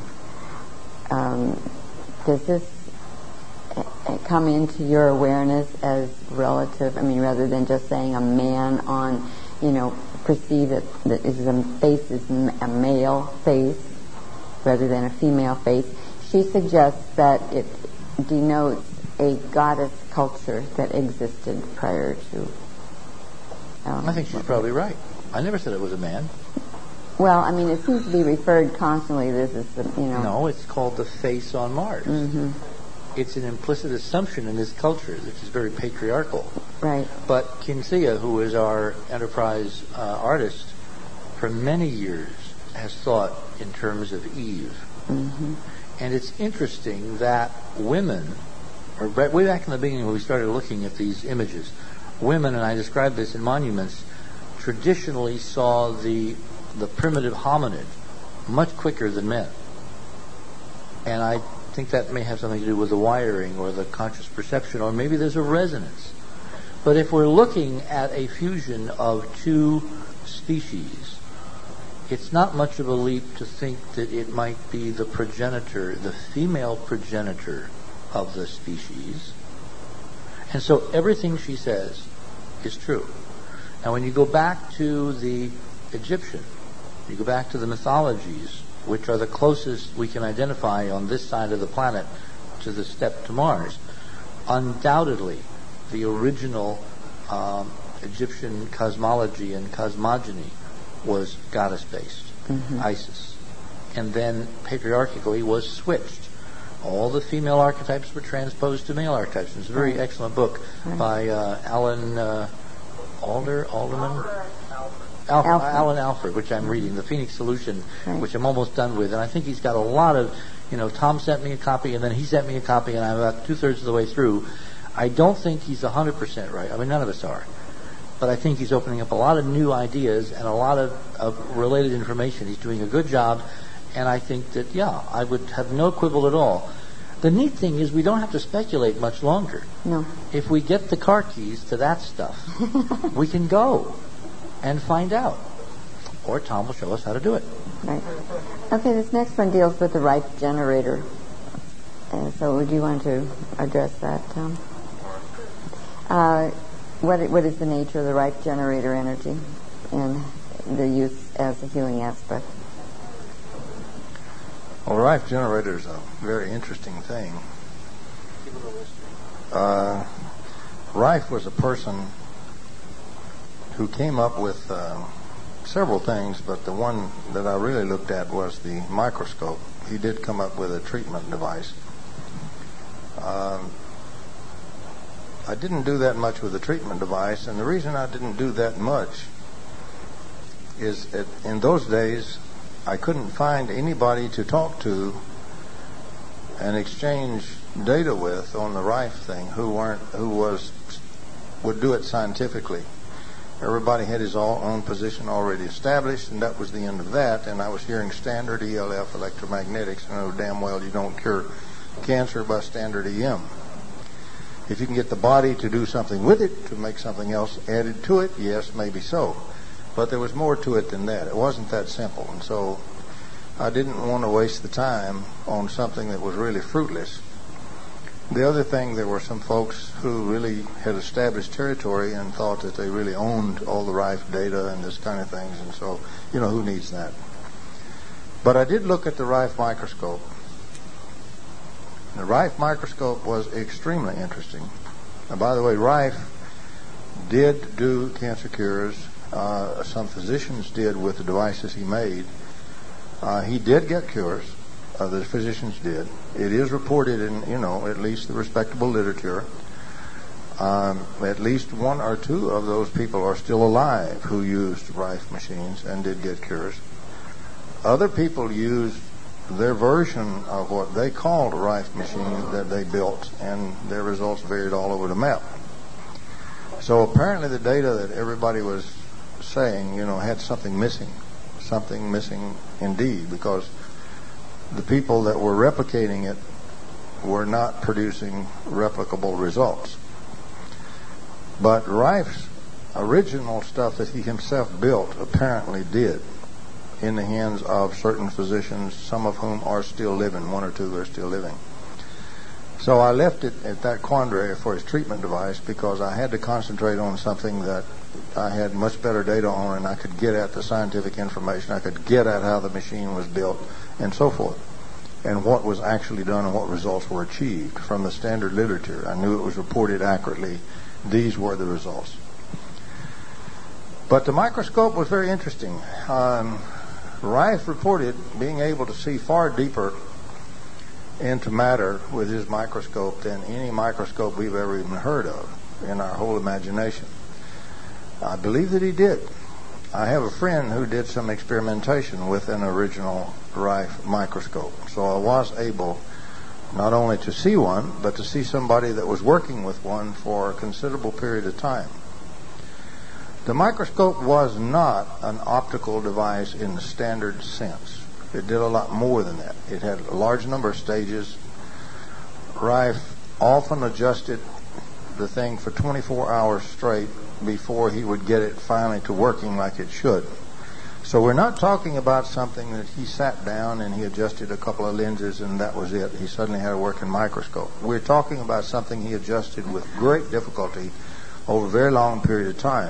C: Does this come into your awareness as relative? I mean, rather than just saying a man on, perceive that the face is a male face rather than a female face. She suggests that it denotes a goddess culture that existed prior to.
A: I think she's probably right. I never said it was a man.
C: Well, I mean, it seems to be referred constantly. This is,
A: No, it's called the face on Mars.
C: Mm-hmm.
A: It's an implicit assumption in this culture, which is very patriarchal.
C: Right.
A: But Kinsia, who is our enterprise artist, for many years has thought in terms of Eve.
C: Mm-hmm.
A: And it's interesting that women, or way back in the beginning when we started looking at these images, women, and I described this in monuments, traditionally saw the primitive hominid much quicker than men. And I think that may have something to do with the wiring or the conscious perception, or maybe there's a resonance. But if we're looking at a fusion of two species, it's not much of a leap to think that it might be the progenitor, the female progenitor of the species. And so everything she says is true. Now when you go back to the Egyptian, you go back to the mythologies, which are the closest we can identify on this side of the planet to the step to Mars, undoubtedly the original Egyptian cosmology and cosmogony was goddess-based,
C: mm-hmm.
A: Isis. And then patriarchally was switched. All the female archetypes were transposed to male archetypes. It's a very excellent book by Alan Alfred, which I'm reading, The Phoenix Solution, which I'm almost done with. And I think he's got a lot of, Tom sent me a copy, and then he sent me a copy, and I'm about 2/3 of the way through. I don't think he's 100% right. I mean, none of us are. But I think he's opening up a lot of new ideas and a lot of related information. He's doing a good job, and I think that, I would have no quibble at all. The neat thing is we don't have to speculate much longer.
C: No.
A: If we get the car keys to that stuff, we can go and find out. Or Tom will show us how to do it.
C: Right. Okay, this next one deals with the Rife generator. So would you want to address that, Tom? What is the nature of the Rife generator energy and the use as a healing aspect?
B: Well, Rife generator is a very interesting thing. Rife was a person who came up with several things, but the one that I really looked at was the microscope. He did come up with a treatment device. I didn't do that much with the treatment device, and the reason I didn't do that much is that in those days I couldn't find anybody to talk to and exchange data with on the Rife thing who would do it scientifically. Everybody had his own position already established, and that was the end of that. And I was hearing standard ELF electromagnetics, and I know damn well you don't cure cancer by standard EM. If you can get the body to do something with it, to make something else added to it, yes, maybe so. But there was more to it than that. It wasn't that simple. And so I didn't want to waste the time on something that was really fruitless. The other thing, there were some folks who really had established territory and thought that they really owned all the Rife data and this kind of things. And so, who needs that? But I did look at the Rife microscope. The Rife microscope was extremely interesting. And by the way, Rife did do cancer cures. Some physicians did with the devices he made. He did get cures. The physicians did. It is reported in, at least the respectable literature. At least one or two of those people are still alive who used Rife machines and did get cures. Other people used their version of what they called a Rife machine that they built, and their results varied all over the map. So apparently the data that everybody was saying, had something missing indeed, because the people that were replicating it were not producing replicable results. But Rife's original stuff that he himself built apparently did, in the hands of certain physicians, some of whom are still living, one or two are still living. So I left it at that quandary for his treatment device because I had to concentrate on something that I had much better data on, and I could get at the scientific information, I could get at how the machine was built, and so forth, and what was actually done and what results were achieved from the standard literature. I knew it was reported accurately. These were the results. But the microscope was very interesting. Rife reported being able to see far deeper into matter with his microscope than any microscope we've ever even heard of in our whole imagination. I believe that he did. I have a friend who did some experimentation with an original Rife microscope, so I was able not only to see one, but to see somebody that was working with one for a considerable period of time. The microscope was not an optical device in the standard sense. It did a lot more than that. It had a large number of stages. Rife often adjusted the thing for 24 hours straight before he would get it finally to working like it should. So we're not talking about something that he sat down and he adjusted a couple of lenses and that was it. He suddenly had a working microscope. We're talking about something he adjusted with great difficulty over a very long period of time.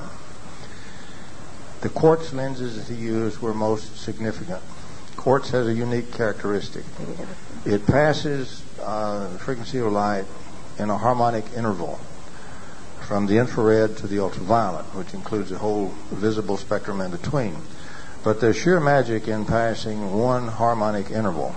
B: The quartz lenses that he used were most significant. Quartz has a unique characteristic. It passes the frequency of light in a harmonic interval from the infrared to the ultraviolet, which includes the whole visible spectrum in between. But there's sheer magic in passing one harmonic interval.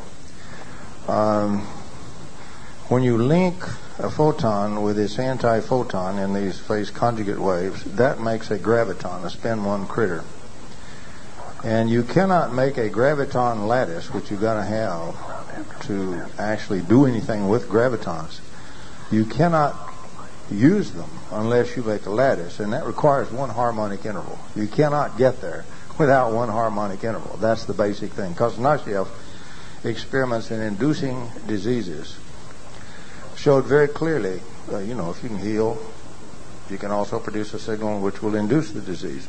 B: When you link a photon with its antiphoton in these phase conjugate waves, that makes a graviton, a spin one critter. And you cannot make a graviton lattice, which you've got to have to actually do anything with gravitons. You cannot use them unless you make a lattice, and that requires one harmonic interval. You cannot get there without one harmonic interval. That's the basic thing. Kosnashev experiments in inducing diseases showed very clearly, if you can heal, you can also produce a signal which will induce the disease.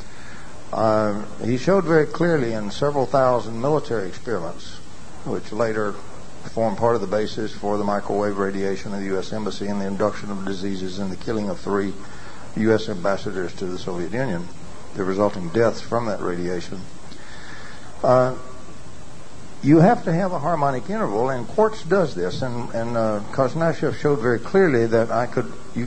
B: He showed very clearly in several thousand military experiments, which later formed part of the basis for the microwave radiation of the U.S. Embassy and the induction of diseases and the killing of 3 U.S. ambassadors to the Soviet Union, the resulting deaths from that radiation. You have to have a harmonic interval, and quartz does this. And Kosnashev showed very clearly that you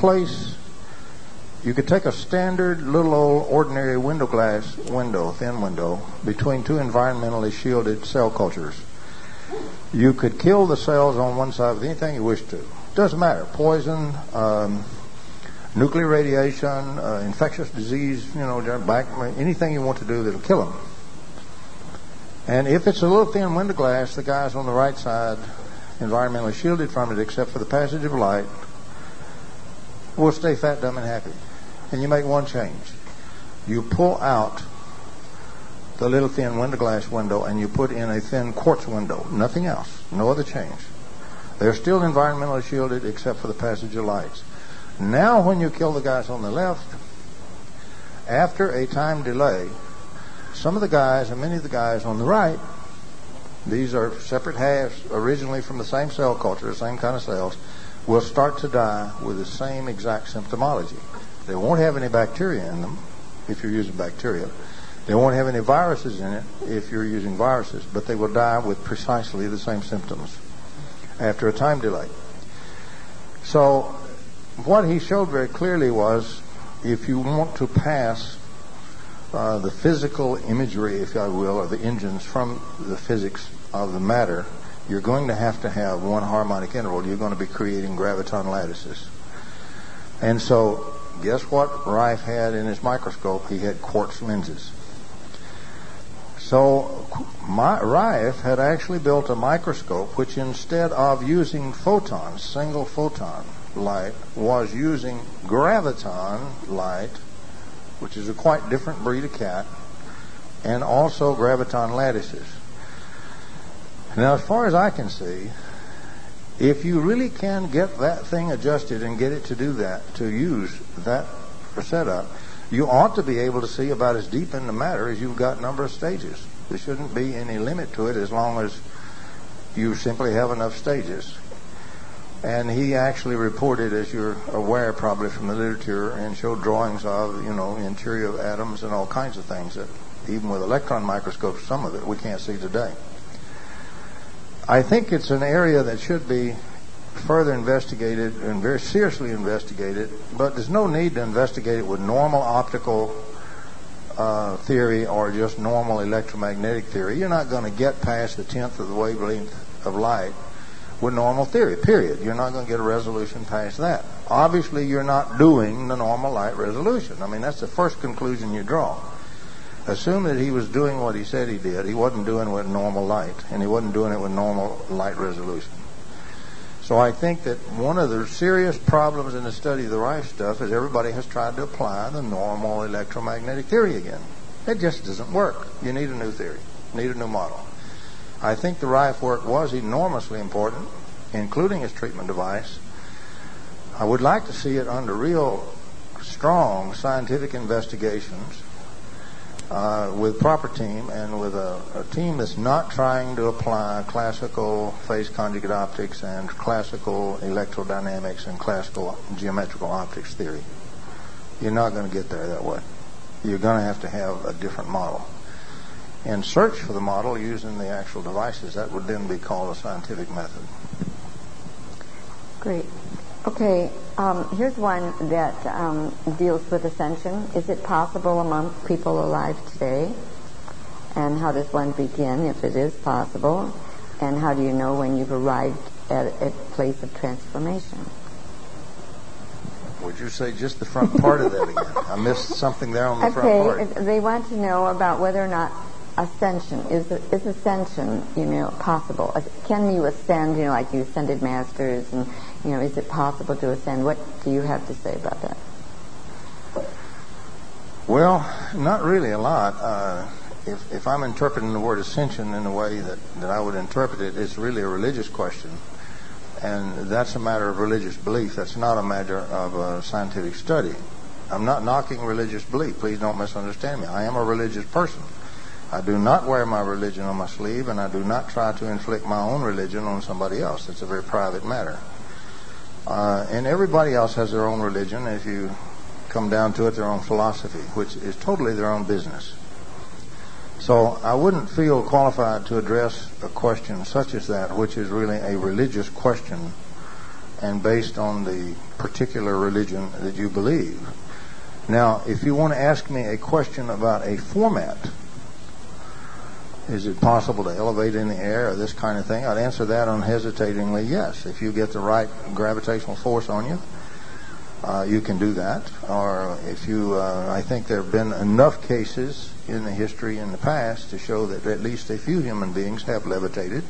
B: could take a standard little old ordinary thin window, between 2 environmentally shielded cell cultures. You could kill the cells on one side with anything you wish to. Doesn't matter. Poison, nuclear radiation, infectious disease, anything you want to do that'll kill them. And if it's a little thin window glass, the guys on the right side, environmentally shielded from it except for the passage of light, will stay fat, dumb, and happy. And you make one change. You pull out the little thin window glass window and you put in a thin quartz window. Nothing else. No other change. They're still environmentally shielded except for the passage of lights. Now when you kill the guys on the left, after a time delay, some of the guys and many of the guys on the right, these are separate halves originally from the same cell culture, the same kind of cells, will start to die with the same exact symptomology. They won't have any bacteria in them if you're using bacteria. They won't have any viruses in it if you're using viruses, but they will die with precisely the same symptoms after a time delay. So what he showed very clearly was if you want to pass the physical imagery, if I will, or the engines from the physics of the matter, you're going to have one harmonic interval. You're going to be creating graviton lattices. And so, guess what Rife had in his microscope? He had quartz lenses. So Rife had actually built a microscope which, instead of using photons, single photon light, was using graviton light, which is a quite different breed of cat, and also graviton lattices. Now, as far as I can see, if you really can get that thing adjusted and get it to do that, to use that for setup, you ought to be able to see about as deep in the matter as you've got a number of stages. There shouldn't be any limit to it as long as you simply have enough stages. And he actually reported, as you're aware probably from the literature, and showed drawings of, interior of atoms and all kinds of things that even with electron microscopes, some of it we can't see today. I think it's an area that should be further investigated and very seriously investigated, but there's no need to investigate it with normal optical theory or just normal electromagnetic theory. You're not going to get past the 10th of the wavelength of light with normal theory, period. You're not going to get a resolution past that. Obviously, you're not doing the normal light resolution. I mean, that's the first conclusion you draw. Assume that he was doing what he said he did. He wasn't doing it with normal light, and he wasn't doing it with normal light resolution. So I think that one of the serious problems in the study of the Rife stuff is everybody has tried to apply the normal electromagnetic theory again. It just doesn't work. You need a new theory. You need a new model. I think the Rife work was enormously important, including his treatment device. I would like to see it under real strong scientific investigations with proper team and with a team that's not trying to apply classical phase conjugate optics and classical electrodynamics and classical geometrical optics theory. You're not going to get there that way. You're going to have a different model. And search for the model using the actual devices. That would then be called a scientific method.
C: Great. Okay, here's one that deals with ascension. Is it possible among people alive today? And how does one begin, if it is possible? And how do you know when you've arrived at a place of transformation?
B: Would you say just the front part of that again? I missed something there on the front part.
C: They want to know about whether or not ascension is ascension, possible. Can you ascend, like you ascended masters, and is it possible to ascend? What do you have to say about that?
B: Well, not really a lot. If I'm interpreting the word ascension in the way that I would interpret it, it's really a religious question, and that's a matter of religious belief. That's not a matter of scientific study. I'm not knocking religious belief. Please don't misunderstand me. I am a religious person. I do not wear my religion on my sleeve, and I do not try to inflict my own religion on somebody else. It's a very private matter. And everybody else has their own religion. If you come down to it, their own philosophy, which is totally their own business. So I wouldn't feel qualified to address a question such as that, which is really a religious question and based on the particular religion that you believe. Now, if you want to ask me a question about a format, is it possible to elevate in the air or this kind of thing? I'd answer that unhesitatingly, yes. If you get the right gravitational force on you, you can do that. Or if you, I think there have been enough cases in the history in the past to show that at least a few human beings have levitated.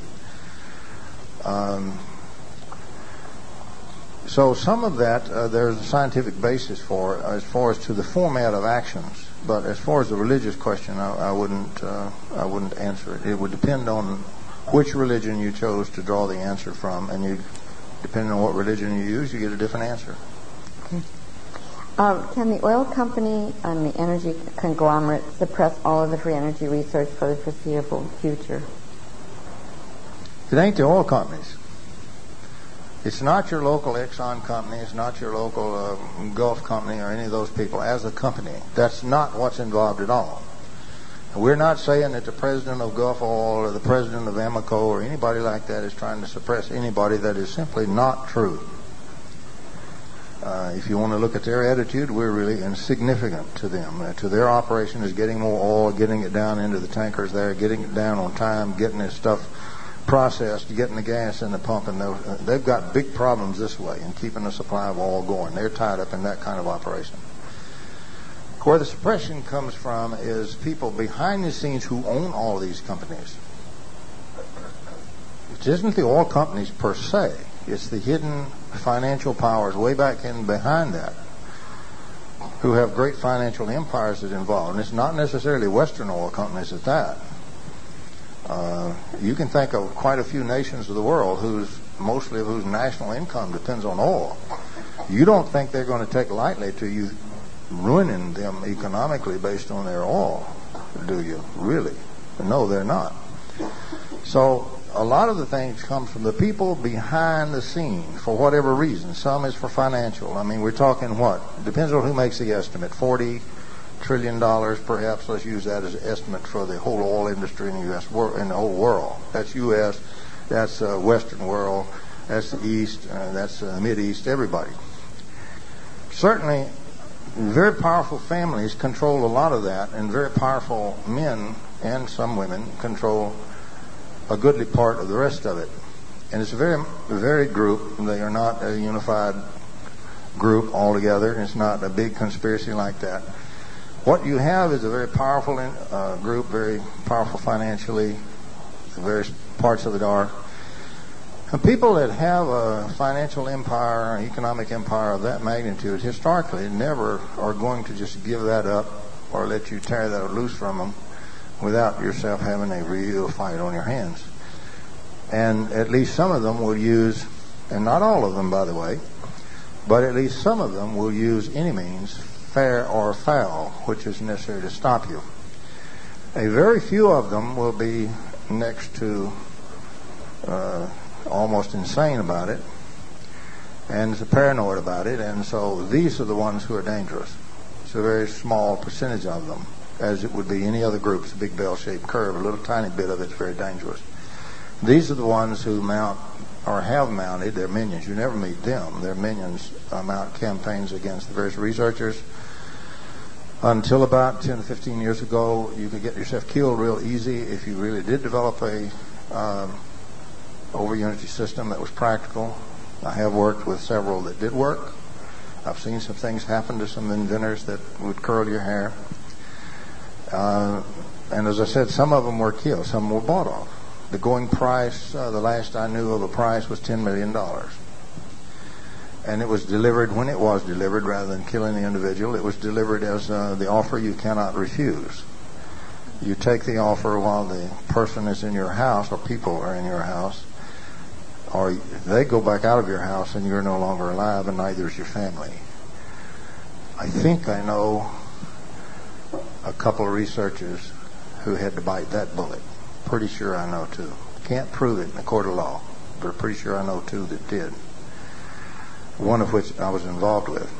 B: So some of that there's a scientific basis for as far as to the format of actions. But as far as the religious question, I wouldn't answer it. It would depend on which religion you chose to draw the answer from, and depending on what religion you use, you get a different answer.
C: Okay. Can the oil company and the energy conglomerate suppress all of the free energy research for the foreseeable future?
B: It ain't the oil companies. It's not your local Exxon company. It's not your local Gulf company or any of those people as a company. That's not what's involved at all. We're not saying that the president of Gulf Oil or the president of Amoco or anybody like that is trying to suppress anybody. That is simply not true. If you want to look at their attitude, we're really insignificant to them. To their operation is getting more oil, getting it down into the tankers there, getting it down on time, getting this stuff processed, getting the gas in the pump, and they've got big problems this way in keeping the supply of oil going. They're tied up in that kind of operation. Where the suppression comes from is people behind the scenes who own all of these companies. It isn't the oil companies per se. It's the hidden financial powers way back in behind that who have great financial empires that involved. And it's not necessarily Western oil companies at that. You can think of quite a few nations of the world mostly of whose national income depends on oil. You don't think they're going to take lightly to you ruining them economically based on their oil, do you? Really? No, they're not. So a lot of the things come from the people behind the scene for whatever reason. Some is for financial. I mean, we're talking what? Depends on who makes the estimate. $40 trillion perhaps. Let's use that as an estimate for the whole oil industry in the U.S. in the whole world. That's U.S. That's Western world. That's the East. That's the Mid-East. Everybody. Certainly, very powerful families control a lot of that, and very powerful men and some women control a goodly part of the rest of it. And it's a very varied group. They are not a unified group altogether. It's not a big conspiracy like that. What you have is a very powerful group, very powerful financially, various parts of it are. And people that have a financial empire, an economic empire of that magnitude, historically never are going to just give that up or let you tear that loose from them without yourself having a real fight on your hands. And at least some of them will use, and not all of them, by the way, but at least some of them will use any means, fair or foul, which is necessary to stop you. A very few of them will be next to almost insane about it and paranoid about it, and so these are the ones who are dangerous. It's a very small percentage of them, as it would be any other group. It's a big bell-shaped curve. A little tiny bit of it's very dangerous. These are the ones who mount or have mounted their minions. You never meet them. Their minions mount campaigns against the various researchers. Until about 10 to 15 years ago, you could get yourself killed real easy if you really did develop a over-unity system that was practical. I have worked with several that did work. I've seen some things happen to some inventors that would curl your hair. And as I said, some of them were killed. Some were bought off. The going price, the last I knew of a price, was $10 million. And it was delivered when it was delivered, rather than killing the individual. It was delivered as the offer you cannot refuse. You take the offer while the person is in your house, or people are in your house, or they go back out of your house and you're no longer alive, and neither is your family. I think I know a couple of researchers who had to bite that bullet. Pretty sure I know two. Can't prove it in a court of law, but pretty sure I know two that did. One of which I was involved with.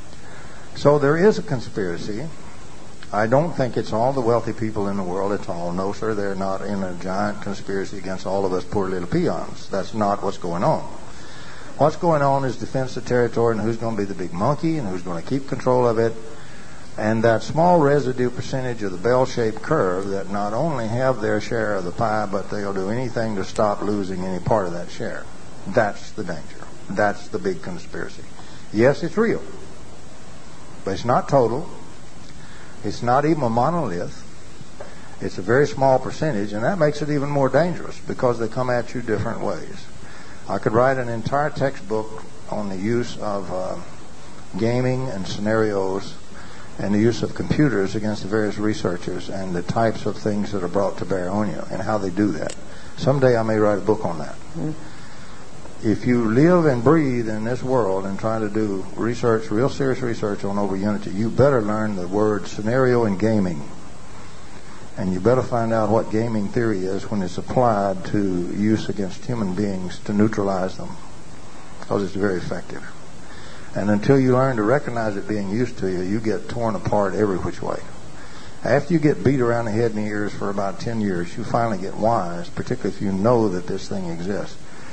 B: So there is a conspiracy. I don't think it's all the wealthy people in the world at all. No, sir, they're not in a giant conspiracy against all of us poor little peons. That's not what's going on. What's going on is defense of territory and who's going to be the big monkey and who's going to keep control of it. And that small residue percentage of the bell-shaped curve that not only have their share of the pie, but they'll do anything to stop losing any part of that share. That's the danger. That's the big conspiracy. Yes, it's real. But it's not total. It's not even a monolith. It's a very small percentage, and that makes it even more dangerous because they come at you different ways. I could write an entire textbook on the use of gaming and scenarios and the use of computers against the various researchers and the types of things that are brought to bear on you and how they do that. Someday I may write a book on that. Mm-hmm. If you live and breathe in this world and try to do research, real serious research on over unity, you better learn the word scenario and gaming. And you better find out what gaming theory is when it's applied to use against human beings to neutralize them, because it's very effective. And until you learn to recognize it being used to you, you get torn apart every which way. After you get beat around the head and the ears for about 10 years, you finally get wise, particularly if you know that this thing exists.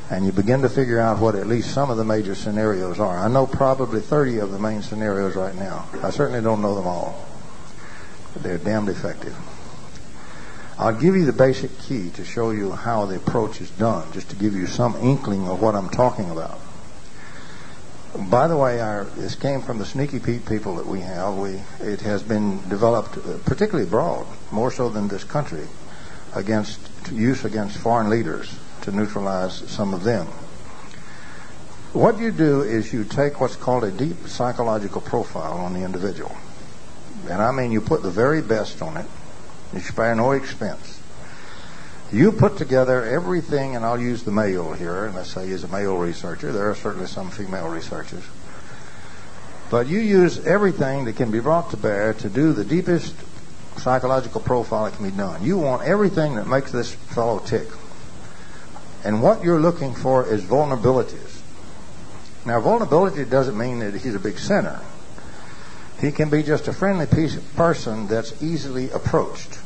B: and you begin to figure out what at least some of the major scenarios are. I know probably 30 of the main scenarios right now. I certainly don't know them all. They're damned effective. I'll give you the basic key to show you how the approach is done, just to give you some inkling of what I'm talking about. By the way, this came from the Sneaky Pete people that we have. It has been developed particularly abroad, more so than this country, against foreign leaders to neutralize some of them. What you do is you take what's called a deep psychological profile on the individual. And I mean you put the very best on it. You spare no expense. You put together everything, and I'll use the male here, and let's say he's a male researcher. There are certainly some female researchers. But you use everything that can be brought to bear to do the deepest psychological profile that can be done. You want everything that makes this fellow tick. And what you're looking for is vulnerabilities. Now, vulnerability doesn't mean that he's a big sinner. He can be just a friendly person that's easily approached.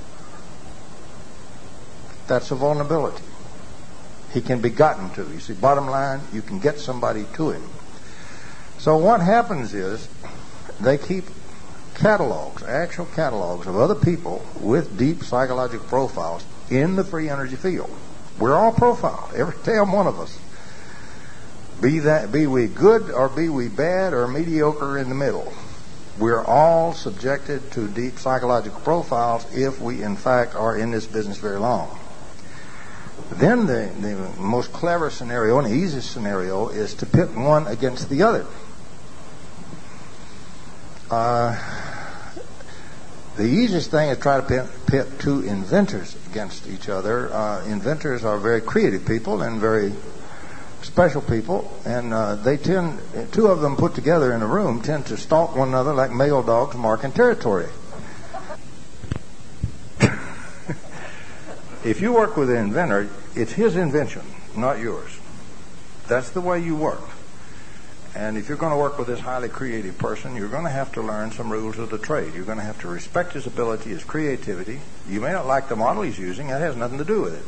B: That's a vulnerability. He can be gotten to. You see, bottom line, you can get somebody to him. So what happens is they keep catalogs, actual catalogs of other people with deep psychological profiles in the free energy field. We're all profiled, every damn one of us. Be we good or be we bad or mediocre in the middle. We're all subjected to deep psychological profiles if we, in fact, are in this business very long. Then the most clever scenario and the easiest scenario is to pit one against the other. The easiest thing is try to pit two inventors against each other. Inventors are very creative people and very special people, and two of them put together in a room tend to stalk one another like male dogs marking territory. If you work with an inventor, it's his invention, not yours. That's the way you work. And if you're going to work with this highly creative person, you're going to have to learn some rules of the trade. You're going to have to respect his ability, his creativity. You may not like the model he's using. That has nothing to do with it.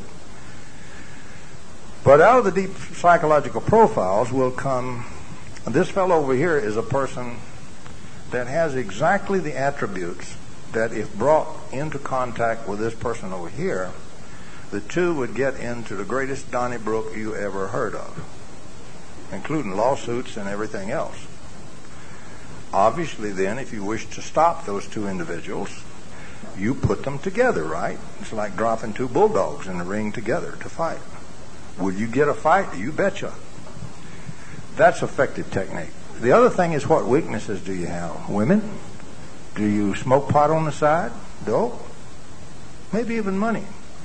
B: But out of the deep psychological profiles will come, this fellow over here is a person that has exactly the attributes that if brought into contact with this person over here, the two would get into the greatest Donnybrook you ever heard of, including lawsuits and everything else. Obviously then, if you wish to stop those two individuals, you put them together, right? It's like dropping two bulldogs in the ring together to fight. Will you get a fight? You betcha. That's effective technique. The other thing is, what weaknesses do you have? Women? Do you smoke pot on the side? No? Maybe even money.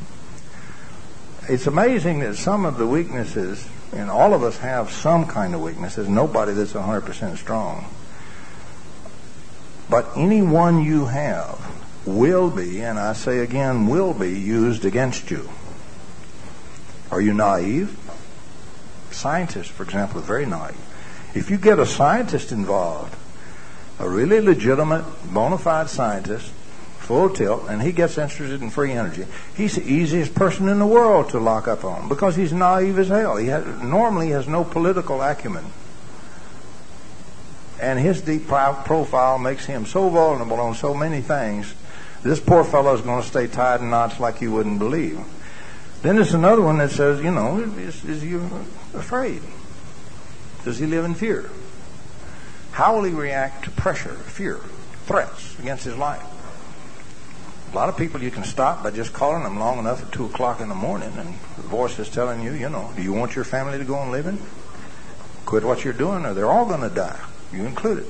B: It's amazing that some of the weaknesses, and all of us have some kind of weaknesses, nobody that's 100% strong. But any one you have will be, and I say again, will be used against you. Are you naive? Scientists, for example, are very naive. If you get a scientist involved, a really legitimate, bona fide scientist, full tilt, and he gets interested in free energy, he's the easiest person in the world to lock up on because he's naive as hell. He normally has no political acumen. And his deep profile makes him so vulnerable on so many things, this poor fellow is going to stay tied in knots like you wouldn't believe. Then there's another one that says, is he afraid? Does he live in fear? How will he react to pressure, fear, threats against his life? A lot of people you can stop by just calling them long enough at 2 o'clock in the morning, and the voice is telling you, do you want your family to go on living? Quit what you're doing or they're all going to die, you included.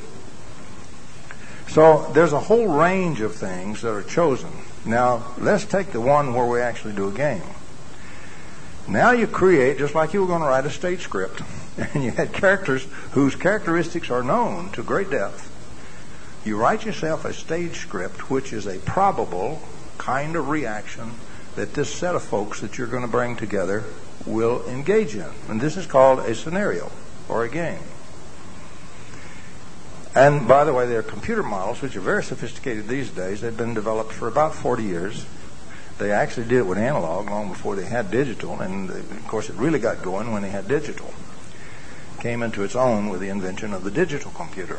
B: So there's a whole range of things that are chosen. Now, let's take the one where we actually do a game. Now you create, just like you were going to write a stage script, and you had characters whose characteristics are known to great depth. You write yourself a stage script which is a probable kind of reaction that this set of folks that you're going to bring together will engage in. And this is called a scenario or a game. And by the way, there are computer models which are very sophisticated these days. They've been developed for about 40 years. They actually did it with analog long before they had digital, and of course it really got going when they had digital. Came into its own with the invention of the digital computer.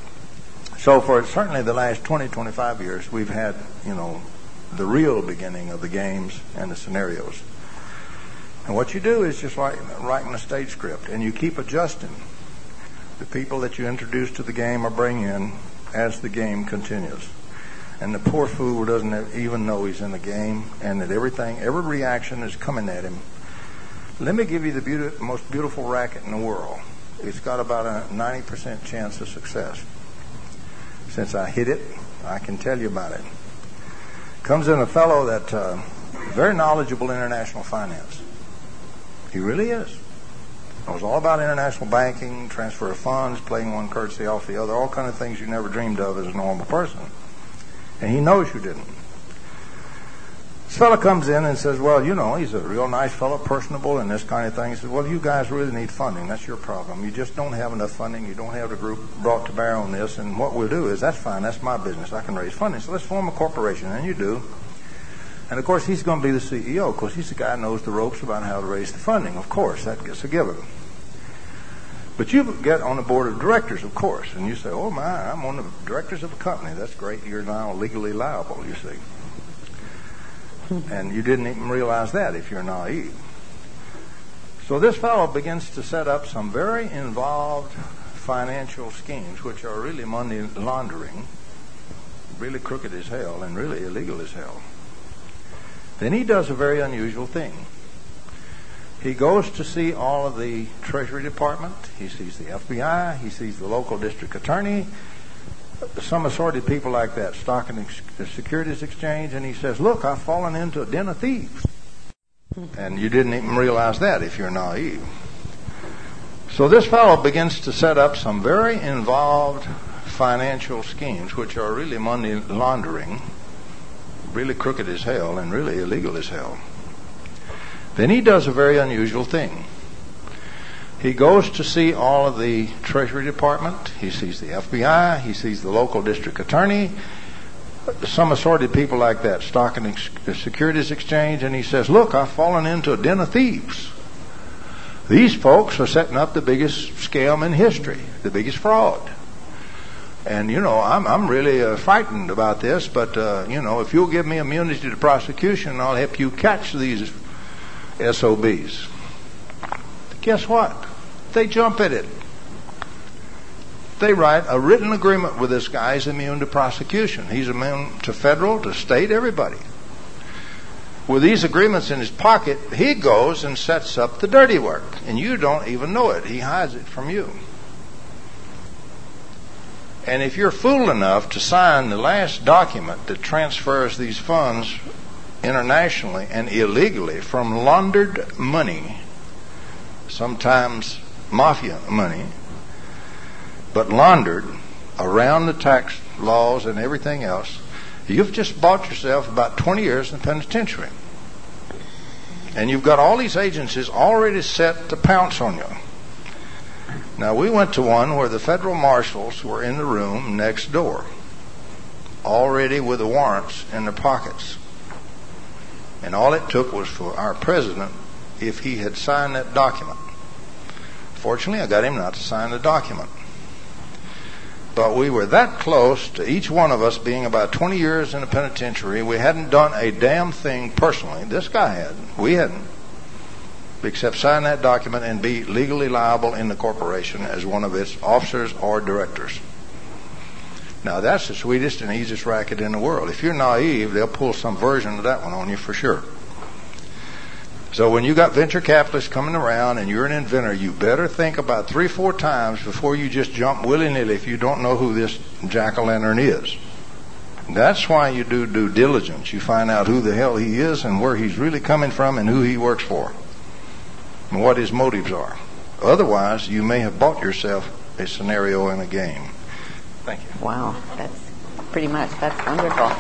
B: So for certainly the last 20, 25 years, we've had, the real beginning of the games and the scenarios. And what you do is just like writing a stage script, and you keep adjusting the people that you introduce to the game or bring in as the game continues. And the poor fool doesn't even know he's in the game, and that every reaction is coming at him. Let me give you the most beautiful racket in the world. It's got about a 90% chance of success. Since I hit it, I can tell you about it. Comes in a fellow that very knowledgeable in international finance. He really is. Knows all about international banking, transfer of funds, playing one currency off the other, all kind of things you never dreamed of as a normal person. And he knows you didn't. This fellow comes in and says, well, he's a real nice fellow, personable, and this kind of thing. He says, well, you guys really need funding. That's your problem. You just don't have enough funding. You don't have the group brought to bear on this. And what we'll do is, that's fine. That's my business. I can raise funding. So let's form a corporation. And you do. And, of course, he's going to be the CEO. Of course, he's the guy who knows the ropes about how to raise the funding. Of course, that gets a given. But you get on the board of directors, of course. And you say, oh, my, I'm on the directors of a company. That's great. You're now legally liable, you see. And you didn't even realize that if you're naive. So this fellow begins to set up some very involved financial schemes, which are really money laundering, really crooked as hell, and really illegal as hell. Then he does a very unusual thing. He goes to see all of the Treasury Department. He sees the FBI. He sees the local district attorney. Some assorted people like that, Stock and Securities Exchange, and he says, look, I've fallen into a den of thieves. And you didn't even realize that if you're naive. So this fellow begins to set up some very involved financial schemes, which are really money laundering, really crooked as hell, and really illegal as hell. Then he does a very unusual thing. He goes to see all of the Treasury Department. He sees the FBI. He sees the local district attorney. Some assorted people like that, Stock and Securities Exchange, and he says, look, I've fallen into a den of thieves. These folks are setting up the biggest scam in history, the biggest fraud. And, I'm really frightened about this, but, if you'll give me immunity to prosecution, I'll help you catch these SOBs. Guess what? They jump at it. They write a written agreement with this guy. He's immune to prosecution. He's immune to federal, to state, everybody. With these agreements in his pocket, he goes and sets up the dirty work. And you don't even know it. He hides it from you. And if you're fool enough to sign the last document that transfers these funds internationally and illegally from laundered money, sometimes mafia money, but laundered around the tax laws and everything else, you've just bought yourself about 20 years in the penitentiary. And you've got all these agencies already set to pounce on you. Now, we went to one where the federal marshals were in the room next door, already with the warrants in their pockets. And all it took was for our president, if he had signed that document. Fortunately, I got him not to sign the document. But we were that close to each one of us being about 20 years in the penitentiary. We hadn't done a damn thing personally. This guy had. We hadn't. Except sign that document and be legally liable in the corporation as one of its officers or directors. Now, that's the sweetest and easiest racket in the world. If you're naive, they'll pull some version of that one on you for sure. So when you got venture capitalists coming around and you're an inventor, you better think about 3-4 times before you just jump willy-nilly if you don't know who this jack-o'-lantern is. That's why you do due diligence. You find out who the hell he is and where he's really coming from and who he works for and what his motives are. Otherwise, you may have bought yourself a scenario in a game. Thank you.
C: Wow, that's wonderful.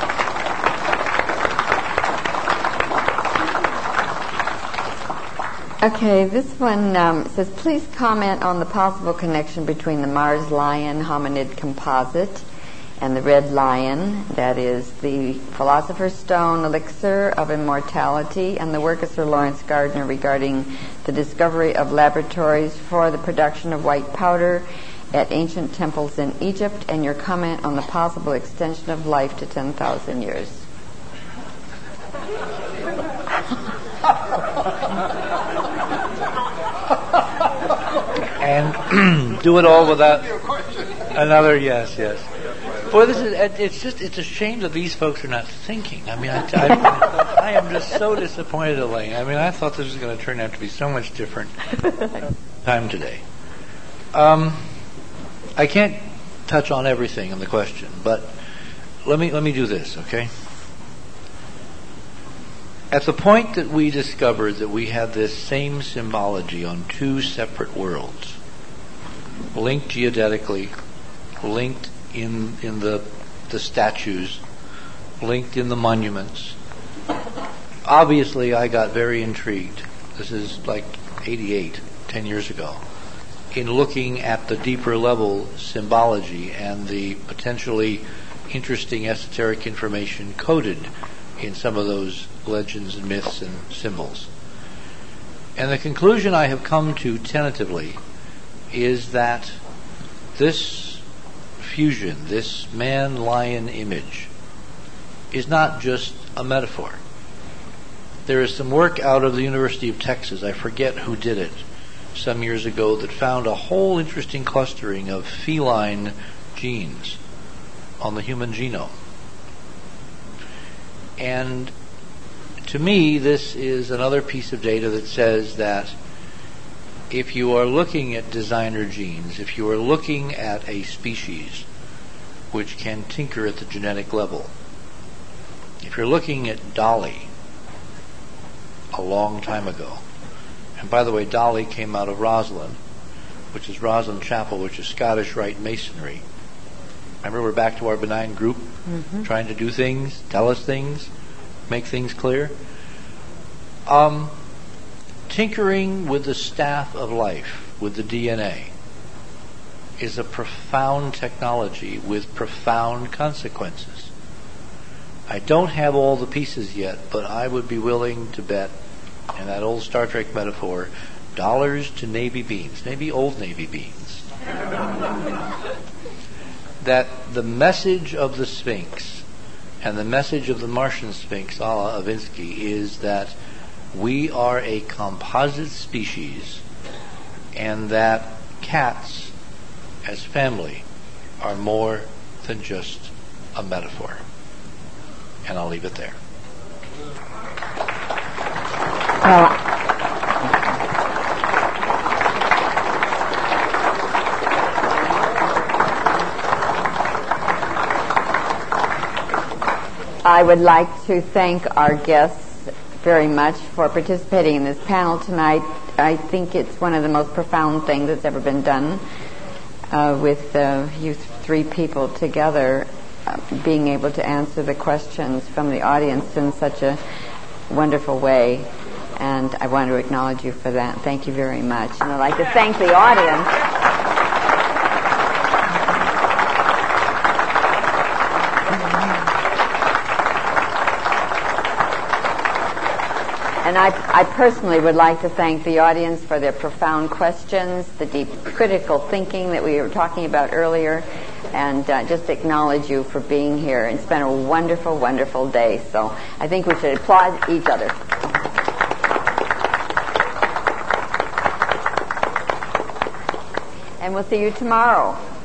C: Okay, this one says, please comment on the possible connection between the Mars Lion hominid composite And the red lion, that is the Philosopher's Stone elixir of immortality, and the work of Sir Lawrence Gardner regarding the discovery of laboratories for the production of white powder at ancient temples in Egypt, and your comment on the possible extension of life to 10,000 years.
A: And do it all without another yes. Boy, it's a shame that these folks are not thinking. I mean, I am just so disappointed, Elaine. I mean, I thought this was going to turn out to be so much different time today. I can't touch on everything in the question, but let me do this, okay? At the point that we discovered that we had this same symbology on two separate worlds, linked geodetically, linked in the statues, linked in the monuments, obviously I got very intrigued. This is like 88, 10 years ago, in looking at the deeper level symbology and the potentially interesting esoteric information coded in some of those legends and myths and symbols. And the conclusion I have come to tentatively is that this fusion, this man-lion image, is not just a metaphor. There is some work out of the University of Texas, I forget who did it, some years ago, that found a whole interesting clustering of feline genes on the human genome. And to me, this is another piece of data that says that if you are looking at designer genes, if you are looking at a species which can tinker at the genetic level, if you're looking at Dolly a long time ago, and by the way, Dolly came out of Roslin, which is Roslin Chapel, which is Scottish Rite Masonry. Remember, we're back to our benign group, trying to do things, tell us things, make things clear. Tinkering with the staff of life, with the DNA, is a profound technology with profound consequences. I don't have all the pieces yet, but I would be willing to bet, in that old Star Trek metaphor, dollars to Navy beans, maybe old Navy beans, that the message of the Sphinx and the message of the Martian Sphinx, a la Avinsky, is that we are a composite species, and that cats, as family, are more than just a metaphor. And I'll leave it there.
C: I would like to thank our guests very much for participating in this panel tonight. I think it's one of the most profound things that's ever been done with you three people together, being able to answer the questions from the audience in such a wonderful way. And I want to acknowledge you for that. Thank you very much. And I'd like to thank the audience. And I personally would like to thank the audience for their profound questions, the deep critical thinking that we were talking about earlier, and just acknowledge you for being here. It's been a wonderful, wonderful day. So I think we should applaud each other. And we'll see you tomorrow.